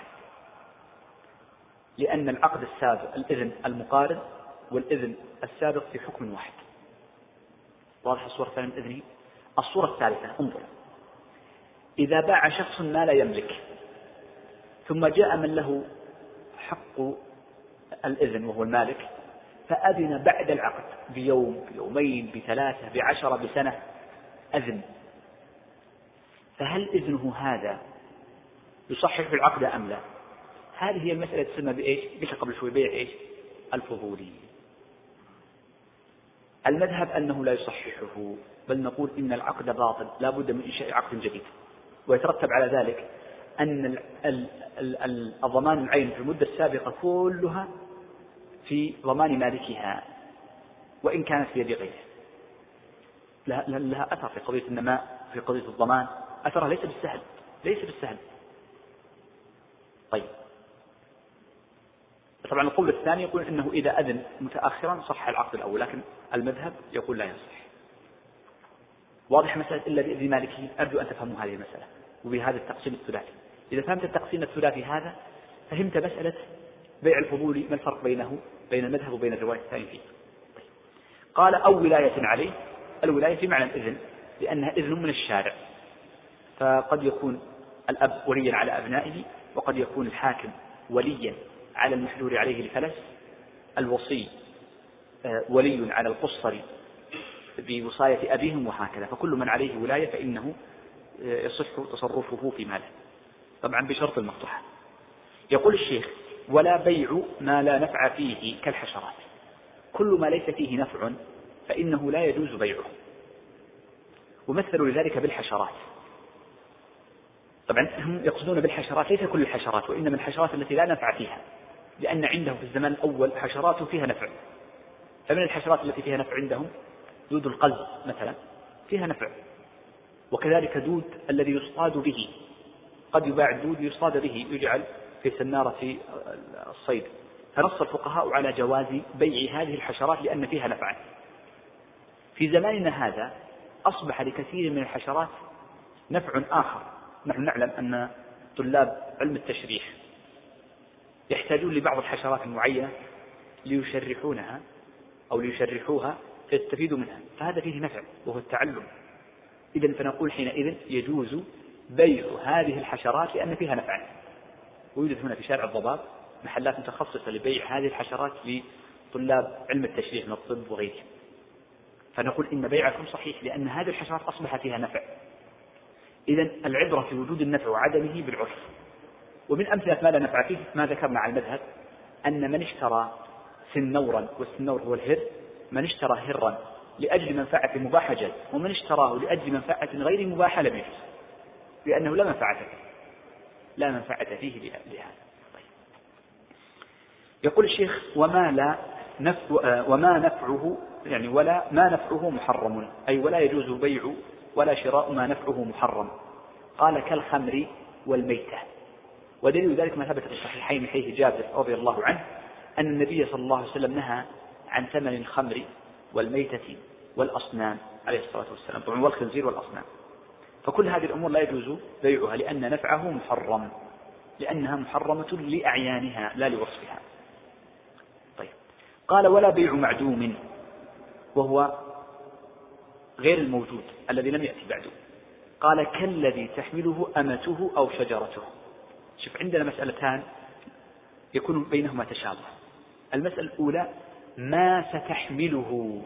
لأن العقد السابق الإذن المقارن والإذن السابق في حكم واحد. واضح الصورة الثانية من إذنه؟ الصورة الثالثة انظر، إذا باع شخص ما لا يملك ثم جاء من له حق الإذن وهو المالك فأذن بعد العقد بيوم، بيومين، بثلاثة، بعشرة، بسنة، أذن، فهل إذنه هذا يصحح العقد أم لا؟ هذه هي المسألة تسمى بإيش؟ بك قبل شوي بيع إيش؟ الفضولي. المذهب أنه لا يصححه، بل نقول إن العقد باطل، لا بد من إنشاء عقد جديد، ويترتب على ذلك أن الضمان العين في المدة السابقة كلها في ضمان مالكها وإن كانت في يد غيره. لها أثر في قضية النماء، في قضية الضمان أثرها ليس بالسهل، ليس بالسهل. طيب، طبعا القول الثاني يقول إنه إذا أذن متأخرا صح العقد الأول، لكن المذهب يقول لا يصح. واضح مسألة إلا بإذن مالكه؟ أرجو أن تفهموا هذه المسألة وبهذا التقسيم الثلاثي. إذا فهمت التقسيم الثلاثي هذا فهمت مسألة بيع الفضول، ما الفرق بينه بين المذهب وبين الرواية الثانية فيه. قال أو ولاية عليه. الولاية في معنى الإذن لأنها إذن من الشارع، فقد يكون الأب وليا على أبنائه، وقد يكون الحاكم وليا على المحجور عليه لفلس، الوصي ولي على القصر بوصاية أبيهم، وهكذا. فكل من عليه ولاية فإنه يصح تصرفه في ماله، طبعا بشرط المقطوعة. يقول الشيخ ولا بيع ما لا نفع فيه كالحشرات. كل ما ليس فيه نفع فإنه لا يجوز بيعه، ومثلوا لذلك بالحشرات. طبعا هم يقصدون بالحشرات ليس كل الحشرات، وإنما الحشرات التي لا نفع فيها، لأن عندهم في الزمان الأول حشرات فيها نفع. فمن الحشرات التي فيها نفع عندهم دود القلب مثلا فيها نفع، وكذلك دود الذي يصطاد به، قد يباع الدود يصطاد به يجعل في سنارة الصيد. فنص الفقهاء على جواز بيع هذه الحشرات لأن فيها نفعا. في زماننا هذا أصبح لكثير من الحشرات نفع آخر. نحن نعلم أن طلاب علم التشريح يحتاجون لبعض الحشرات المعينة ليشرحونها أو ليشرحوها فيستفيدوا منها، فهذا فيه نفع وهو التعلم. إذن فنقول حينئذ يجوز بيع هذه الحشرات لأن فيها نفعا. ويوجد هنا في شارع الضباب محلات متخصصة لبيع هذه الحشرات لطلاب علم التشريح من الطب وغيره. فنقول إن بيعكم صحيح لأن هذه الحشرات أصبح فيها نفع. إذن العبرة في وجود النفع وعدمه بالعرف. ومن أمثلة ما لا نفع فيه ما ذكرنا على المذهب أن من اشترى سنورا، والسنور هو الهر، من اشترى هرا لأجل منفعة مباحة جاز، ومن اشتراه لأجل منفعة غير مباحة لم يجوز، لأنه لا منفعة فيه لهذا. طيب. يقول الشيخ وما نفعه يعني ولا ما نفعه محرم، أي ولا يجوز بيع ولا شراء ما نفعه محرم. قال كالخمر والميتة. ودليل ذلك ما ثبت في الصحيحين حيث جابر رضي الله عنه أن النبي صلى الله عليه وسلم نهى عن ثمن الخمر والميتة والأصنام عليه الصلاة والسلام، طبعا والخنزير والأصنام. فكل هذه الأمور لا يجوز بيعها لأن نفعه محرم، لأنها محرمة لأعيانها لا لوصفها. طيب. قال ولا بيع معدوم، وهو غير الموجود الذي لم يأتي بعده. قال كالذي تحمله أمته أو شجرته. شوف عندنا مسألتان يكون بينهما تشابه. المسألة الأولى ما ستحمله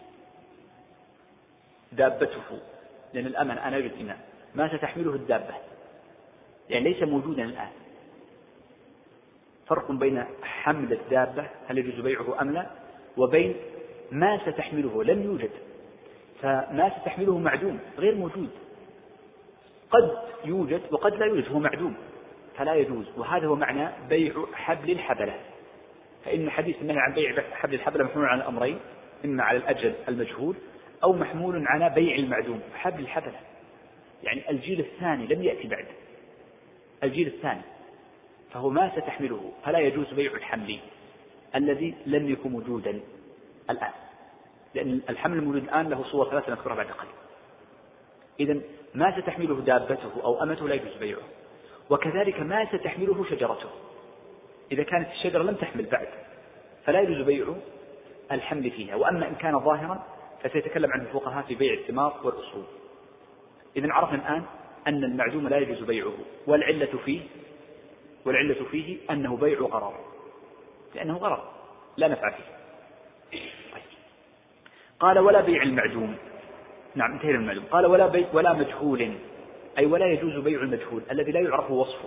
دابته، لأن الأمن أنا أريد إناء ما ستحمله الدابة، يعني ليس موجودا الآن. فرق بين حمل الدابة هل يجوز بيعه أم لا، وبين ما ستحمله لم يوجد، فما ستحمله معدوم غير موجود، قد يوجد وقد لا يوجد، هو معدوم فلا يجوز. وهذا هو معنى بيع حبل الحبلة، فإن حديث النهي عن بيع حبل الحبلة محمول على الأمرين، إما على الأجل المجهول أو محمول على بيع المعدوم. حبل الحبلة يعني الجيل الثاني لم يأتي بعد، الجيل الثاني، فهو ما ستحمله، فلا يجوز بيع الحمل الذي لم يكن موجودا الآن، لأن الحمل الموجود الآن له صور ثلاثة نذكرها بعد قليل. إذن ما ستحمله دابته أو أمته لا يجوز بيعه، وكذلك ما ستحمله شجرته، إذا كانت الشجرة لم تحمل بعد فلا يجوز بيع الحمل فيها. وأما إن كان ظاهرا فسيتكلم عنه الفقهاء في بيع الثمار والأصول. إذن عرفنا الآن أن المعدوم لا يجوز بيعه، والعلة فيه أنه بيع غرر، لأنه غرر لا نفع فيه. طيب. قال ولا بيع المعدوم، نعم انتهينا من المعدوم. قال ولا بيع ولا مجهول، أي ولا يجوز بيع المجهول الذي لا يعرف وصفه،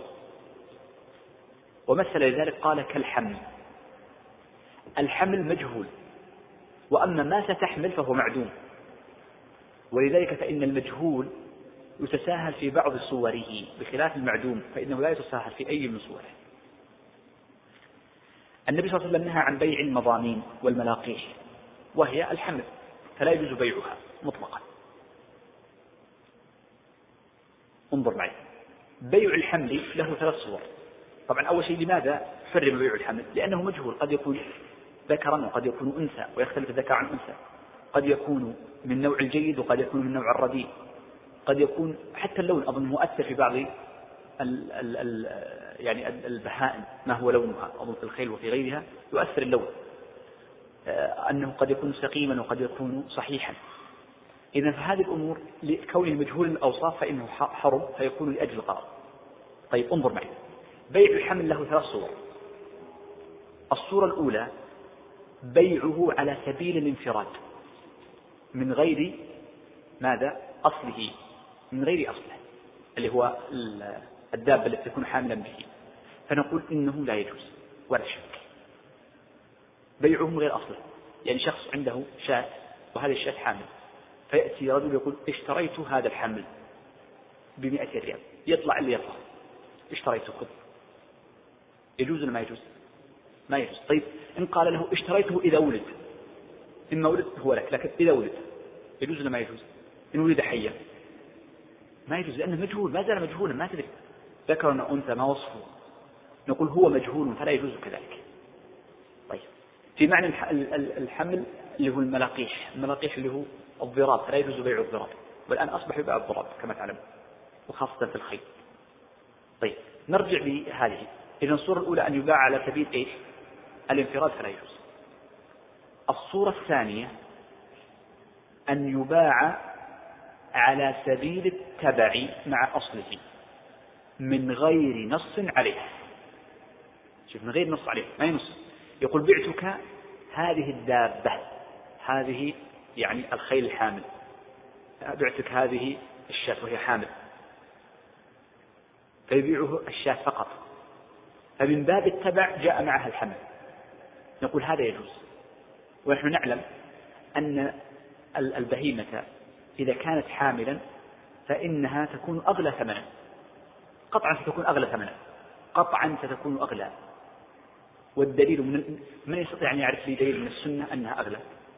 ومثل لذلك قال كالحمل. الحمل مجهول، وأما ما ستحمل فهو معدوم، ولذلك فإن المجهول يتساهل في بعض صوره بخلاف المعدوم فإنه لا يتساهل في أي من صوره. النبي صلى الله عليه وسلم نهى عن بيع المضامين والملاقيح، وهي الحمل، فلا يجوز بيعها مطلقا. انظر معي، بيع الحمل له ثلاث صور. طبعا أول شيء لماذا حرم بيع الحمل؟ لأنه مجهول، قد يكون ذكرا وقد يكون أنثى، ويختلف الذكر عن أنثى، قد يكون من نوع الجيد وقد يكون من نوع الرديء، قد يكون حتى اللون أظن مؤثر في بعض يعني البهائم ما هو لونها، أظن في الخيل وفي غيرها يؤثر اللون، أنه قد يكون سقيما وقد يكون صحيحا. إذا فهذه الأمور لكونه مجهول الأوصاف فإنه حرم، فيكون لأجل الغرض. طيب انظر معي، بيع الحمل له ثلاث صور. الصورة الأولى بيعه على سبيل الانفراد من غير ماذا؟ أصله، من غير أصله اللي هو الدابة التي تكون حاملا به، فنقول إنه لا يجوز ولا شك. بيعه من غير أصله، يعني شخص عنده شاة وهذه الشاة حامل، فيأتي رجل يقول اشتريت هذا الحمل ب100 ريال، يطلع اللي يطلع اشتريته خذ، يجوز ولا ما يجوز؟ ما يجوز. طيب إن قال له اشتريته إذا ولد، إما ولد هو لك، لكن إذا ولد يجوز ولا ما يجوز؟ إن ولد حيا ما يجوز، لأنه مجهول، ما زال مجهولا، ما تدري ذكر أو أنثى ما وصفه، نقول هو مجهول فلا يجوز كذلك. طيب في معنى الحمل اللي هو الملاقيح اللي هو الضراب، فلا يجوز بيع الضراب، والآن أصبح يباع الضراب كما تعلم، وخاصة في الخيل. طيب نرجع لهذه. إذن الصورة الأولى أن يباع على سبيل إيش؟ الانفراد، فلا يجوز. الصورة الثانية أن يباع على سبيل التبع مع أصله من غير نص عليه. شوف، من غير نص عليه، ما ينص، يقول بعتك هذه الدابة، هذه يعني الخيل الحامل، بعتك هذه الشاة وهي حامل، فيبيعه الشاة فقط، فمن باب التبع جاء معها الحمل، نقول هذا يجوز. ونحن نعلم أن البهيمة إذا كانت حاملا فإنها تكون أغلى ثمنا، قطعا ستكون أغلى ثمنا، قطعا ستكون أغلى. والدليل من يستطيع أن يعرف لي دليل من السنة أنها أغلى؟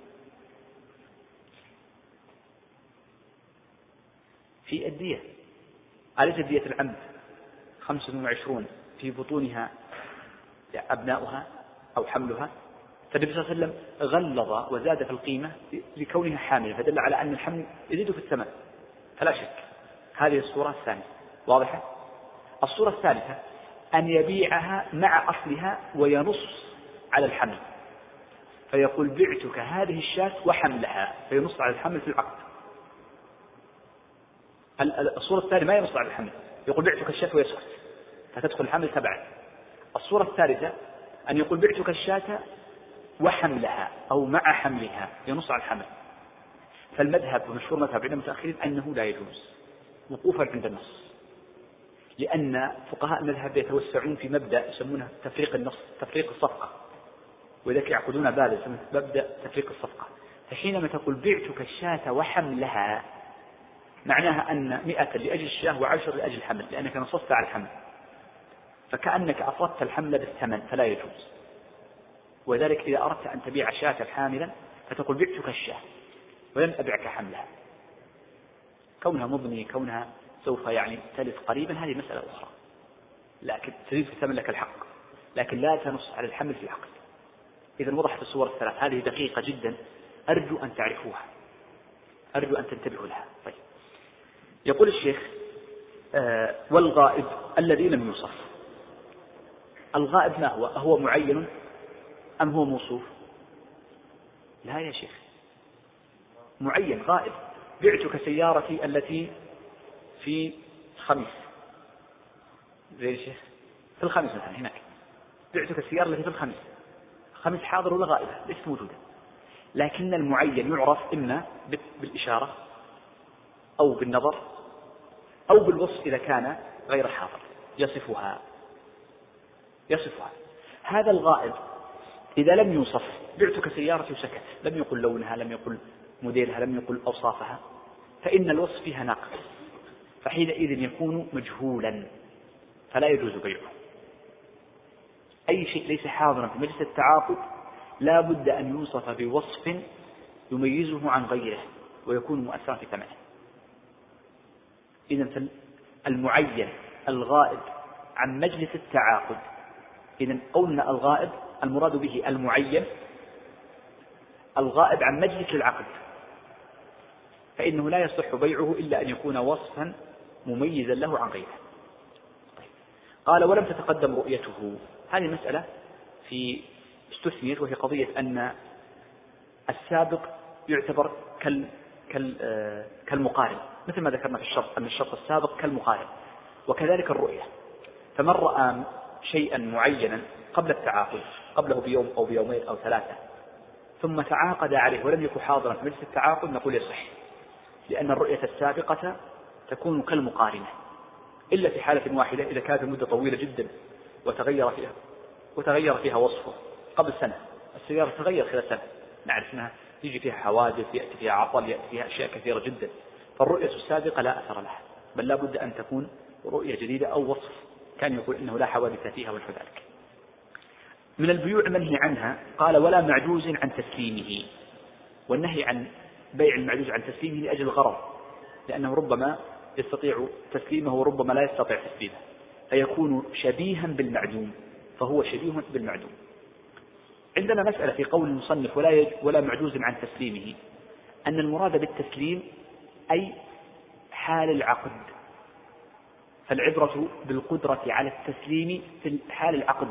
في الدية، أليس دية العمد 25 في بطونها أبناؤها أو حملها؟ فالنبي صلى الله عليه وسلم غلظ وزاد في القيمة لكونها حاملة، فدل على أن الحمل يزيد في الثمن، فلا شك. هذه الصورة الثانية واضحة. الصورة الثالثة أن يبيعها مع أصلها وينص على الحمل، فيقول بعتك هذه الشاة وحملها، فينص على الحمل في العقد. الصورة الثانية ما ينص على الحمل، يقول بعتك الشاة ويسكت، فتدخل الحمل تبعا. الصورة الثالثة أن يقول بعتك الشاة وحملها أو مع حملها، ينص على الحمل. فالمذهب ومشهور مذهب عند المتأخرين أنه لا يجوز وقوفا عند النص، لأن فقهاء المذهب يتوسعون في مبدأ يسمونه تفريق النص، تفريق الصفقة، وذلك يعقدون باب يسمونه مبدأ تفريق الصفقة. فحينما تقول بعتك الشاة وحملها، معناها أن 100 لأجل الشاة و10 لأجل الحمل، لأنك نصصت على الحمل، فكأنك أفردت الحمل بالثمن فلا يجوز. وذلك إذا أردت أن تبيع شاة حاملا فتقول بعتك الشاة ولن أبيعك حملها، كونها مضني، كونها سوف تلف قريبا، هذه مسألة أخرى، لكن تزيد في الثمن لك الحق، لكن لا تنص على الحمل في العقد. إذا وضحت الصور الثلاث، هذه دقيقة جدا، أرجو أن تعرفوها، أرجو أن تنتبهوا لها. طيب، يقول الشيخ والغائب الذي لم يوصف. الغائب ما هو؟ أهو معين أم هو موصوف؟ لا يا شيخ، معين غائب. بعتك سيارتي التي في خميس، زي الشيخ في الخميس مثلا، هناك بعتك السيارة التي في الخميس، خميس حاضر ولا غائبة؟ ليست موجودة. لكن المعين يعرف إما بالإشارة أو بالنظر أو بالوصف إذا كان غير حاضر، يصفها. هذا الغائب إذا لم يوصف، بعتك سيارتي وسكت، لم يقل لونها، لم يقل موديلها، لم يقل أوصافها، فإن الوصف فيها ناقص، فحينئذ يكون مجهولا فلا يجوز بيعه. أي شيء ليس حاضرا في مجلس التعاقد لا بد أن يوصف بوصف يميزه عن غيره ويكون مؤثرا في ثمنه. إذن المعين الغائب عن مجلس التعاقد، إذن قولنا الغائب المراد به المعين الغائب عن مجلس العقد، فإنه لا يصح بيعه إلا أن يكون وصفا مميزا له عن غيره. طيب. قال ولم تتقدم رؤيته. هذه مسألة في استثنيت، وهي قضية أن السابق يعتبر كالمقارن، مثل ما ذكرنا في الشرط أن الشرط السابق كالمقارن، وكذلك الرؤية. فمن رأى شيئا معينا قبل التعاقد، قبله بيوم أو بيومين أو 3، ثم تعاقد عليه ولم يكن حاضرا في مجلس التعاقد، نقول يصح، لأن الرؤية السابقة تكون كالمقارنة، إلا في حالة واحدة، إذا كانت المدة طويلة جدا وتغير فيها وصفه. قبل سنة السيارة تغير خلال سنة، نعرف أنها يجي فيها حوادث، يأتي فيها عطل، يأتي فيها أشياء كثيرة جدا، فالرؤية السابقة لا أثر لها، بل لا بد أن تكون رؤية جديدة أو وصف كان يقول إنه لا حوادث فيها ونحو ذلك. من البيوع منهي عنها، قال ولا معجوز عن تسليمه. والنهي عن بيع المعجوز عن تسليمه لأجل الغرض، لأنه ربما يستطيع تسليمه وربما لا يستطيع تسليمه، فيكون شبيها بالمعدوم، فهو شبيه بالمعدوم. عندنا مسألة في قول المصنف ولا معجوز عن تسليمه، أن المراد بالتسليم أي حال العقد، فالعبرة بالقدرة على التسليم في حال العقد.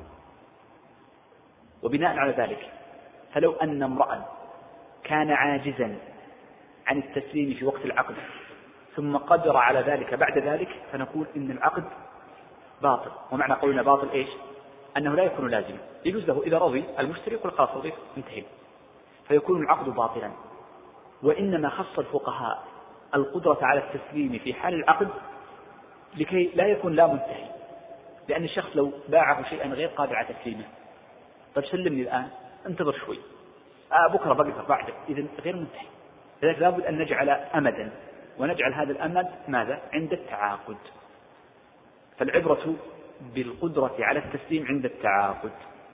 وبناء على ذلك فلو أن امرأ كان عاجزا عن التسليم في وقت العقد ثم قدر على ذلك بعد ذلك، فنقول إن العقد باطل. ومعنى قولنا باطل إيش؟ أنه لا يكون لازما، يجوز له إذا رضي المشتري يقول خلاص رضيت انتهي، فيكون العقد باطلا. وإنما خص الفقهاء القدرة على التسليم في حال العقد لكي لا يكون لا منتهي، لأن الشخص لو باعه شيئا غير قادر على تسليمه، طيب سلمني الآن، انتظر شوي، بكرة بقدر بعد، إذن غير منتهي. لذلك لابد أن نجعل أمدا، ونجعل هذا الأمد ماذا؟ عند التعاقد. فالعبرة بالقدرة على التسليم عند التعاقد.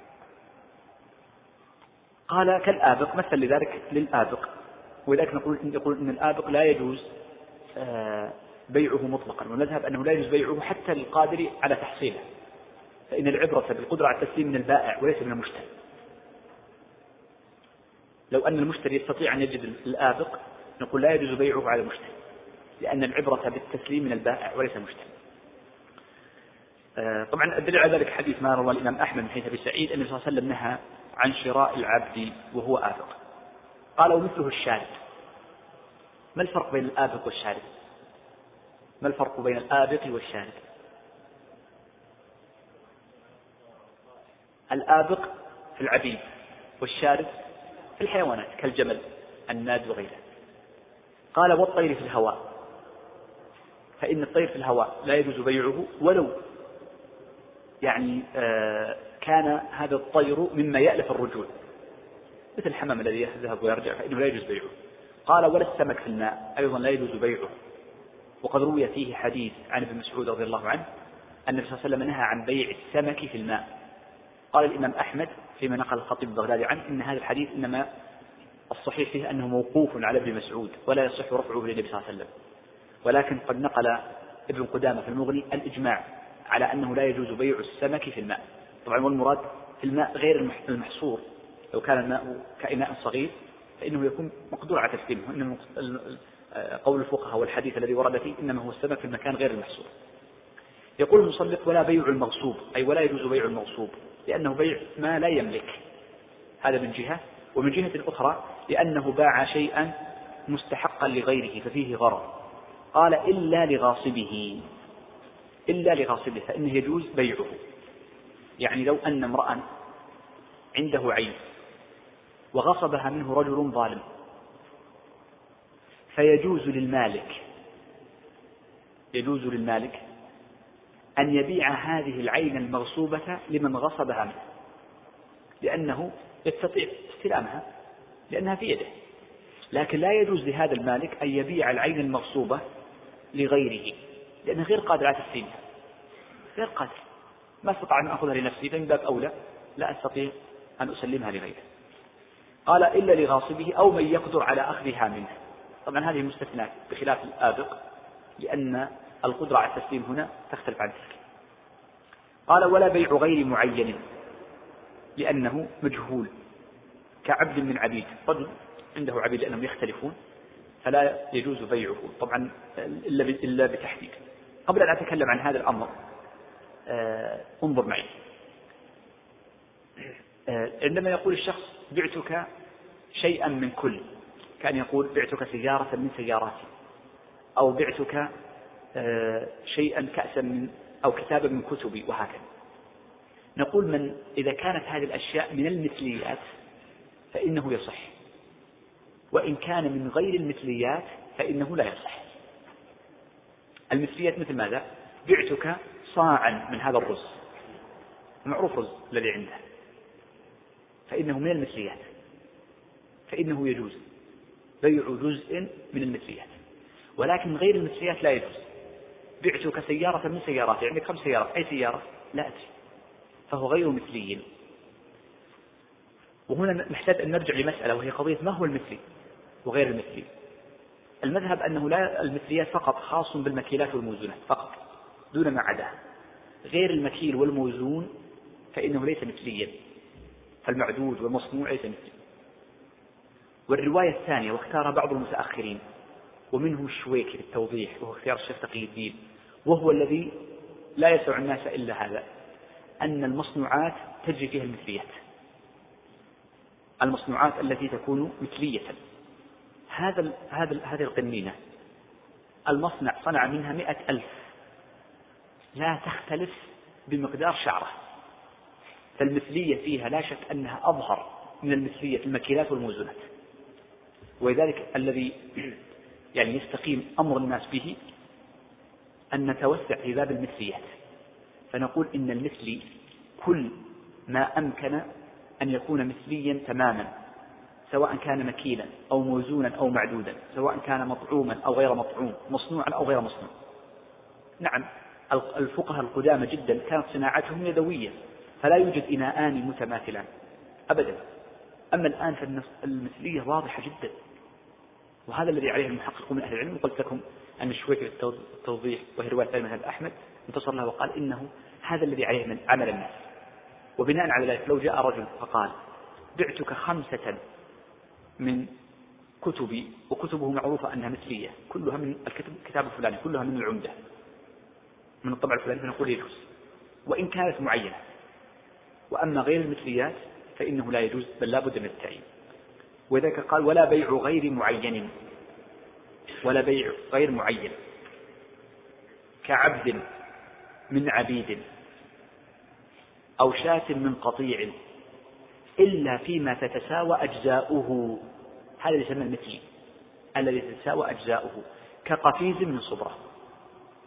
قال كالآبق، مثل لذلك للآبق، ولذلك نقول إن الآبق لا يجوز بيعه مطلقا، ونذهب أنه لا يجوز بيعه حتى للقادر على تحصيله، فإن العبرة بالقدرة على التسليم من البائع وليس من المشتري. لو أن المشتري يستطيع أن يجد الآبق نقول لا يجوز بيعه على المشتري، لأن العبرة بالتسليم من البائع وليس المشتري. طبعا الدليل على ذلك حديث ما روى الإمام أحمد من حديث أبي سعيد أن النبي صلى الله عليه وسلم نهى عن شراء العبد وهو آبق. قال ومثله الشارد. ما الفرق بين الآبق والشارد؟ ما الفرق بين الآبق والشارد؟ الآبق في العبيد، والشارد في الحيوانات كالجمل الناد وغيره. قال والطير في الهواء. فإن الطير في الهواء لا يجوز بيعه ولو يعني كان هذا الطير مما يألف الرجول، مثل الحمام الذي يذهب ويرجع فإنه لا يجوز بيعه. قال ولا السمك في الماء أيضا لا يجوز بيعه، وقد روي فيه حديث عن ابن مسعود رضي الله عنه أن النبي صلى الله عليه وسلم نهى عن بيع السمك في الماء. قال الإمام أحمد فيما نقل الخطيب البغدادي عنه إن هذا الحديث إنما الصحيح فيه أنه موقوف على ابن مسعود ولا يصح رفعه للنبي صلى الله عليه وسلم، ولكن قد نقل ابن قدامة في المغني الإجماع على أنه لا يجوز بيع السمك في الماء. طبعا والمراد في الماء غير المحصور، لو كان الماء كإناء صغير فإنه يكون مقدور على تسليمه. إنما قول الفقهاء والحديث الذي ورد فيه إنما هو السمك في المكان غير المحصور. يقول المصنف ولا بيع المغصوب، أي ولا يجوز بيع المغصوب لأنه بيع ما لا يملك، هذا من جهة، ومن جهة أخرى لأنه باع شيئا مستحقا لغيره ففيه غرر. قال إلا لغاصبه، إلا لغاصبه فإنه يجوز بيعه. يعني لو أن امرأ عنده عين وغصبها منه رجل ظالم فيجوز للمالك أن يبيع هذه العين المغصوبة لمن غصبها منه، لأنه يستطيع استلامها لأنها في يده، لكن لا يجوز لهذا المالك أن يبيع العين المغصوبة لغيره لأنه غير قادر على تسليمها، غير قادر، ما استطاع أن أخذها لنفسي فمن باب أولى لا أستطيع أن أسلمها لغيره. قال إلا لغاصبه أو من يقدر على أخذها منه. طبعا هذه مستثنات بخلاف الآبق لأن القدرة على التسليم هنا تختلف عن تلك. قال ولا بيع غير معين لأنه مجهول كعبد من عبيد، رجل عنده عبيد لأنهم يختلفون فلا يجوز بيعه طبعا إلا بتحديد. قبل أن أتكلم عن هذا الأمر انظر معي، عندما يقول الشخص بعتك شيئا من كل، كان يقول بعتك سيارة من سياراتي، أو بعتك شيئا كأسا من أو كتابا من كتبي، وهكذا. نقول من إذا كانت هذه الأشياء من المثليات فإنه يصح، وإن كان من غير المثليات فإنه لا يصح. المثليات مثل ماذا؟ بعتك صاعا من هذا الرز، معروف رز الذي عنده، فإنه من المثليات فإنه يجوز بيع جزء من المثليات، ولكن غير المثليات لا يجوز. بعتك سيارة من سياراتي، عندك 5 سيارات، أي سيارة؟ لا أدري، فهو غير مثلي. وهنا نحتاج أن نرجع لمسألة وهي قضية ما هو المثلي وغير المثلي. المذهب أنه لا، المثليات فقط خاص بالمكيلات والموزونات فقط دون ما عداها، غير المكيل والموزون فإنه ليس مثليا، فالمعدود والمصنوع ليس مثلي. والرواية الثانية واختار بعض المتأخرين ومنهم الشويكي في التوضيح وهو اختيار الشيخ تقي الدين، وهو الذي لا يسع الناس إلا هذا، أن المصنوعات تجري فيها المثليات، المصنوعات التي تكون مثلية. هذه القنينة المصنع صنع منها 100,000 لا تختلف بمقدار شعره، فالمثلية فيها لا شك أنها أظهر من المثلية في المكيلات والموزونات. ولذلك الذي يعني يستقيم أمر الناس به أن نتوسع في باب المثليات، فنقول إن المثلي كل ما أمكن أن يكون مثليا تماما، سواء كان مكيلا أو موزونا أو معدودا، سواء كان مطعوما أو غير مطعوم، مصنوعا أو غير مصنوع. نعم الفقهاء القدامى جدا كانت صناعتهم يدوية فلا يوجد إناءان متماثلان أبدا، أما الآن فالمثلية واضحة جدا، وهذا الذي عليه المحققون من أهل العلم. وقلت لكم أن الشويكي في التوضيح وهي رواية المذهب أحمد انتصر له وقال إنه هذا الذي عليه من عمل الناس. وبناء على ذلك لو جاء رجل فقال بعتك 5 من كتبي وكتبه معروفة أنها مثلية كلها من الكتاب الفلاني، كلها من العمدة من الطبع الفلاني، فنقول يجوز وإن كانت معينة. وأما غير المثليات فإنه لا يجوز بل لا بد من التعيين. وذلك قال ولا بيع غير معين، ولا بيع غير معين كعبد من عبيد أو شاة من قطيع إلا فيما تتساوى أجزاؤه، هذا يسمى المثلي الذي تتساوى أجزاؤه، كقفيز من صبرة.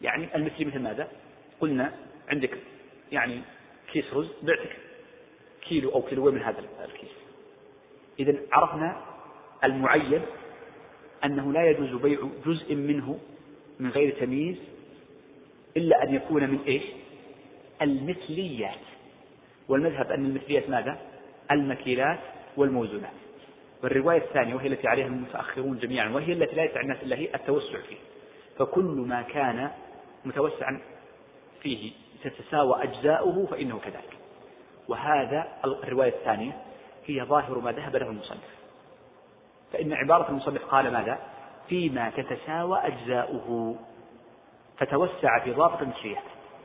يعني المثلي مثل ماذا؟ قلنا عندك يعني كيس رز بعتك كيلو أو كيلوين من هذا الكيس. إذن عرفنا المعين أنه لا يجوز بيع جزء منه من غير تمييز إلا أن يكون من إيش؟ المثليات. والمذهب أن المثليات ماذا؟ المكيلات والموزونات. والرواية الثانية وهي التي عليها المتأخرون جميعا وهي التي لا يسع الناس إلا هي التوسع فيه، فكل ما كان متوسعا فيه تتساوى أجزاؤه فإنه كذلك. وهذا الرواية الثانية هي ظاهر ما ذهب له المصنف، فإن عبارة المصنف قال ماذا؟ فيما تتساوى أجزاؤه، فتوسع في ضابط المثليات.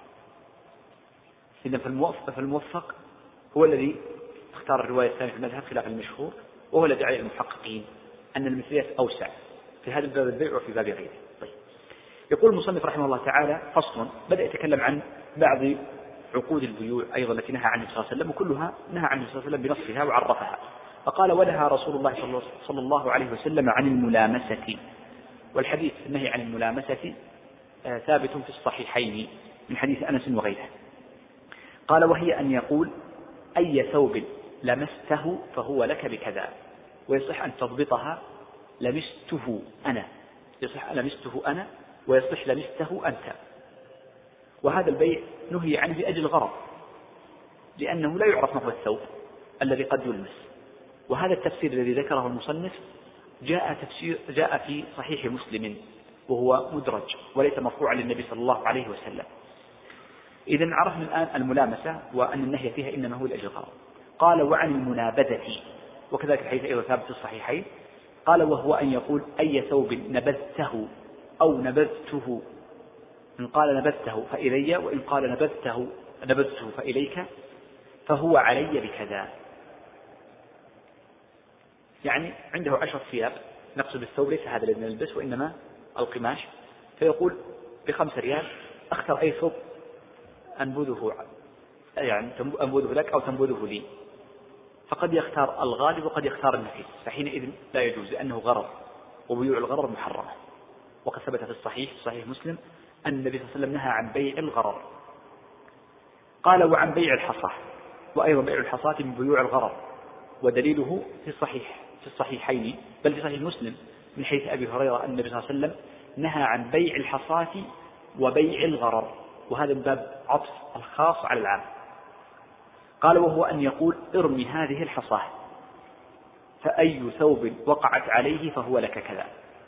إذن فالموفق هو الذي اختار الرواية الثانية في المذهب خلاف المشهور، وهو الذي عليه المحققين أن المثليات أوسع في هذا الباب البيع وفي باب غيره. طيب. يقول المصنف رحمه الله تعالى: فصل. بدأ يتكلم عن بعض عقود البيوع أيضا التي نهى عنه صلى الله عليه وسلم، وكلها نهى عنه صلى الله عليه وسلم بنصها وعرفها. فقال: ونهى رسول الله صلى الله عليه وسلم عن الملامسة. والحديث النهي عن الملامسة ثابت في الصحيحين من حديث أنس وغيره. قال: وهي أن يقول: أي ثوب لمسته فهو لك بكذا. ويصح أن تضبطها لمسته أنا، يصح لمسته أنا، ويصح لمسته أنت. وهذا البيع نهي عنه لأجل الغرض، لأنه لا يعرف ما هو الثوب الذي قد يلمس. وهذا التفسير الذي ذكره المصنف جاء في صحيح مسلم، وهو مدرج وليس مرفوعا للنبي صلى الله عليه وسلم. إذن عرفنا الآن الملامسة وأن النهي فيها إنما هو لأجل الغرض. قال: وعن المنابذة، وكذلك الحديث أيضا ثابت في الصحيحين. قال: وهو أن يقول: أي ثوب نبذته أو نبذته. إن قال نبذته فإلي، وإن قال نبذته فإليك، فهو علي بكذا. يعني عنده 10 ثياب، نقصد بالثوب ليس هذا الذي نلبس وإنما القماش، فيقول ب5 ريال أختر أي ثوب أنبذه، يعني أنبذه لك أو تنبذه لي. فقد يختار الغالب وقد يختار النفيس، فحينئذ لا يجوز لأنه غرر، وبيوع الغرر محرمة. وقد ثبت في صحيح مسلم أن النبي صلى الله عليه وسلم نهى عن بيع الغرر. قال: وعن بيع الحصى، وأيضا بيع الحصاة من بيوع الغرر، ودليله في الصحيحين بل في صحيح مسلم من حيث أبي هريرة أن النبي صلى الله عليه وسلم نهى عن بيع الحصاة وبيع الغرر، وهذا من باب عطف الخاص على العام. قال: وهو أن يقول: ارمي هذه الحصاة، فأي ثوب وقعت عليه فهو لك كذا.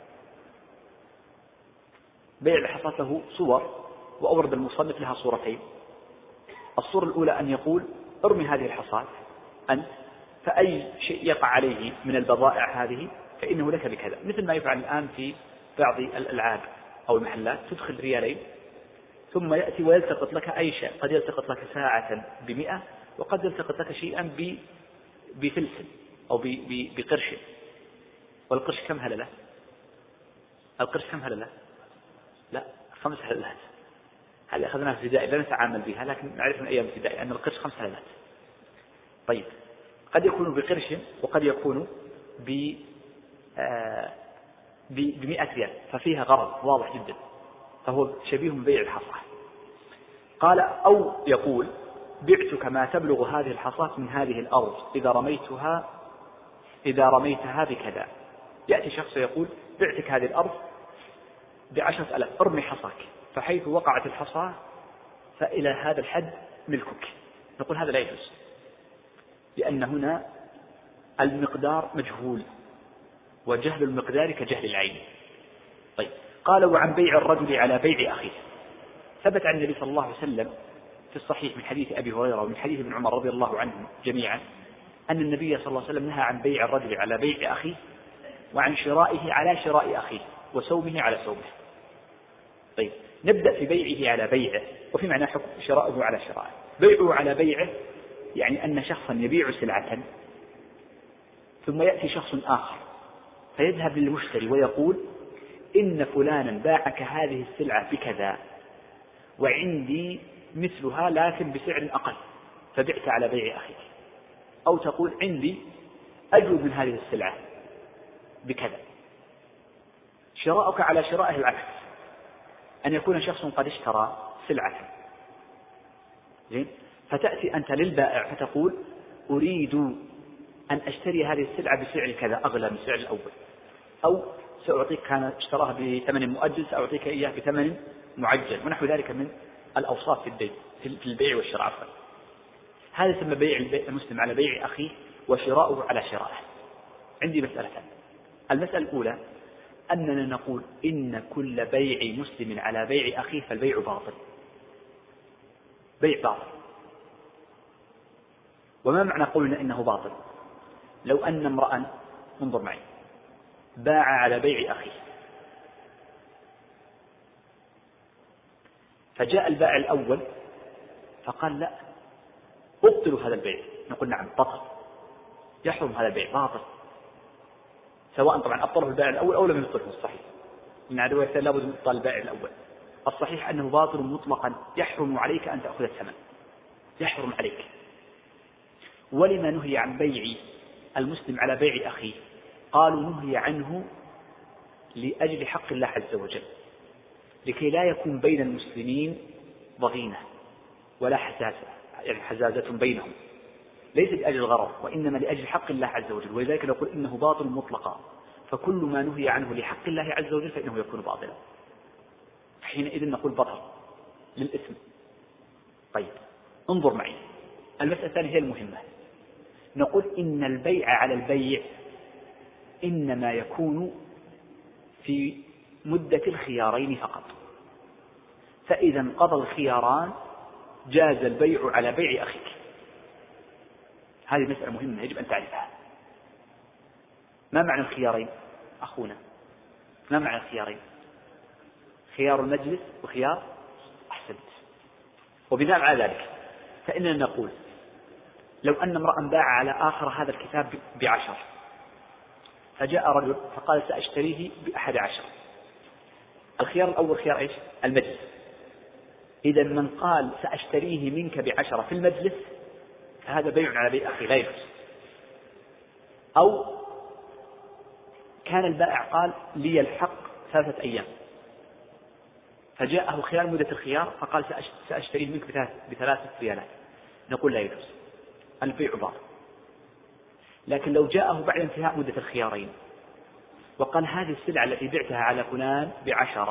بيع الحصاة له صور، وأورد المصنف لها صورتين. الصورة الأولى أن يقول: ارمي هذه الحصاة أنت، فأي شيء يقع عليه من البضائع هذه فإنه لك بكذا، مثل ما يفعل الآن في بعض الألعاب أو المحلات، تدخل ريالين ثم يأتي ويلتقط لك أي شيء، قد يلتقط لك ساعة ب100، وقد يلتقط لك شيئا بفلس أو بقرش. والقرش كم هللة؟ القرش كم هللة؟ لا، 5 هللات. هذه أخذناها في ابتدائي، لا نتعامل بها، لكن نعرف من أيام ابتدائي أن القرش 5 هللات. طيب، قد يكون بقرش وقد يكون ب100 ريال، ففيها غرض واضح جدا، فهو شبيه ببيع الحصى. قال: أو يقول: بعتك ما تبلغ هذه الحصاة من هذه الأرض إذا رميتها بكذا. يأتي شخص يقول: بعتك هذه الأرض ب10,000، ارمي حصاك، فحيث وقعت الحصاة فإلى هذا الحد ملكك. نقول هذا لا يجوز، لأن هنا المقدار مجهول، وجهل المقدار كجهل العين. طيب. قال: وعن بيع الرجل على بيع أخيه. ثبت عن النبي صلى الله عليه وسلم في الصحيح من حديث أبي هريرة ومن حديث ابن عمر رضي الله عنهم جميعا أن النبي صلى الله عليه وسلم نهى عن بيع الرجل على بيع أخيه، وعن شرائه على شراء أخيه، وسومه على سومه. طيب، نبدأ في بيعه على بيعه، وفي معنى حكم شراءه على شرائه. بيعه على بيعه يعني أن شخصا يبيع سلعة ثم يأتي شخص آخر فيذهب للمشتري ويقول: إن فلانا باعك هذه السلعة بكذا، وعندي مثلها لكن بسعر أقل، فبعت على بيع أخيك. أو تقول: عندي أجود من هذه السلعة بكذا. شراءك على شرائه العكس، أن يكون شخص قد اشترى سلعة، زين، فتأتي أنت للبائع فتقول أريد أن أشتري هذه السلعة بسعر كذا أغلى من السعر الأول، أو سأعطيك، كان اشتراها بثمن مؤجل سأعطيك إياه بثمن معجل، ونحو ذلك من الأوصاف في البيع والشراء عفوا. هذا يسمى بيع المسلم على بيع أخيه وشراؤه على شرائه. عندي مسألتان. المسألة الأولى أننا نقول إن كل بيع مسلم على بيع أخيه فالبيع باطل، بيع باطل. وما معنى قولنا إنه باطل؟ لو أن امرأ، انظر معي، باع على بيع أخيه، فجاء البائع الأول فقال لا أبطل هذا البيع، نقول نعم بطل، يحرم هذا البيع باطل، سواء طبعا أبطله البائع الأول أو لم يبطله. الصحيح إن على رواية لابد من إبطال البائع الأول. الصحيح أنه باطل مطلقا، يحرم عليك أن تأخذ الثمن، يحرم عليك. ولما نهي عن بيع المسلم على بيع أخيه؟ قالوا نهي عنه لأجل حق الله عز وجل، لكي لا يكون بين المسلمين ضغينة ولا حزازة بينهم، ليس لأجل الغرض وإنما لأجل حق الله عز وجل. ولذلك نقول إنه باطل مطلقا، فكل ما نهي عنه لحق الله عز وجل فإنه يكون باطلا، حينئذ نقول بطل للإثم. طيب انظر معي، المسألة الثانية هي المهمة. نقول إن البيع على البيع إنما يكون في مدة الخيارين فقط، فإذا انقضى الخياران جاز البيع على بيع أخيك. هذه مسألة مهمة يجب أن تعرفها. ما معنى الخيارين أخونا؟ ما معنى الخيارين؟ خيار المجلس وخيار أحسنت. وبناء على ذلك فإننا نقول لو أن امرأ باع على آخر هذا الكتاب ب10، فجاء رجل فقال سأشتريه ب11، الخيار الأول خيار إيش؟ المجلس. إذا من قال سأشتريه منك ب10 في المجلس فهذا بيع على بيع أخي لا يجوز. أو كان البائع قال لي الحق 3 أيام، فجاءه خلال مدة الخيار فقال سأشتريه منك ب3 ريالات، نقول لا يجوز، البيع باطل. لكن لو جاءه بعد انتهاء مدة الخيارين وقال هذه السلعة التي بعتها على فلان ب10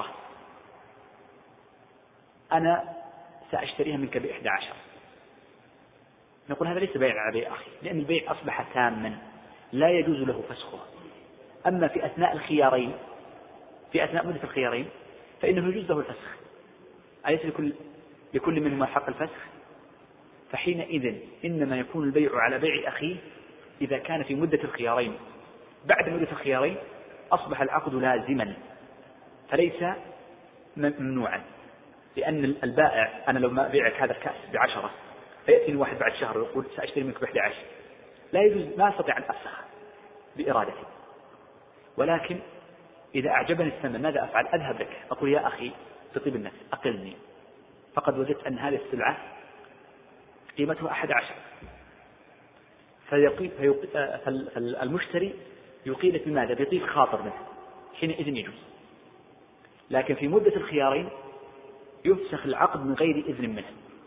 أنا سأشتريها منك ب11، نقول هذا ليس بيع على بيع أخي، لأن البيع أصبح تاما لا يجوز له فسخه. أما في أثناء الخيارين، في أثناء مدة الخيارين فإنه يجوز له الفسخ، أليس لكل منهما حق الفسخ؟ فحينئذ إنما يكون البيع على بيع أخيه إذا كان في مدة الخيارين. بعد مدة الخيارين أصبح العقد لازما فليس ممنوعا، لأن البائع أنا لو ما بيعك هذا الكأس ب10 فيأتي واحد بعد شهر ويقول سأشتري منك ب11، لا يجوز، ما أستطيع أن أفسخ بإرادتي. ولكن إذا أعجبني الثمن ماذا أفعل؟ أذهب لك أقول يا أخي بطيب النفس أقلني، فقد وجدت أن هذه السلعة قيمتها 11، فالمشتري يقيلك بماذا؟ بطيب خاطر منه، حينئذ يجوز. لكن في مدة الخيارين يفسخ العقد من غير إذن منه.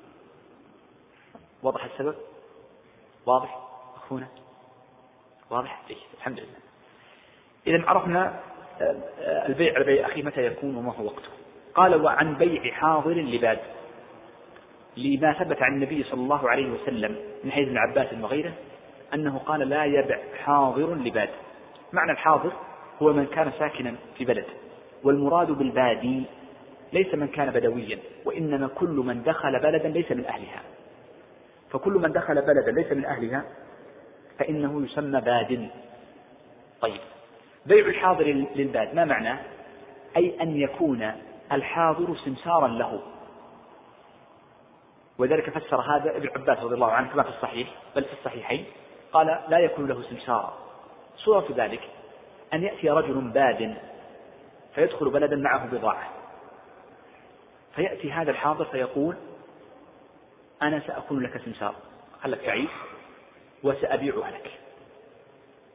واضح السبب؟ واضح أخونا؟ واضح؟ جيد، الحمد لله. إذا عرفنا البيع على بيع أخي متى يكون وما هو وقته. قال وعن بيع حاضر لباد، لما ثبت عن النبي صلى الله عليه وسلم من حديث ابن عباس وغيره أنه قال لا يبع حاضر لباد. معنى الحاضر هو من كان ساكنا في بلد، والمراد بالبادي ليس من كان بدويا، وإنما كل من دخل بلدا ليس من أهلها. فكل من دخل بلدا ليس من أهلها فإنه يسمى باد. طيب بيع الحاضر للباد ما معناه؟ أي أن يكون الحاضر سمسارا له. وذلك فسر هذا ابن عباس رضي الله عنه كما في الصحيح بل في الصحيحين، قال لا يكون له سمسارا. صورة ذلك أن يأتي رجل باد فيدخل بلدا معه بضاعة، فيأتي هذا الحاضر فيقول أنا سأكون لك سمسار، خلك تعيش وسأبيعها لك.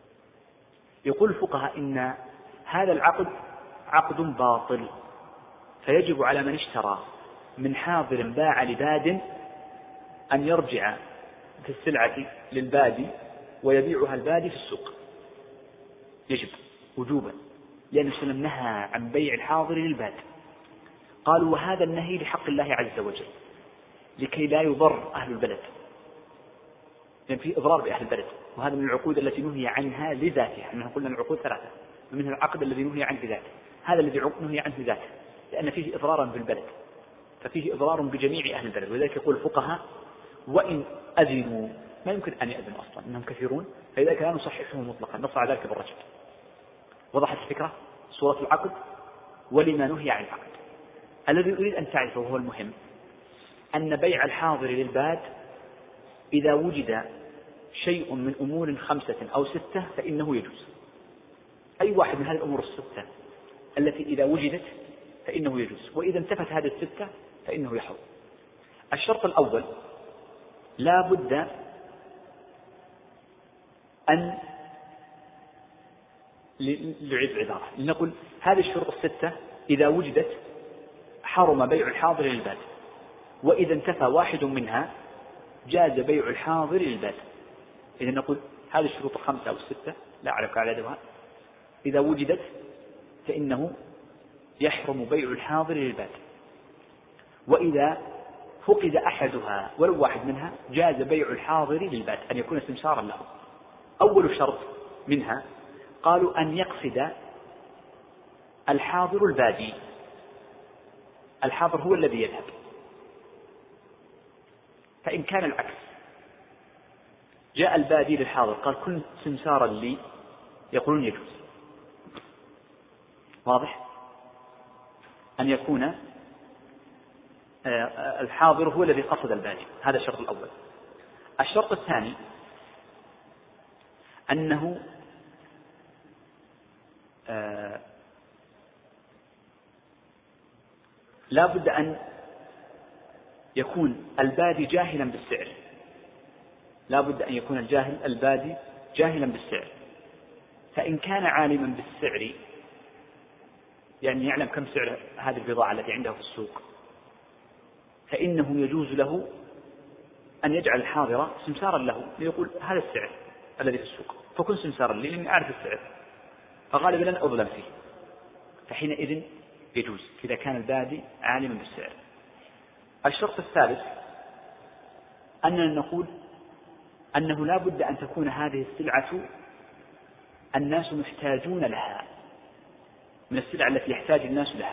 يقول الفقهاء إن هذا العقد عقد باطل، فيجب على من اشترى من حاضر باع لباد أن يرجع في السلعة للبادي ويبيعها البادي في السوق، يجب وجوبا، لأن السلام نهى عن بيع الحاضر للباد. قالوا وهذا النهي لحق الله عز وجل لكي لا يضر أهل البلد، لأن في إضرار بأهل البلد، وهذا من العقود التي نهي عنها لذاتها. نحن قلنا العقود ثلاثة، ومنها العقد الذي نهي عنه بذاته، هذا الذي نهي عنه بذاته لأن فيه إضرارا بالبلد، ففيه إضرار بجميع أهل البلد. ولذلك يقول الفقهاء وإن أذنوا، ما يمكن أن يأذنوا أصلا إنهم كثيرون، فلذلك لا نصححهم مطلقا، نص على ذلك بالرجل. وضحت الفكرة؟ صورة العقد ولما نهي عن العقد. الذي أريد أن تعرفه وهو المهم أن بيع الحاضر للباد إذا وجد شيء من أمور 5 أو 6 فإنه يجوز. أي واحد من هذه الأمور 6 التي إذا وجدت فإنه يجوز، وإذا انتفت هذه 6 فإنه يحرم. الشرط الأول لا بد أن نعيد العبارة لنقول هذه الشروط 6 إذا وجدت حرم بيع الحاضر للباد، وإذا انتفى واحد منها جاز بيع الحاضر للباد. إذا نقول هذه الشروط 5 أو 6 لا أعرف عددها إذا وجدت فإنه يحرم بيع الحاضر للباد، وإذا فقد أحدها ولو واحد منها جاز بيع الحاضر للباد أن يكون استمسارا له. أول شرط منها قالوا أن يقصد الحاضر البادي، الحاضر هو الذي يذهب. فإن كان العكس، جاء البادي للحاضر قال كن سمسارا لي، يقولون يجوز. واضح؟ أن يكون الحاضر هو الذي قصد البادي، هذا الشرط الأول. الشرط الثاني أنه لا بد أن يكون البادي جاهلا بالسعر، لا بد أن يكون البادي جاهلا بالسعر. فإن كان عالما بالسعر، يعني يعلم كم سعر هذه البضاعة التي عنده في السوق، فإنه يجوز له أن يجعل الحاضر سمسارا له، ليقول هذا السعر الذي في السوق فكن سمسارا لي لأني أعرف السعر، فغالبا لن أظلم فيه، فحينئذ يجوز إذا كان البادي عالما بالسعر. الشرط الثالث أننا نقول أنه لا بد أن تكون هذه السلعة الناس محتاجون لها، من السلع التي يحتاج الناس لها.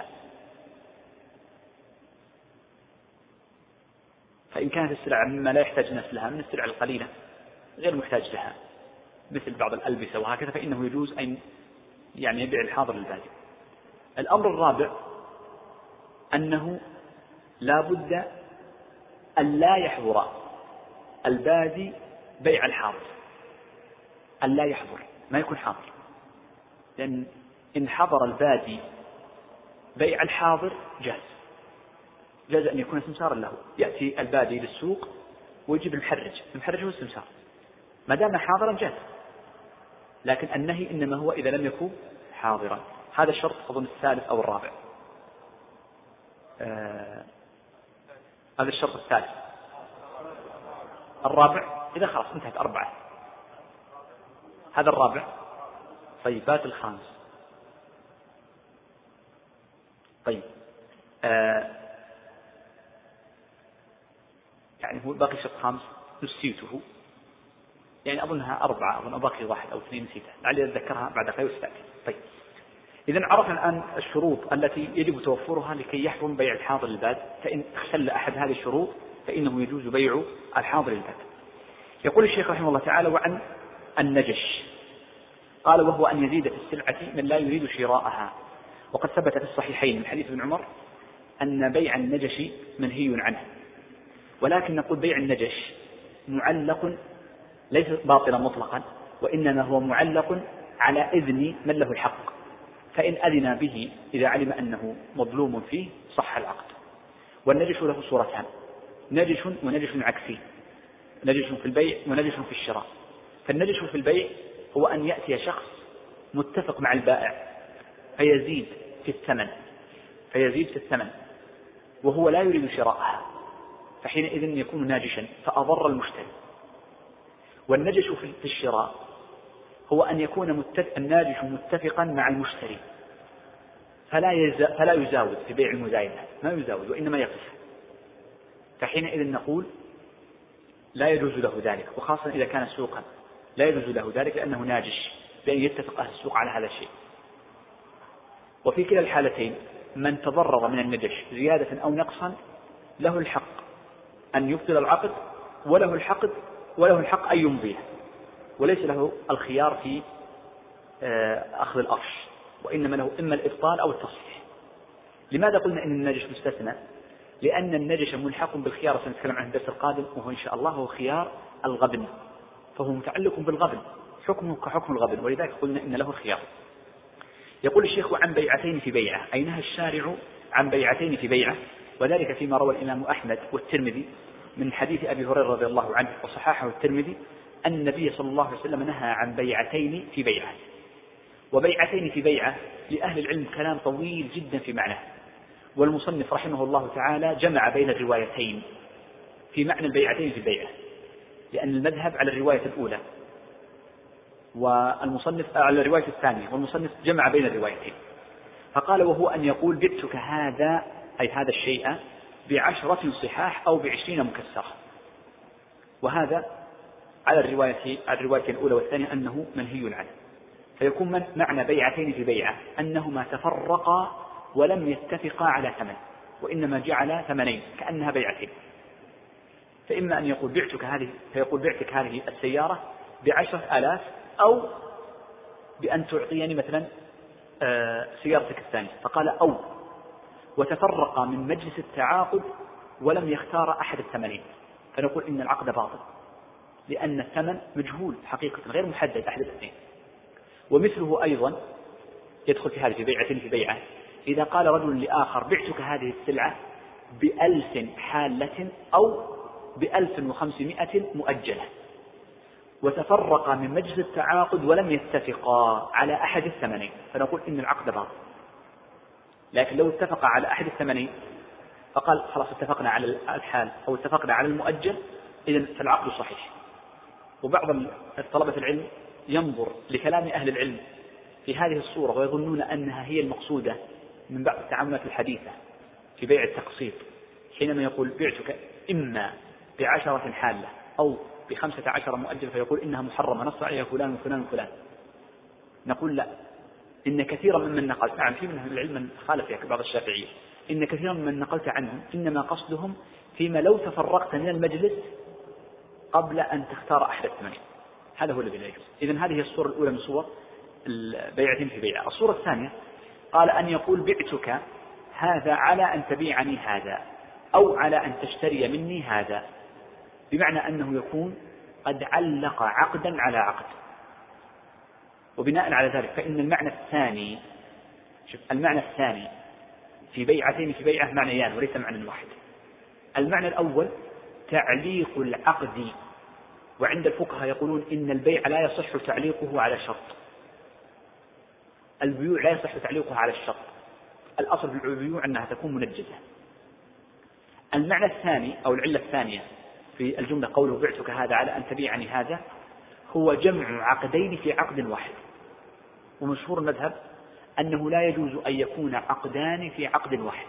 فإن كانت السلع مما لا يحتاج الناس لها من السلع القليلة غير محتاج لها مثل بعض الألبسة وهكذا، فإنه يجوز أن يعني يبيع الحاضر للبادي. الأمر الرابع أنه لا بد أن لا يحضر البادي بيع الحاضر، أن لا يحضر، ما يكون حاضر، لأن إن حضر البادي بيع الحاضر جاز أن يكون سمسارا له. يأتي البادي للسوق ويجيب المحرج هو السمسار، ما دام حاضرا جاز، لكن النهي إنما هو إذا لم يكن حاضرا. هذا الشرط أظن الثالث أو الرابع. هذا الشرط الثالث. الرابع إذا خلاص انتهت 4. هذا الرابع. طيب بات الخامس. طيب يعني هو باقي شرط خامس نسيته، يعني أظنها 4، أظن باقي 1 أو 2 نسيتها، لعلي أتذكرها بعد قليل وستأتي. طيب إذن عرفنا الآن الشروط التي يجب توفرها لكي يحرم بيع الحاضر للباد، فإن اختل أحد هذه الشروط فإنه يجوز بيع الحاضر للباد. يقول الشيخ رحمه الله تعالى: وعن النجش قال: وهو أن يزيد في السلعة من لا يريد شراءها. وقد ثبت في الصحيحين من حديث ابن عمر أن بيع النجش منهي عنه، ولكن نقول بيع النجش معلق ليس باطلا مطلقا، وإنما هو معلق على إذن من له الحق، فإن أذن به إذا علم أنه مظلوم فيه صح العقد. والنجش له صورتان: نجش ونجش عكسي، نجش في البيع ونجش في الشراء. فالنجش في البيع هو أن يأتي شخص متفق مع البائع فيزيد في الثمن، فيزيد في الثمن وهو لا يريد شراءها، فحينئذ يكون ناجشا فأضر المشتري. والنجش في الشراء هو أن يكون الناجش متفقا مع المشتري فلا يزاود في بيع المزايدة، ما يزاود وإنما يقف، فحينئذ نقول لا يجوز له ذلك، وخاصة إذا كان سوقا لا يجوز له ذلك لأنه ناجش بأن يتفق أهل السوق على هذا الشيء. وفي كلا الحالتين من تضرر من النجش زيادة أو نقصا له الحق أن يبطل العقد وله الحق أن يمضيه، وليس له الخيار في أخذ الأرش، وإنما له إما الإبطال أو التصحيح. لماذا قلنا إن النجش مستثنى؟ لأن النجش ملحق بالخيار سنتكلم عنه الدرس القادم، وهو إن شاء الله هو خيار الغبن، فهو متعلق بالغبن، حكمه كحكم الغبن، ولذلك قلنا إن له الخيار. يقول الشيخ عن بيعتين في بيعة، أي نهى الشارع عن بيعتين في بيعة، وذلك فيما روى الإمام أحمد والترمذي من حديث أبي هريرة رضي الله عنه وصححه الترمذي أن النبي صلى الله عليه وسلم نهى عن بيعتين في بيعة. وبيعتين في بيعة لأهل العلم كلام طويل جدا في معناه، والمصنف رحمه الله تعالى جمع بين الروايتين في معنى البيعتين في بيعة، لأن المذهب على الرواية الأولى والمصنف على الرواية الثانية، والمصنف جمع بين الروايتين، فقال وهو أن يقول بعتك هذا أي هذا الشيء ب10 صحاح أو ب20 مكسرة، وهذا على الرواية الأولى والثانية أنه منهي عنه، فيكون معنى بيعتين في بيعة أنهما تفرقا ولم يتفقا على ثمن، وإنما جعل ثمنين كأنها بيعتين. فإما أن يقول بعتك هذه السيارة ب10,000 أو بأن تعطيني مثلا سيارتك الثانية، فقال أو، وتفرقا من مجلس التعاقد ولم يختار أحد الثمنين، فنقول إن العقد باطل لأن الثمن مجهول حقيقة غير محدد أحد الاثنين. ومثله أيضا يدخل في هذه في بيعة في بيعة، إذا قال رجل لآخر بعتك هذه السلعة ب1000 حالة أو ب1500 مؤجلة، وتفرقا من مجلس التعاقد ولم يتفقا على أحد الثمنين، فنقول إن العقد باطل. لكن لو اتفقا على أحد الثمنين فقال خلاص اتفقنا على الحال أو اتفقنا على المؤجل، إذن فالعقد صحيح. وبعض طلبة العلم ينظر لكلام أهل العلم في هذه الصورة ويظنون أنها هي المقصودة من بعض التعاملات الحديثة في بيع التقسيط، حينما يقول بعتك إما ب10 حالة أو ب15 مؤجل فيقول إنها محرمة نص عليها فلان وفلان وفلان. نقول لا، إن كثيرا ممن نقلت، نعم في من العلم من خالف يعني بعض الشافعية، إن كثيرا ممن نقلت عنهم إنما قصدهم فيما لو تفرقت من المجلس قبل أن تختار أحد الثمنين، هذا هو الذي لا يجوز. إذن هذه الصورة الأولى من صور البيعتين في بيعة. الصورة الثانية قال أن يقول بعتك هذا على أن تبيعني هذا أو على أن تشتري مني هذا، بمعنى أنه يكون قد علق عقدا على عقد، وبناء على ذلك فإن المعنى الثاني، المعنى الثاني في بيعتين في بيعة معنيان وليس معنى واحد. المعنى الأول تعليق العقد، وعند الفقهاء يقولون إن البيع لا يصح تعليقه على شرط، البيوع لا يصح تعليقها على الشرط، الأصل في البيوع أنها تكون منجزة. المعنى الثاني أو العلة الثانية في الجملة قوله بعتك هذا على أن تبيعني هذا هو جمع عقدين في عقد واحد، ومشهور المذهب أنه لا يجوز أن يكون عقدان في عقد واحد.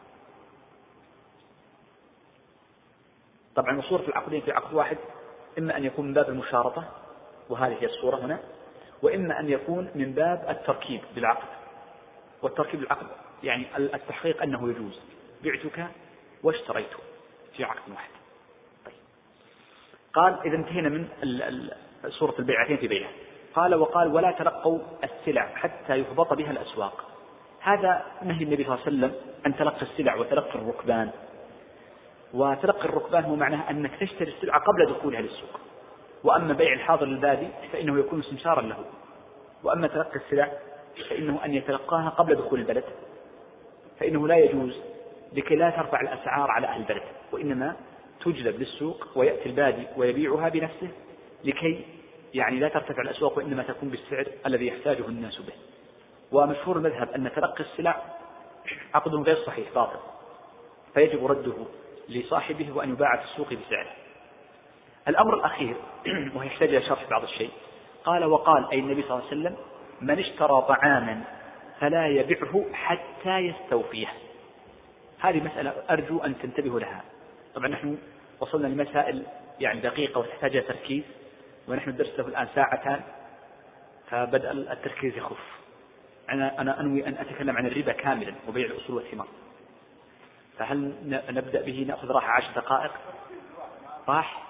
طبعا صورة العقدين في عقد واحد إما أن يكون من باب المشارطة، وهذه هي الصورة هنا، وإما أن يكون من باب التركيب بالعقد. والتركيب بالعقد يعني التحقيق أنه يجوز بعتك واشتريته في عقد واحد. طيب. قال إذا انتهينا من صورة البيعتين في بيعة. قال ولا تلقوا السلع حتى يهبط بها الأسواق. هذا نهي النبي صلى الله عليه وسلم عن تلقي السلع وتلقي الركبان. وتلقي الركبان هو معناه أنك تشتري السلعة قبل دخولها للسوق، وأما بيع الحاضر البادي فإنه يكون سمسارا له، وأما تلقي السلع فإنه أن يتلقاها قبل دخول البلد، فإنه لا يجوز لكي لا ترفع الأسعار على أهل البلد، وإنما تجلب للسوق ويأتي البادي ويبيعها بنفسه لكي يعني لا ترتفع الأسواق، وإنما تكون بالسعر الذي يحتاجه الناس به. ومشهور المذهب أن تلقي السلع عقد غير صحيح باطل، فيجب رده لصاحبه وأن يباع في السوق بسعره. الأمر الأخير ويحتاج إلى شرح بعض الشيء، وقال أي النبي صلى الله عليه وسلم: من اشترى طعاما فلا يبيعه حتى يستوفيه. هذه مسألة أرجو أن تنتبهوا لها. طبعا نحن وصلنا لمسائل يعني دقيقة وتحتاج إلى تركيز، ونحن الدرس له الآن ساعتان، فبدأ التركيز يخف. أنا أنوي أن أتكلم عن الربا كاملا وبيع الأصول والثمار، فهل نبدأ به؟ نأخذ راحة 10 دقائق؟ راح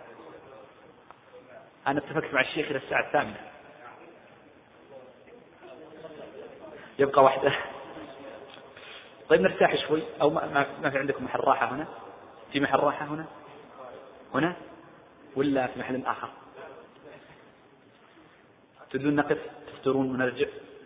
أنا اتفقت مع الشيخ إلى الساعة 8، يبقى واحدة. طيب نرتاح شوي، أو ما في عندكم محل راحة هنا؟ في محل راحة هنا ولا في محل آخر؟ تريدون نقف تفطرون ونرجع؟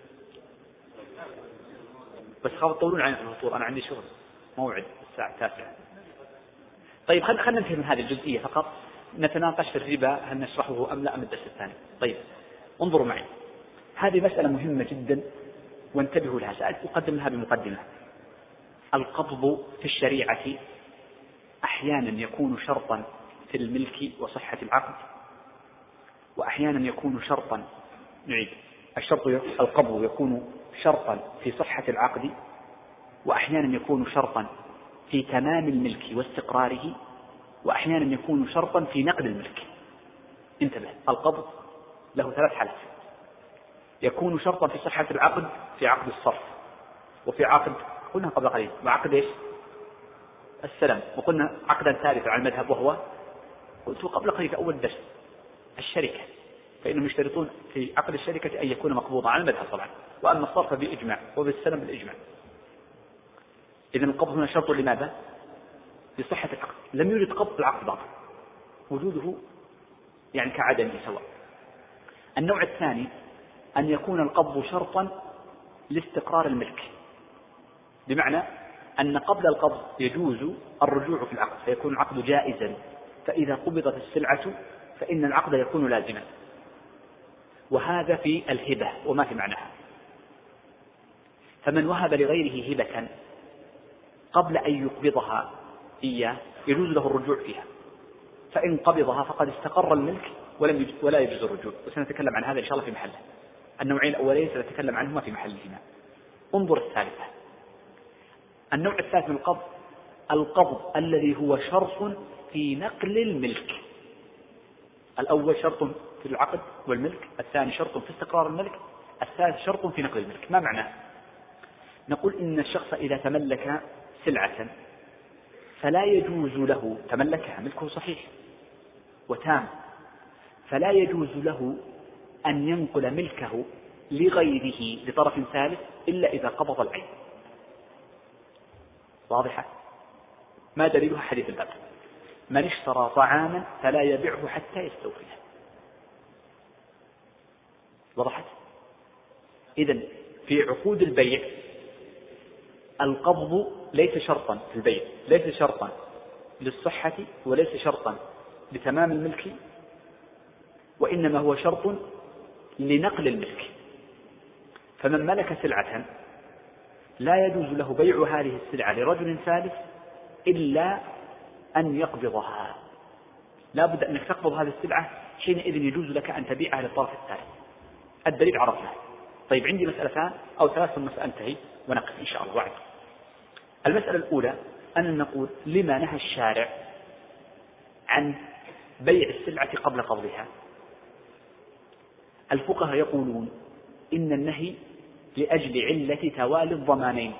بس خاف تطولون عن الفطور، أنا عندي شغل موعد الساعة 9. طيب خلنا ننتهي من هذه الجزئية فقط، نتناقش في الربا هل نشرحه أم لا أم الدرس الثاني. طيب انظروا معي، هذه مسألة مهمة جدا وانتبهوا لها. سأقدم لها بمقدمة. القبض في الشريعة أحيانا يكون شرطا في الملك وصحة العقد، وأحيانا يكون شرطا، نعيد، القبض يكون شرطا في صحة العقد، وأحيانا يكون شرطا في تمام الملك واستقراره، وأحيانا يكون شرطا في نقل الملك. انتبه، القبض له 3 حالات. يكون شرطا في صحة العقد في عقد الصرف، وفي عقد قلنا قبل قليل وعقد ايش؟ السلم، وقلنا عقدا ثالثا على المذهب وهو قلت قبل قليل في أول درس الشركة، فإنهم يشترطون في عقد الشركة أن يكون مقبوضا على المذهب طبعا، وأما الصرف بإجماع وبالسلم بالإجماع. إذن القبض هنا شرط لماذا؟ لصحة العقد. لم يوجد قبض العقد باطل، وجوده يعني كعدمه سواء. النوع الثاني أن يكون القبض شرطا لاستقرار الملك، بمعنى أن قبل القبض يجوز الرجوع في العقد فيكون العقد جائزا، فإذا قبضت السلعة فإن العقد يكون لازما، وهذا في الهبة وما في معناها. فمن وهب لغيره هبة قبل أن يقبضها إياه يجوز له الرجوع فيها، فإن قبضها فقد استقر الملك ولا يجوز الرجوع، وسنتكلم عن هذا إن شاء الله في محله. النوعين الأولين سنتكلم عنهما في محلهما. انظر الثالثة، النوع الثالث من القبض الذي هو شرط في نقل الملك. الأول شرط في العقد والملك، الثاني شرط في استقرار الملك، الثالث شرط في نقل الملك. ما معناه؟ نقول إن الشخص إذا تملك سلعة فلا يجوز له، تملكها ملكه صحيح وتام، فلا يجوز له أن ينقل ملكه لغيره لطرف ثالث إلا إذا قبض العين. واضحة؟ ما دليلها؟ حديث الباب: من اشترى طعاما فلا يبيعه حتى يستوفيه. وضحت؟ إذن في عقود البيع القبض ليس شرطا في البيع، ليس شرطا للصحة وليس شرطا لتمام الملك، وإنما هو شرط لنقل الملك. فمن ملك سلعة لا يجوز له بيع هذه السلعة لرجل ثالث إلا أن يقبضها. لا بد أنك تقبض هذه السلعة، حينئذ يجوز لك أن تبيعها للطرف الثالث. الدليل عرفنا. طيب عندي مسألتان أو 3 مسألة انتهي ونقف إن شاء الله وعد. المسألة الأولى أن نقول لما نهى الشارع عن بيع السلعة قبل قبضها؟ الفقهاء يقولون إن النهي لأجل علة توالي الضمانين.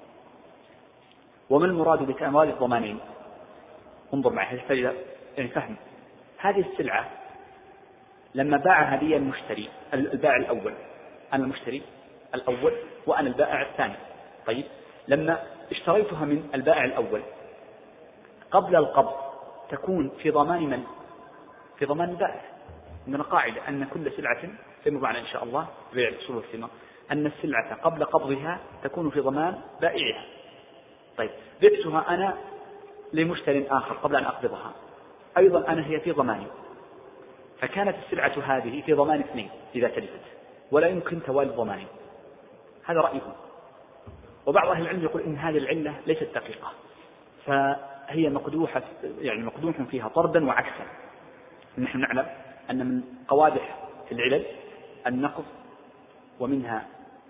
وما المراد بتوالي الضمانين؟ انظر معي يعني فهم. هذه السلعة لما باعها لي المشتري البائع الأول، أنا المشتري الأول وأنا البائع الثاني. طيب لما اشتريتها من البائع الأول قبل القبض تكون في ضمان من؟ في ضمان البائع. عندنا قاعدة أن كل سلعة فيما معنا إن شاء الله بيع الأصول والثمار أن السلعة قبل قبضها تكون في ضمان بائعها. طيب بعتها أنا لمشتري آخر قبل أن أقبضها، أيضا أنا هي في ضماني، فكانت السلعة هذه في ضمان 2 إذا تلفت، ولا يمكن توالي الضمانين. هذا رأيهم. وبعض أهل العلم يقول إن هذه العلة ليست دقيقة، فهي مقدوح فيها طردا وعكسا. نحن نعلم أن من قوادح في العلل النقض، ومنها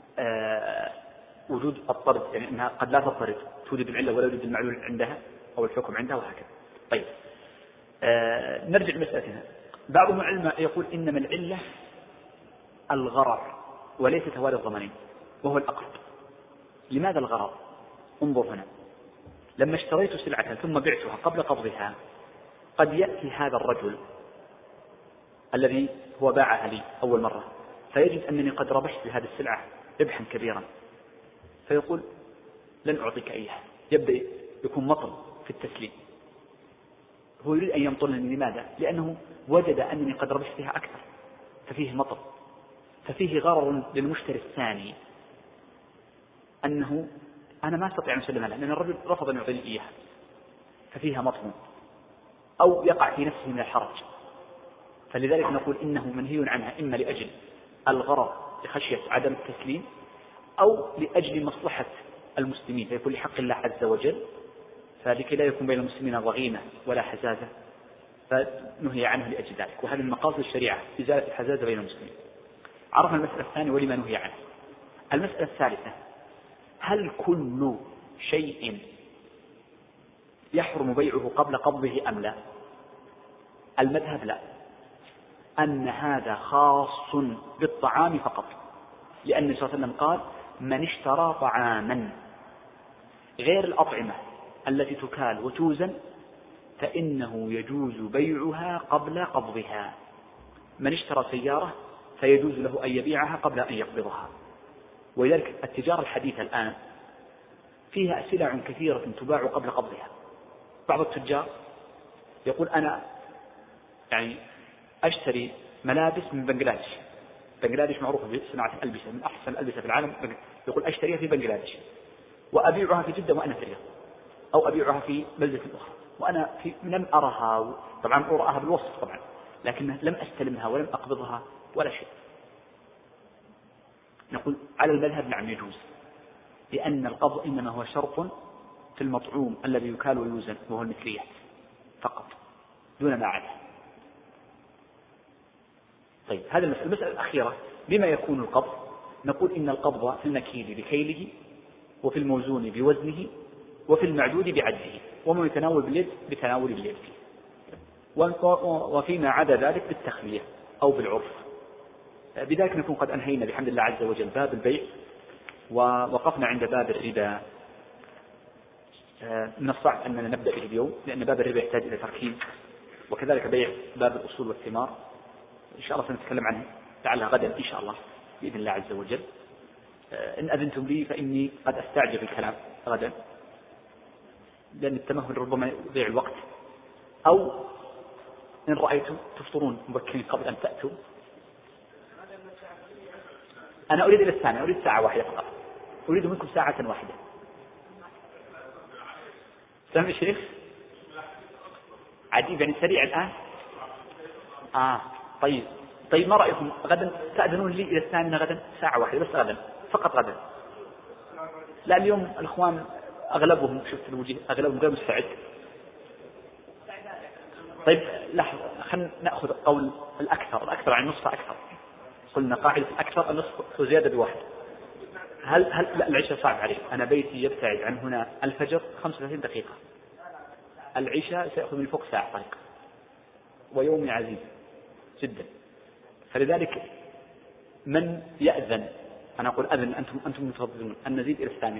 وجود الطرد، يعني أنها قد لا تطرد، توجد العلة ولا يوجد المعلول عندها أو الحكم عندها وهكذا. طيب نرجع لمسألتنا. بعض العلماء يقول إنما العلة الغرر وليس توالي الضمانين، وهو الأقرب. لماذا الغرر؟ انظر هنا، لما اشتريت سلعة ثم بعتها قبل قبضها، قد يأتي هذا الرجل الذي هو باعها لي أول مرة فيجد أنني قد ربحت بهذه السلعة ربحا كبيرا، فيقول لن أعطيك إياها، يبدأ يكون مطل في التسليم. هو يريد أن يمطلني. لماذا؟ لأنه وجد أنني قد ربحت فيها أكثر، ففيه مطل، ففيه غرر للمشتري الثاني أنه أنا ما أستطيع أن أسلمها لأن الرجل رفض أن يعطيني إياها، ففيها مطل، أو يقع في نفسه من الحرج. فلذلك نقول إنه منهي عنها، إما لأجل الغرر لخشية عدم التسليم، أو لأجل مصلحة المسلمين، فيكون لحق الله عز وجل، فلكي لا يكون بين المسلمين ضغينة ولا حزازة، فنهي عنه لأجل ذلك. وهذه من مقاصد الشريعة إزالة الحزازة بين المسلمين. عرفنا المسألة الثانية ولما نهي عنه. المسألة الثالثة: هل كل شيء يحرم بيعه قبل قبضه أم لا؟ المذهب لا، أن هذا خاص بالطعام فقط، لأن النبي صلى الله عليه وسلم قال: من اشترى طعاما غير الأطعمة التي تكال وتوزن فإنه يجوز بيعها قبل قبضها. من اشترى سيارة فيجوز له أن يبيعها قبل أن يقبضها. ولذلك التجارة الحديثة الآن فيها سلع كثيرة تباع قبل قبضها. بعض التجار يقول: أنا يعني أشتري ملابس من بنغلاديش. بنغلاديش معروفة بصناعة الألبسة، من أحسن الألبسة في العالم. يقول: أشتريها في بنغلاديش وأبيعها في جدة وأنا في الرياض، أو أبيعها في بلدة أخرى وأنا لم أرها، طبعا أراها بالوصف طبعا، لكن لم أستلمها ولم أقبضها ولا شيء. نقول على المذهب نعم يجوز، لأن القبض إنما هو شرط في المطعوم الذي يكال ويوزن، وهو المثليات فقط دون ما عدا. طيب هذه المسألة الأخيرة: بما يكون القبض؟ نقول إن القبض في المكيل بكيله، وفي الموزون بوزنه، وفي المعدود بعده، وما يتناول باليد بتناول اليد، وفيما عدا ذلك بالتخلية أو بالعرف. بذلك نكون قد أنهينا بحمد الله عز وجل باب البيع، ووقفنا عند باب الربا. من الصعب أننا نبدأ به اليوم، لأن باب الربا يحتاج إلى تركيز، وكذلك بيع باب الأصول والثمار إن شاء الله سنتكلم عنه لعلها غدا إن شاء الله بإذن الله عز وجل. إن أذنتم لي فإني قد أستعجل الكلام غدا، لأن التمهل ربما يضيع الوقت، أو إن رأيتم تفطرون مبكرين قبل أن تأتوا. أنا أريد إلى الثانية، أريد ساعة واحدة فقط، أريد منكم ساعة واحدة. سامع الشيخ؟ عجيب، يعني سريع الآن. طيب ما رأيكم غدا تأذنون لي إلى الثانية غدا ساعة واحدة بس، غدا فقط غدا. لا اليوم الإخوان أغلبهم شفت الوجه أغلبهم غير مستعد. طيب لحظة، خلينا نأخذ قول الأكثر عن نصف أكثر. قلنا قاعدة الأكثر النصف وزيادة بواحد. هل لا العشاء صعب عليه؟ أنا بيتي يبتعد عن هنا الفجر 35 دقيقة، العشاء سيأخذ من فوق ساعة طريق، ويومي عزيز جدا. فلذلك من يأذن؟ أنا أقول أذن، أنتم متفضلون أن نزيد إلى الثانية.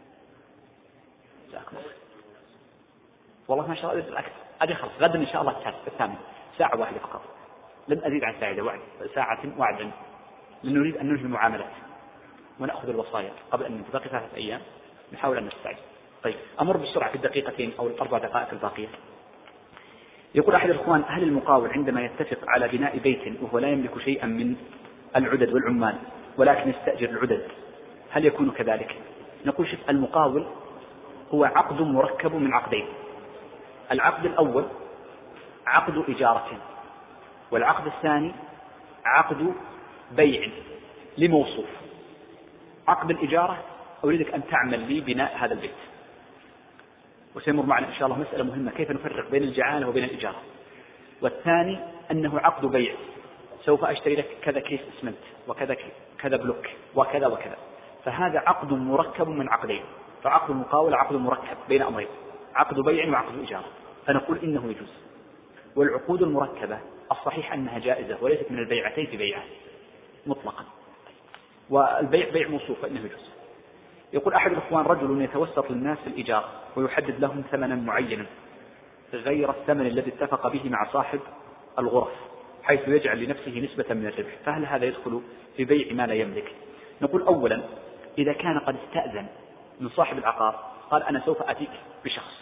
والله ما شاء الله الأكثر أدي خلص غدا إن شاء الله الثانية ساعة واحدة فقط، لن أزيد عن ساعة وعدا، لنريد أن ننهي المعاملات ونأخذ الوصايا قبل أن ننتظر 3 أيام، نحاول أن نستعجل. طيب أمر بالسرعة في الدقيقتين أو ال4 دقائق الباقية. يقول أحد الإخوان: هل المقاول عندما يتفق على بناء بيت وهو لا يملك شيئا من العدد والعمال ولكن يستأجر العدد هل يكون كذلك؟ نقول شوف، المقاول هو عقد مركب من عقدين. العقد الأول عقد إجارة، والعقد الثاني عقد بيع لموصوف. عقد الإجارة أريدك أن تعمل لي بناء هذا البيت. وسيمر معنا إن شاء الله مسألة مهمة كيف نفرق بين الجعالة وبين الإجارة. والثاني أنه عقد بيع، سوف أشتري لك كذا كيس اسمنت وكذا كذا بلوك وكذا وكذا، فهذا عقد مركب من عقدين، فعقد المقاولة عقد مركب بين أمرين، عقد بيع وعقد إجارة، فنقول إنه يجوز. والعقود المركبة الصحيح أنها جائزة وليست من البيعتين في بيعة مطلقا، والبيع بيع موصوف فإنه يجوز. يقول أحد الإخوان رجل يتوسط للناس في الإيجار ويحدد لهم ثمنا معينا غير الثمن الذي اتفق به مع صاحب الغرف، حيث يجعل لنفسه نسبة من الربح، فهل هذا يدخل في بيع ما لا يملك؟ نقول أولا إذا كان قد استأذن من صاحب العقار قال أنا سوف أتيك بشخص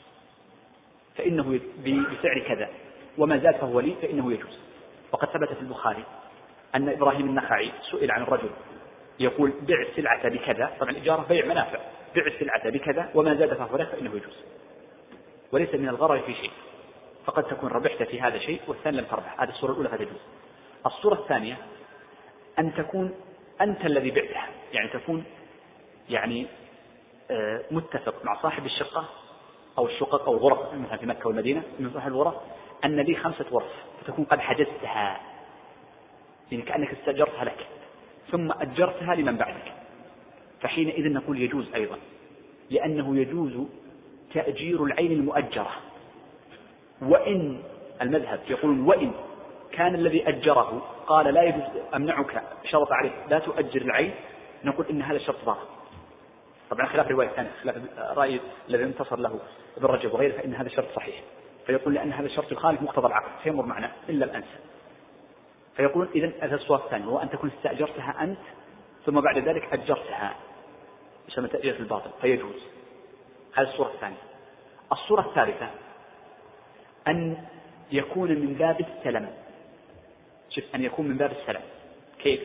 فإنه بسعر كذا وما زاد فهو لي فإنه يجوز. وقد ثبت في البخاري أن إبراهيم النخعي سئل عن الرجل يقول بع السلعة بكذا، طبعا الإجارة بيع منافع، بع السلعة بكذا وما زاد فهو لك فإنه يجوز، وليس من الغرر في شيء، فقد تكون ربحت في هذا شيء والثاني لم تربح. هذه الصورة الأولى فتجوز. الصورة الثانية أن تكون أنت الذي بعتها، يعني تكون يعني متفق مع صاحب الشقة أو الشقق أو الغرف مثلا في مكة والمدينة من صاحب الغرف أن لي 5 غرف، فتكون قد حجزتها، يعني كأنك استأجرتها لك ثم أجرتها لمن بعدك، فحينئذ نقول يجوز أيضا، لأنه يجوز تأجير العين المؤجرة. وإن المذهب يقول وإن كان الذي أجره قال لا يجوز أمنعك شرط عليك لا تؤجر العين، نقول إن هذا الشرط باطل. طبعا خلاف رواية ثانية، خلاف رأي الذي انتصر له ابن رجب وغيره، فإن هذا الشرط صحيح، فيقول لأن هذا الشرط يخالف مقتضى العقد فيمر معنا إلا الأنسى. فيقول إذن هذا الصورة الثانية هو أن تكون استأجرتها أنت ثم بعد ذلك أجرتها، يسمى تأجير في الباطل فيجوز. هذه الصورة الثانية. الصورة الثالثة أن يكون من باب السلم. شوف، أن يكون من باب السلم كيف؟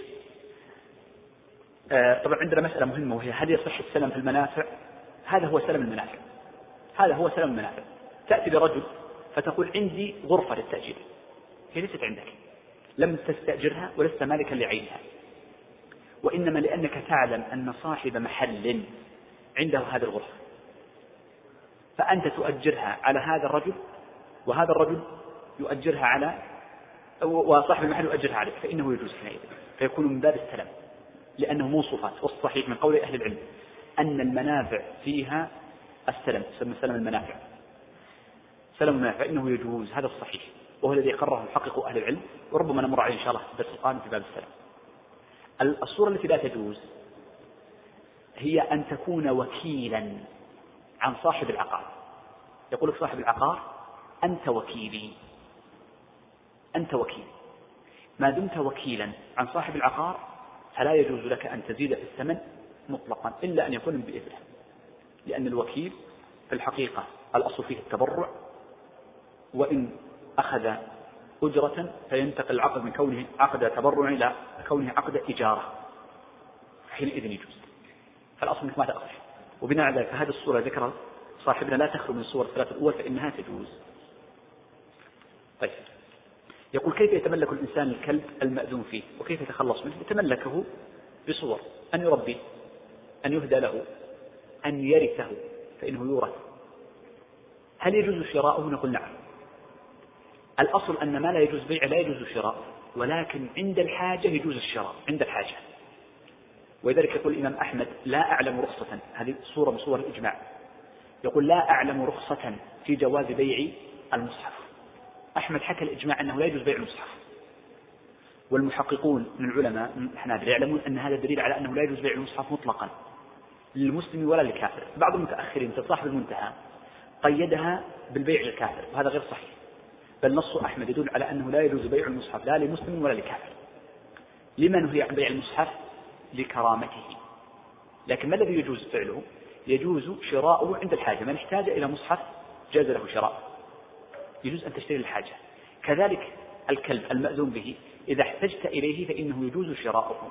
طبعا عندنا مسألة مهمة وهي هل يصح السلم في المنافع؟ هذا هو سلم المنافع، هذا هو سلم المنافع. تأتي لرجل فتقول عندي غرفة للتأجير، هي ليست عندك، لم تستأجرها ولست مالكا لعينها، وإنما لأنك تعلم أن صاحب محل عنده هذه الغرفة، فأنت تؤجرها على هذا الرجل وهذا الرجل يؤجرها على وصاحب المحل يؤجرها عليك، فإنه يجوز حينئذ، فيكون من باب السلم لأنه موصوفات. والصحيح من قول أهل العلم أن المنافع فيها السلم، يسمى سلم المنافع، سلم المنافع إنه يجوز، هذا الصحيح وهو الذي قرره محقق أهل العلم، وربما نمر عليه إن شاء الله في الدرس القادم في باب السلم. الصورة التي لا تجوز هي أن تكون وكيلا عن صاحب العقار. يقول لك صاحب العقار أنت وكيلي، أنت وكيل، ما دمت وكيلا عن صاحب العقار فلا يجوز لك أن تزيد في الثمن مطلقا إلا أن يكون بإذنه، لأن الوكيل في الحقيقة الأصل فيه التبرع، وإن أخذ أجرة فينتقل العقد من كونه عقد تبرع إلى كونه عقد إجارة، حينئذ يجوز، فالأصل منك ما تأخذ. وبناء على ذلك هذه الصورة ذكر صاحبنا لا تخلو من الصور الثلاثة الأول فإنها تجوز. طيب، يقول كيف يتملك الإنسان الكلب المأذون فيه وكيف يتخلص منه؟ يتملكه بصور: أن يربيه، أن يهدى له، أن يرثه فإنه يورث. هل يجوز شراؤه؟ نقول نعم. الأصل أن ما لا يجوز بيع لا يجوز شراء، ولكن عند الحاجة يجوز الشراء عند الحاجة. ولذلك يقول الإمام أحمد لا أعلم رخصة، هذه صورة من صور الإجماع، يقول لا أعلم رخصة في جواز بيع المصحف. أحمد حكى الإجماع أنه لا يجوز بيع المصحف، والمحققون من العلماء الحنابلة يعلمون أن هذا دليل على أنه لا يجوز بيع المصحف مطلقا للمسلم ولا للكافر. بعض المتأخرين صاحب المنتهى قيدها بالبيع للكافر، وهذا غير صحيح، بل نص أحمد يدل على أنه لا يجوز بيع المصحف لا لمسلم ولا لكافر. لمن هي عن بيع المصحف؟ لكرامته. لكن ما الذي يجوز فعله؟ يجوز شراؤه عند الحاجة، من احتاج إلى مصحف جاز له شراء، يجوز أن تشتري الحاجة. كذلك الكلب المأذون به إذا احتجت إليه فإنه يجوز شراؤه.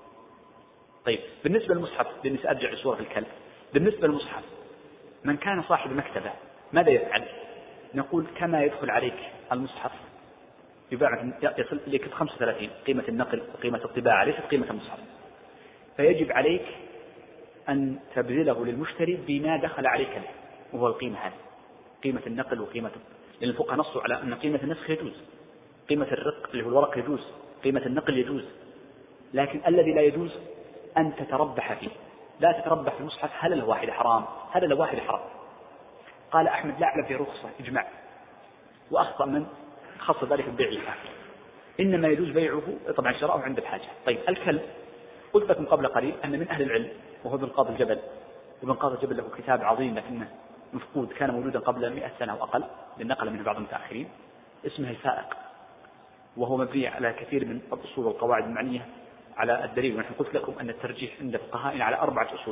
طيب، بالنسبة للمصحف، بالنسبة أرجع لصورة الكلب، بالنسبة للمصحف من كان صاحب مكتبة ماذا يفعل؟ نقول كما يدخل عليك المصحف يباع يصل إليك 35 قيمة النقل وقيمة الطباعة ليست قيمة المصحف، فيجب عليك أن تبذله للمشتري بما دخل عليك له، وهو القيمة هذه، قيمة النقل وقيمة، لأن الفقهاء نصوا على أن قيمة النسخ يجوز، قيمة الرق اللي هو الورق يجوز، قيمة النقل يجوز، لكن الذي لا يجوز أن تتربح فيه، لا تتربح في المصحف هل الواحد حرام هل الواحد حرام. قال أحمد لا أعلم في رخصة إجماع، وأخطأ من خص ذلك بالبيع الآخر، إنما يجوز بيعه طبعا شراؤه عند الحاجة. طيب الكلب، قلت لكم قبل قليل أن من أهل العلم وهو ابن قاضي الجبل، وابن قاضي الجبل له كتاب عظيم لكنه مفقود، كان موجودا قبل 100 سنة وأقل للنقل منه بعض المتأخرين، اسمه الفائق، وهو مبني على كثير من الأصول والقواعد المعنية على الدليل. ونحن قلت لكم أن الترجيح عند فقهائنا على 4 أصول،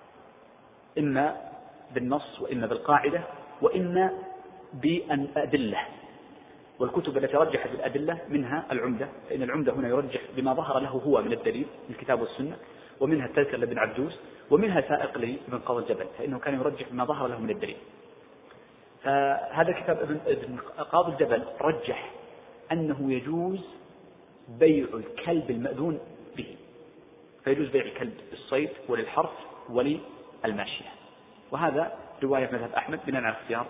إما بالنص وإما بالقاعدة وإما بالأدلة، والكتب التي رجحت بالأدلة منها العمدة، فإن العمدة هنا يرجح بما ظهر له هو من الدليل من الكتاب والسنة، ومنها التذكرة لابن عبدوس، ومنها الفائق لابن قاضي الجبل فإنه كان يرجح بما ظهر له من الدليل. فهذا كتاب ابن قاضي الجبل رجح أنه يجوز بيع الكلب المأذون به، فيجوز بيع الكلب للصيد وللحرث وللماشية، وهذا رواية مذهب أحمد بناء على اختيار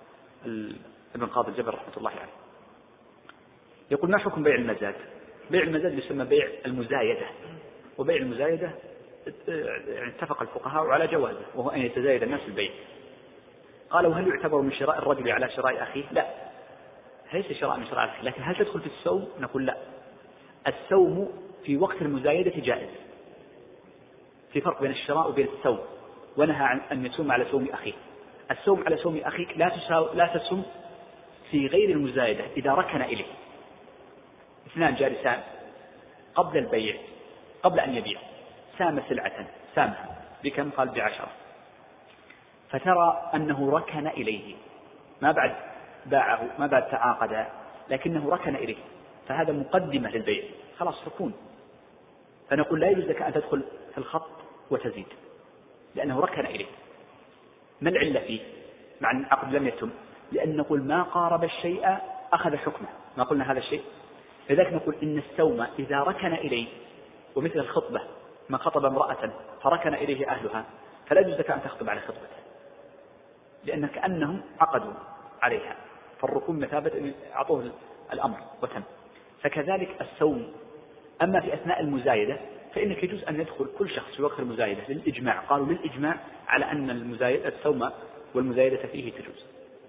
ابن قاضي الجبل رحمة الله عليه. يقول ما حكم بيع المزاد؟ بيع المزاد يسمى بيع المزايدة، وبيع المزايدة يعني اتفق الفقهاء على جوازه، وهو أن يتزايد الناس البيع. قالوا هل يعتبر من شراء الرجل على شراء أخيه؟ لا، ليس شراء من شراء أخيه، لكن هل تدخل في السوم؟ نقول لا، السوم في وقت المزايدة جائز، في فرق بين الشراء وبين السوم، ونهى عن أن يسوم على سوم أخيه. السوم على سوم أخيك لا تسوم في غير المزايدة إذا ركن إليه، اثنان جالسان قبل البيع قبل أن يبيع، سام سلعة سامها بكم؟ قال ب10، فترى أنه ركن إليه، ما بعد باعه ما بعد تعاقد، لكنه ركن إليه، فهذا مقدمة للبيع، خلاص ركون، فنقول لا يجوز لك أن تدخل في الخط وتزيد لأنه ركن إليه. ما العلة فيه مع أن العقد لم يتم؟ لأن نقول ما قارب الشيء أخذ حكمه، ما قلنا هذا الشيء، لذلك نقول إن السوم إذا ركن إليه، ومثل الخطبة من خطب امرأة فركن إليه أهلها فلا يجوز لك أن تخطب على خطبته، لأن كأنهم عقدوا عليها، فالركون مثابة أعطوه الأمر وتم. فكذلك السوم. أما في أثناء المزايدة فإنك يجوز أن يدخل كل شخص في وقت المزايدة للإجماع، قالوا للإجماع على أن السوم والمزايدة فيه تجوز.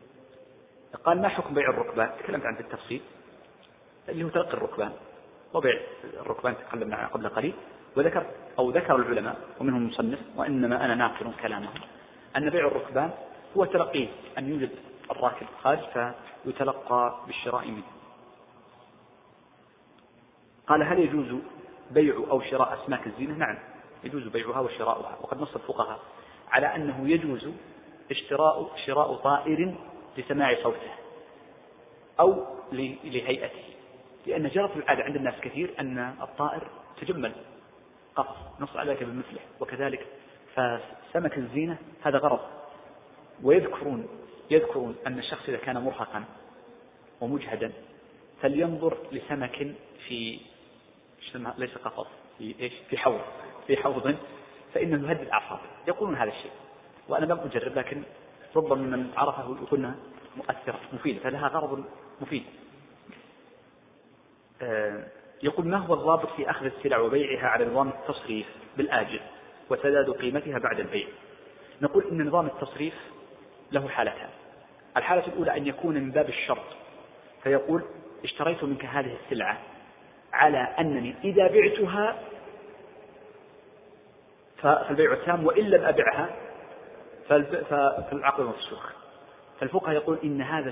قال ما حكم بيع الركبان؟ تكلمت عن التفصيل اللي هو تلقي الركبان وبيع الركبان تكلمنا عنه قبل قليل، ذكر العلماء ومنهم المصنف وإنما أنا ناقل كلامهم أن بيع الركبان هو تلقيه، أن يوجد الراكب خارج فيتلقى بالشراء منه. قال هل يجوز بيع أو شراء أسماك الزينة؟ نعم يجوز بيعها وشراؤها، وقد نص الفقهاء على أنه يجوز شراء طائر لسماع صوته أو لهيئته، لأن جرت العادة عند الناس كثير أن الطائر تجمل قفص، نص على ذلك بالمفلح، وكذلك فسمك الزينة هذا غرض. ويذكرون أن الشخص إذا كان مرهقا ومجهدا فلينظر لسمك في ليس قفص في حوض فإنه يهدد أعصابه، يقولون هذا الشيء، وأنا لم أجرب لكن ربما من عرفه يكون مؤثرة مفيدة، فلها غرض مفيد. يقول ما هو الضابط في أخذ السلع وبيعها على نظام التصريف بالآجل وسداد قيمتها بعد البيع؟ نقول إن نظام التصريف له حالتان. الحالة الأولى أن يكون من باب الشرط، فيقول اشتريت منك هذه السلعة على أنني إذا بعتها فالبيع التام، وإن لم أبعها فالعقد مفسوخ. فالفقهاء يقول إن هذا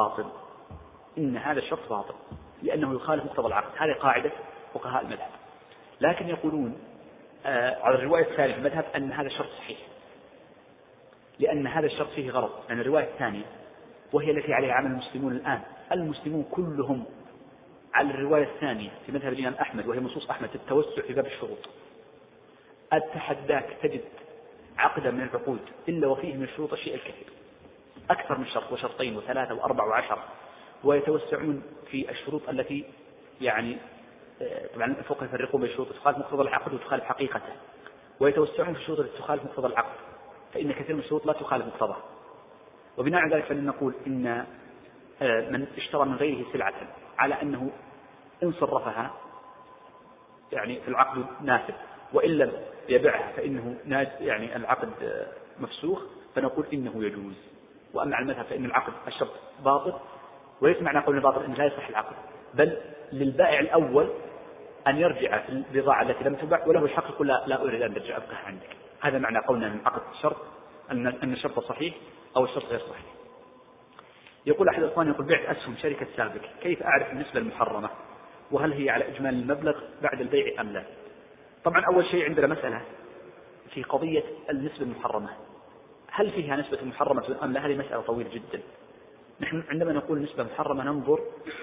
الشرط باطل لأنه يخالف مقتضى العقد، هذه قاعدة فقهاء المذهب. لكن يقولون على الرواية الثانية في المذهب أن هذا الشرط صحيح، لأن هذا الشرط فيه غرض، لأن الرواية الثانية وهي التي عليها عمل المسلمون الآن، المسلمون كلهم على الرواية الثانية في مذهب الإمام أحمد، وهي نصوص أحمد في التوسع في باب الشروط. أتحداك تجد عقدا من العقود إلا وفيه من الشروط الشيء الكثير، أكثر من شرط وشرطين وثلاثة وأربع وعشر، ويتوسعون في الشروط التي يعني طبعا الفقهاء يفرقون بين الشروط تخالف مقتضى العقد وتخالف حقيقته، ويتوسعون في الشروط التي تخالف مقتضى العقد، فإن كثير من الشروط لا تخالف مقتضاه. وبناء على ذلك فلنقول إن من اشترى من غيره سلعة على أنه إن صرفها يعني في العقد نافذ، وإن لم يبيعها فإنه يعني العقد مفسوخ، فنقول إنه يجوز. وأما على المذهب فإن العقد الشرط باطل، وليس معنى قول باطل إن لا يصح العقد، بل للبائع الأول أن يرجع في البضاعة التي لم تباع، وله الحق يقول لا أريد أن أرجع أبقى عندك. هذا معنى قولنا من عقد الشرط أن الشرط صحيح أو الشرط غير صحيح. يقول أحد الإخوان يقول بعت أسهم شركة سابق، كيف أعرف النسبة المحرمة؟ وهل هي على إجمالي المبلغ بعد البيع أم لا؟ طبعا أول شيء عندنا مسألة في قضية النسبة المحرمة، هل فيها نسبة محرمة أم لا؟ هذه مسألة طويلة جدا. نحن عندما نقول نسبة محرمة ننظر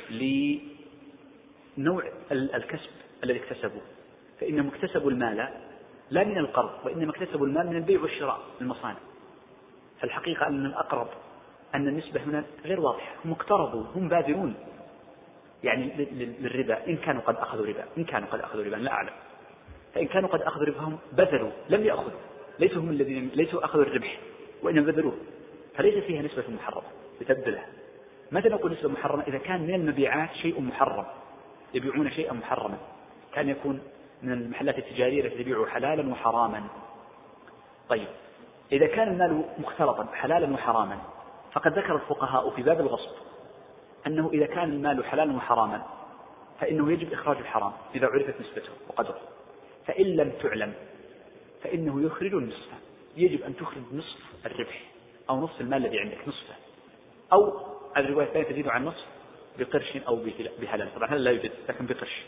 لنوع الكسب الذي اكتسبه، فإنهم اكتسبوا المال لا من القرض، وإنما اكتسبوا المال من البيع والشراء المصانع. فالحقيقة أن الأقرب أن النسبة هنا غير واضحة، هم اقترضوا، هم بادرون يعني للربا، إن كانوا قد أخذوا ربا لا أعلم. فإن كانوا قد أخذوا ربا هم بذلوا، لم يأخذ، ليسوا هم الذين ليسوا أخذوا الربح وإنما بذلوه، فليس فيها نسبة محرمة لتبدلها. متى نقول نسبة محرمة؟ إذا كان من المبيعات شيء محرم، يبيعون شيئا محرما، كان يكون من المحلات التجارية التي تبيع حلالا وحراما. طيب إذا كان المال مختلطا حلالا وحراما، فقد ذكر الفقهاء في باب الغصب أنه إذا كان المال حلالا وحراما فإنه يجب إخراج الحرام إذا عرفت نسبته وقدره، فإن لم تعلم فإنه يخرج النصف، يجب أن تخرج نصف الربح أو نصف المال الذي عندك نصفه، أو الرواية الثانية تزيد عن نصف بقرش أو بهلال، طبعا هذا لا يوجد لكن بقرش.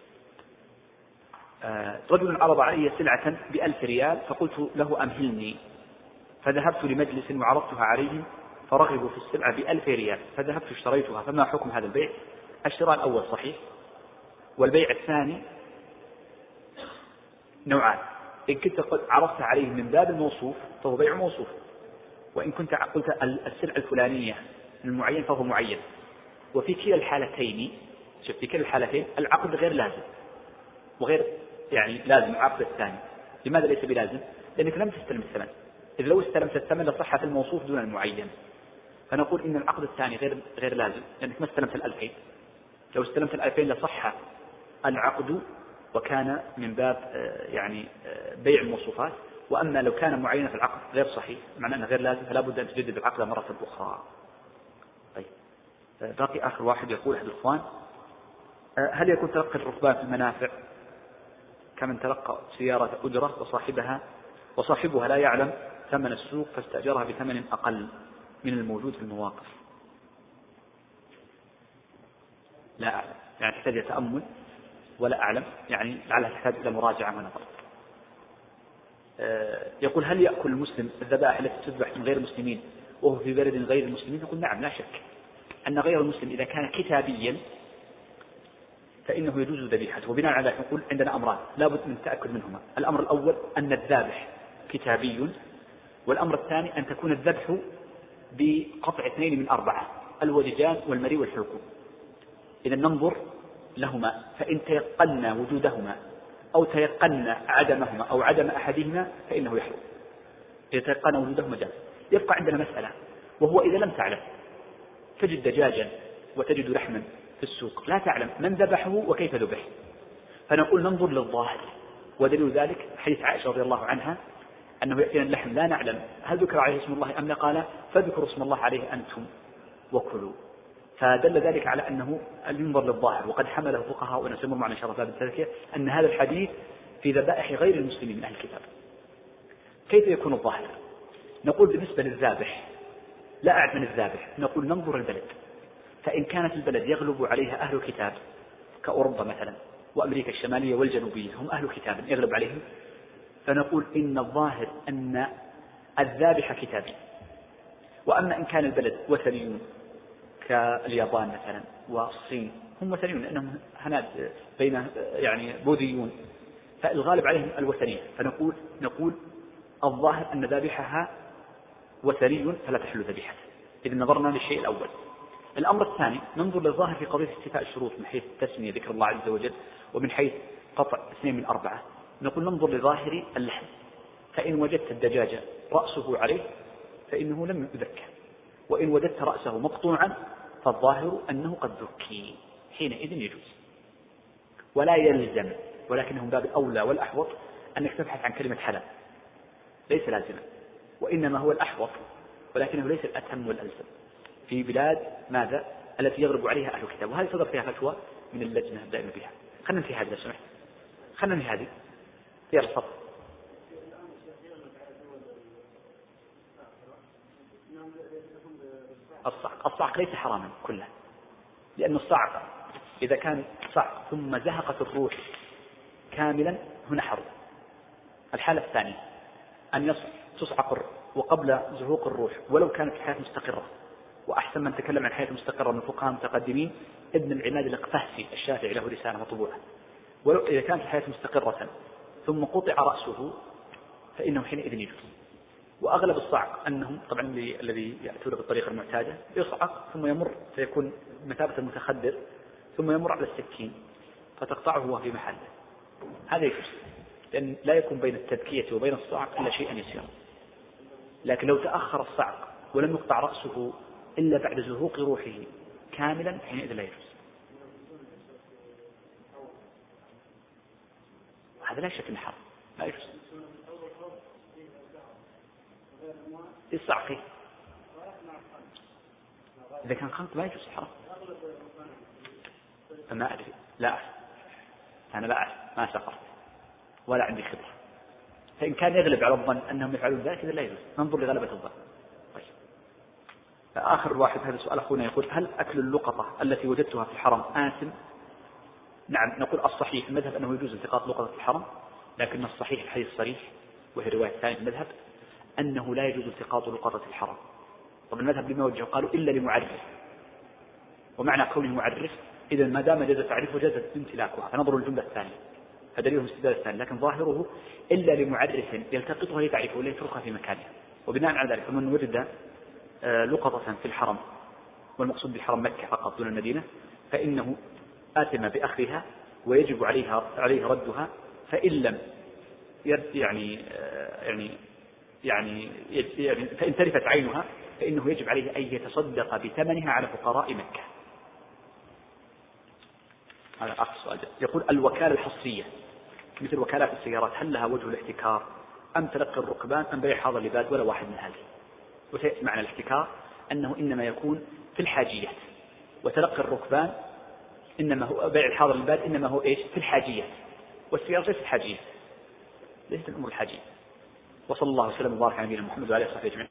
رجل عرض علي سلعة ب1000 ريال فقلت له أمهلني، فذهبت لمجلس وعرضتها عليهم فرغبوا في السلعة ب1000 ريال، فذهبت اشتريتها، فما حكم هذا البيع؟ الشراء الأول صحيح، والبيع الثاني نوعان، إن كنت قد عرضت عليه من باب الموصوف فهو بيع موصوف، وإن كنت قلت السلعة الفلانية المعين فهو معين. وفي كلا الحالتين في كلا الحالتين العقد غير لازم وغير يعني لازم العقد الثاني. لماذا ليس بلازم؟ لأنك لم تستلم الثمن، إذ لو استلمت الثمن لصحة الموصوف دون المعين، فنقول إن العقد الثاني غير لازم لأنك ما استلمت 2000. لو استلمت 2000 لصح العقد وكان من باب يعني بيع الموصوفات. وأما لو كان معينا في العقد غير صحيح معناه أنه غير لازم، فلا بد أن تجدد العقد مرة أخرى. طيب باقي آخر واحد يقول أحد الإخوان هل يكون تلقي الركبان في المنافع كمن تلقى سيارة أجرة وصاحبها لا يعلم ثمن السوق فاستأجرها بثمن أقل من الموجود في المواقف؟ لا أعلم، يعني تحتاج تأمل ولا أعلم، يعني لعلها تحتاج إلى مراجعة ونظر. يقول هل يأكل المسلم الذبائح التي تذبح من غير المسلمين وهو في بلد غير المسلمين؟ يقول نعم لا شك أن غير المسلم إذا كان كتابيا فإنه يجوز ذبيحته. وبناء على ذلك نقول عندنا أمران لا بد من التأكد منهما. الأمر الأول أن الذابح كتابي، والأمر الثاني أن تكون الذبح بقطع 2 من 4، الودجان والمري والحلقوم. إذا ننظر لهما، فإن تيقنا وجودهما أو تيقنا عدمهما أو عدم أحدهما فإنه يحرم. إذا تيقنا وجودهما جاز. يبقى عندنا مسألة، وهو إذا لم تعلم تجد دجاجا وتجد لحما في السوق لا تعلم من ذبحه وكيف ذبح، فنقول ننظر للظاهر. ودليل ذلك حديث عائشة رضي الله عنها أنه يأتينا اللحم لا نعلم هل ذكر عليه اسم الله أم لا، قال فذكروا اسم الله عليه أنتم وكلوا. فدل ذلك على أنه ينظر للظاهر. وقد حمله فقهاء ونسمر معنا إن شاء الله بالتذكير أن هذا الحديث في ذبائح غير المسلمين من أهل الكتاب. كيف يكون الظاهر؟ نقول بالنسبة للذابح لا أعرف من الذابح، نقول ننظر البلد، فإن كانت البلد يغلب عليها أهل الكتاب كأوروبا مثلا وأمريكا الشمالية والجنوبية هم أهل كتاب يغلب عليهم، فنقول إن الظاهر أن الذابح كتابي. وأما إن كان البلد وثنيون كاليابان مثلا والصين هم وثنيون لأنهم هناك بين يعني بوذيون، فالغالب عليهم الوثنية، فنقول الظاهر أن ذابحها وثني فلا تحل ذبيحته. إذا نظرنا للشيء الأول. الأمر الثاني ننظر للظاهر في قضية استيفاء الشروط من حيث التسمية ذكر الله عز وجل، ومن حيث قطع 2 من 4 نقول ننظر لظاهر اللحم فإن وجدت الدجاجة رأسه عليه فإنه لم يذكى، وإن وجدت رأسه مقطوعا فالظاهر أنه قد ذكي، حينئذ يجوز. ولا يلزم، ولكنه من باب الأولى والأحوط أنك تبحث عن كلمة حلال، ليس لازما، وإنما هو الأحوط، ولكنه ليس الأتم والألزم في بلاد ماذا التي يغرب عليها أهل الكتاب. وهذه صدر فيها فتوى من اللجنة الدائمة بها. خلنا في هذه لو سمحت، خلنا في هذه في الصف. الصعق ليس حراما كله، لأن الصعق إذا كان صعق ثم زهقت الروح كاملا هنا حرام. الحالة الثانية أن تصعق وقبل زهوق الروح ولو كانت الحياة مستقرة، وأحسن من تكلم عن حياة مستقرة من الفقهاء المتقدمين ابن العماد القفهسي الشافعي له رسالة مطبوعة، ولو إذا كانت الحياة مستقرة ثم قطع رأسه فإنه حينئذ يجوز. وأغلب الصعق أنهم طبعا الذي يأتون بالطريقة المعتادة يصعق ثم يمر فيكون مثابة المتخدر ثم يمر على السكين فتقطعه وهو في محله، هذا يجوز، لأن لا يكون بين التذكية وبين الصعق إلا شيئا يسيرا. لكن لو تأخر الصعق ولم يقطع رأسه إلا بعد زهوق روحه كاملا حينئذ لا يجوز. هذا لا شك حرام، لا يجوز. الصعق إذا كان خلط لا يجوز حرام. ما أدري، لا أعرف، أنا لا أعرف، ما سقرت ولا عندي خبرة. فإن كان يغلب على الظن أنهم يفعلون ذلك إذا لا يجوز، ننظر لغلبة الظن. طيب. آخر واحد، هذا سؤال أخونا يقول: هل أكل اللقطة التي وجدتها في الحرم آثم؟ نعم، نقول الصحيح المذهب أنه يجوز التقاط لقطة في الحرم، لكن الصحيح الحديث الصريح وهي رواية ثانية المذهب أنه لا يجوز التقاط لقطة في الحرم. طب المذهب لما وجهوا قالوا إلا لمعرف، ومعنى كونه معرف إذا ما دام جاز تعريف وجاز امتلاكها، فنظروا الجملة الثانية فدليلهم استدلال الثاني، لكن ظاهره إلا لمعرف يلتقطها لتعريفه ولا يتركها في مكانها. وبناء على ذلك فمن وجد لقطة في الحرم، والمقصود بالحرم مكة فقط دون المدينة، فإنه آثم بأخذها ويجب عليه ردها، فإن لم فإن تلفت عينها فإنه يجب عليه أن يتصدق بثمنها على فقراء مكة. هذا آخر سؤال. يقول: الوكالة الحصرية مثل وكالات السيارات هل لها وجه الاحتكار أم تلقي الركبان أم بيع حاضر لباد ولا واحد من هذه؟ وسيأتي معنى الاحتكار أنه إنما يكون في الحاجيات، وتلقي الركبان إنما هو بيع الحاضر لباد إنما هو إيش في الحاجيات، والسيارة ليست الحاجية، ليست الأمور الحاجية. وصلى الله وسلم وبارك على نبينا محمد وعلى آله وصحبه أجمعين.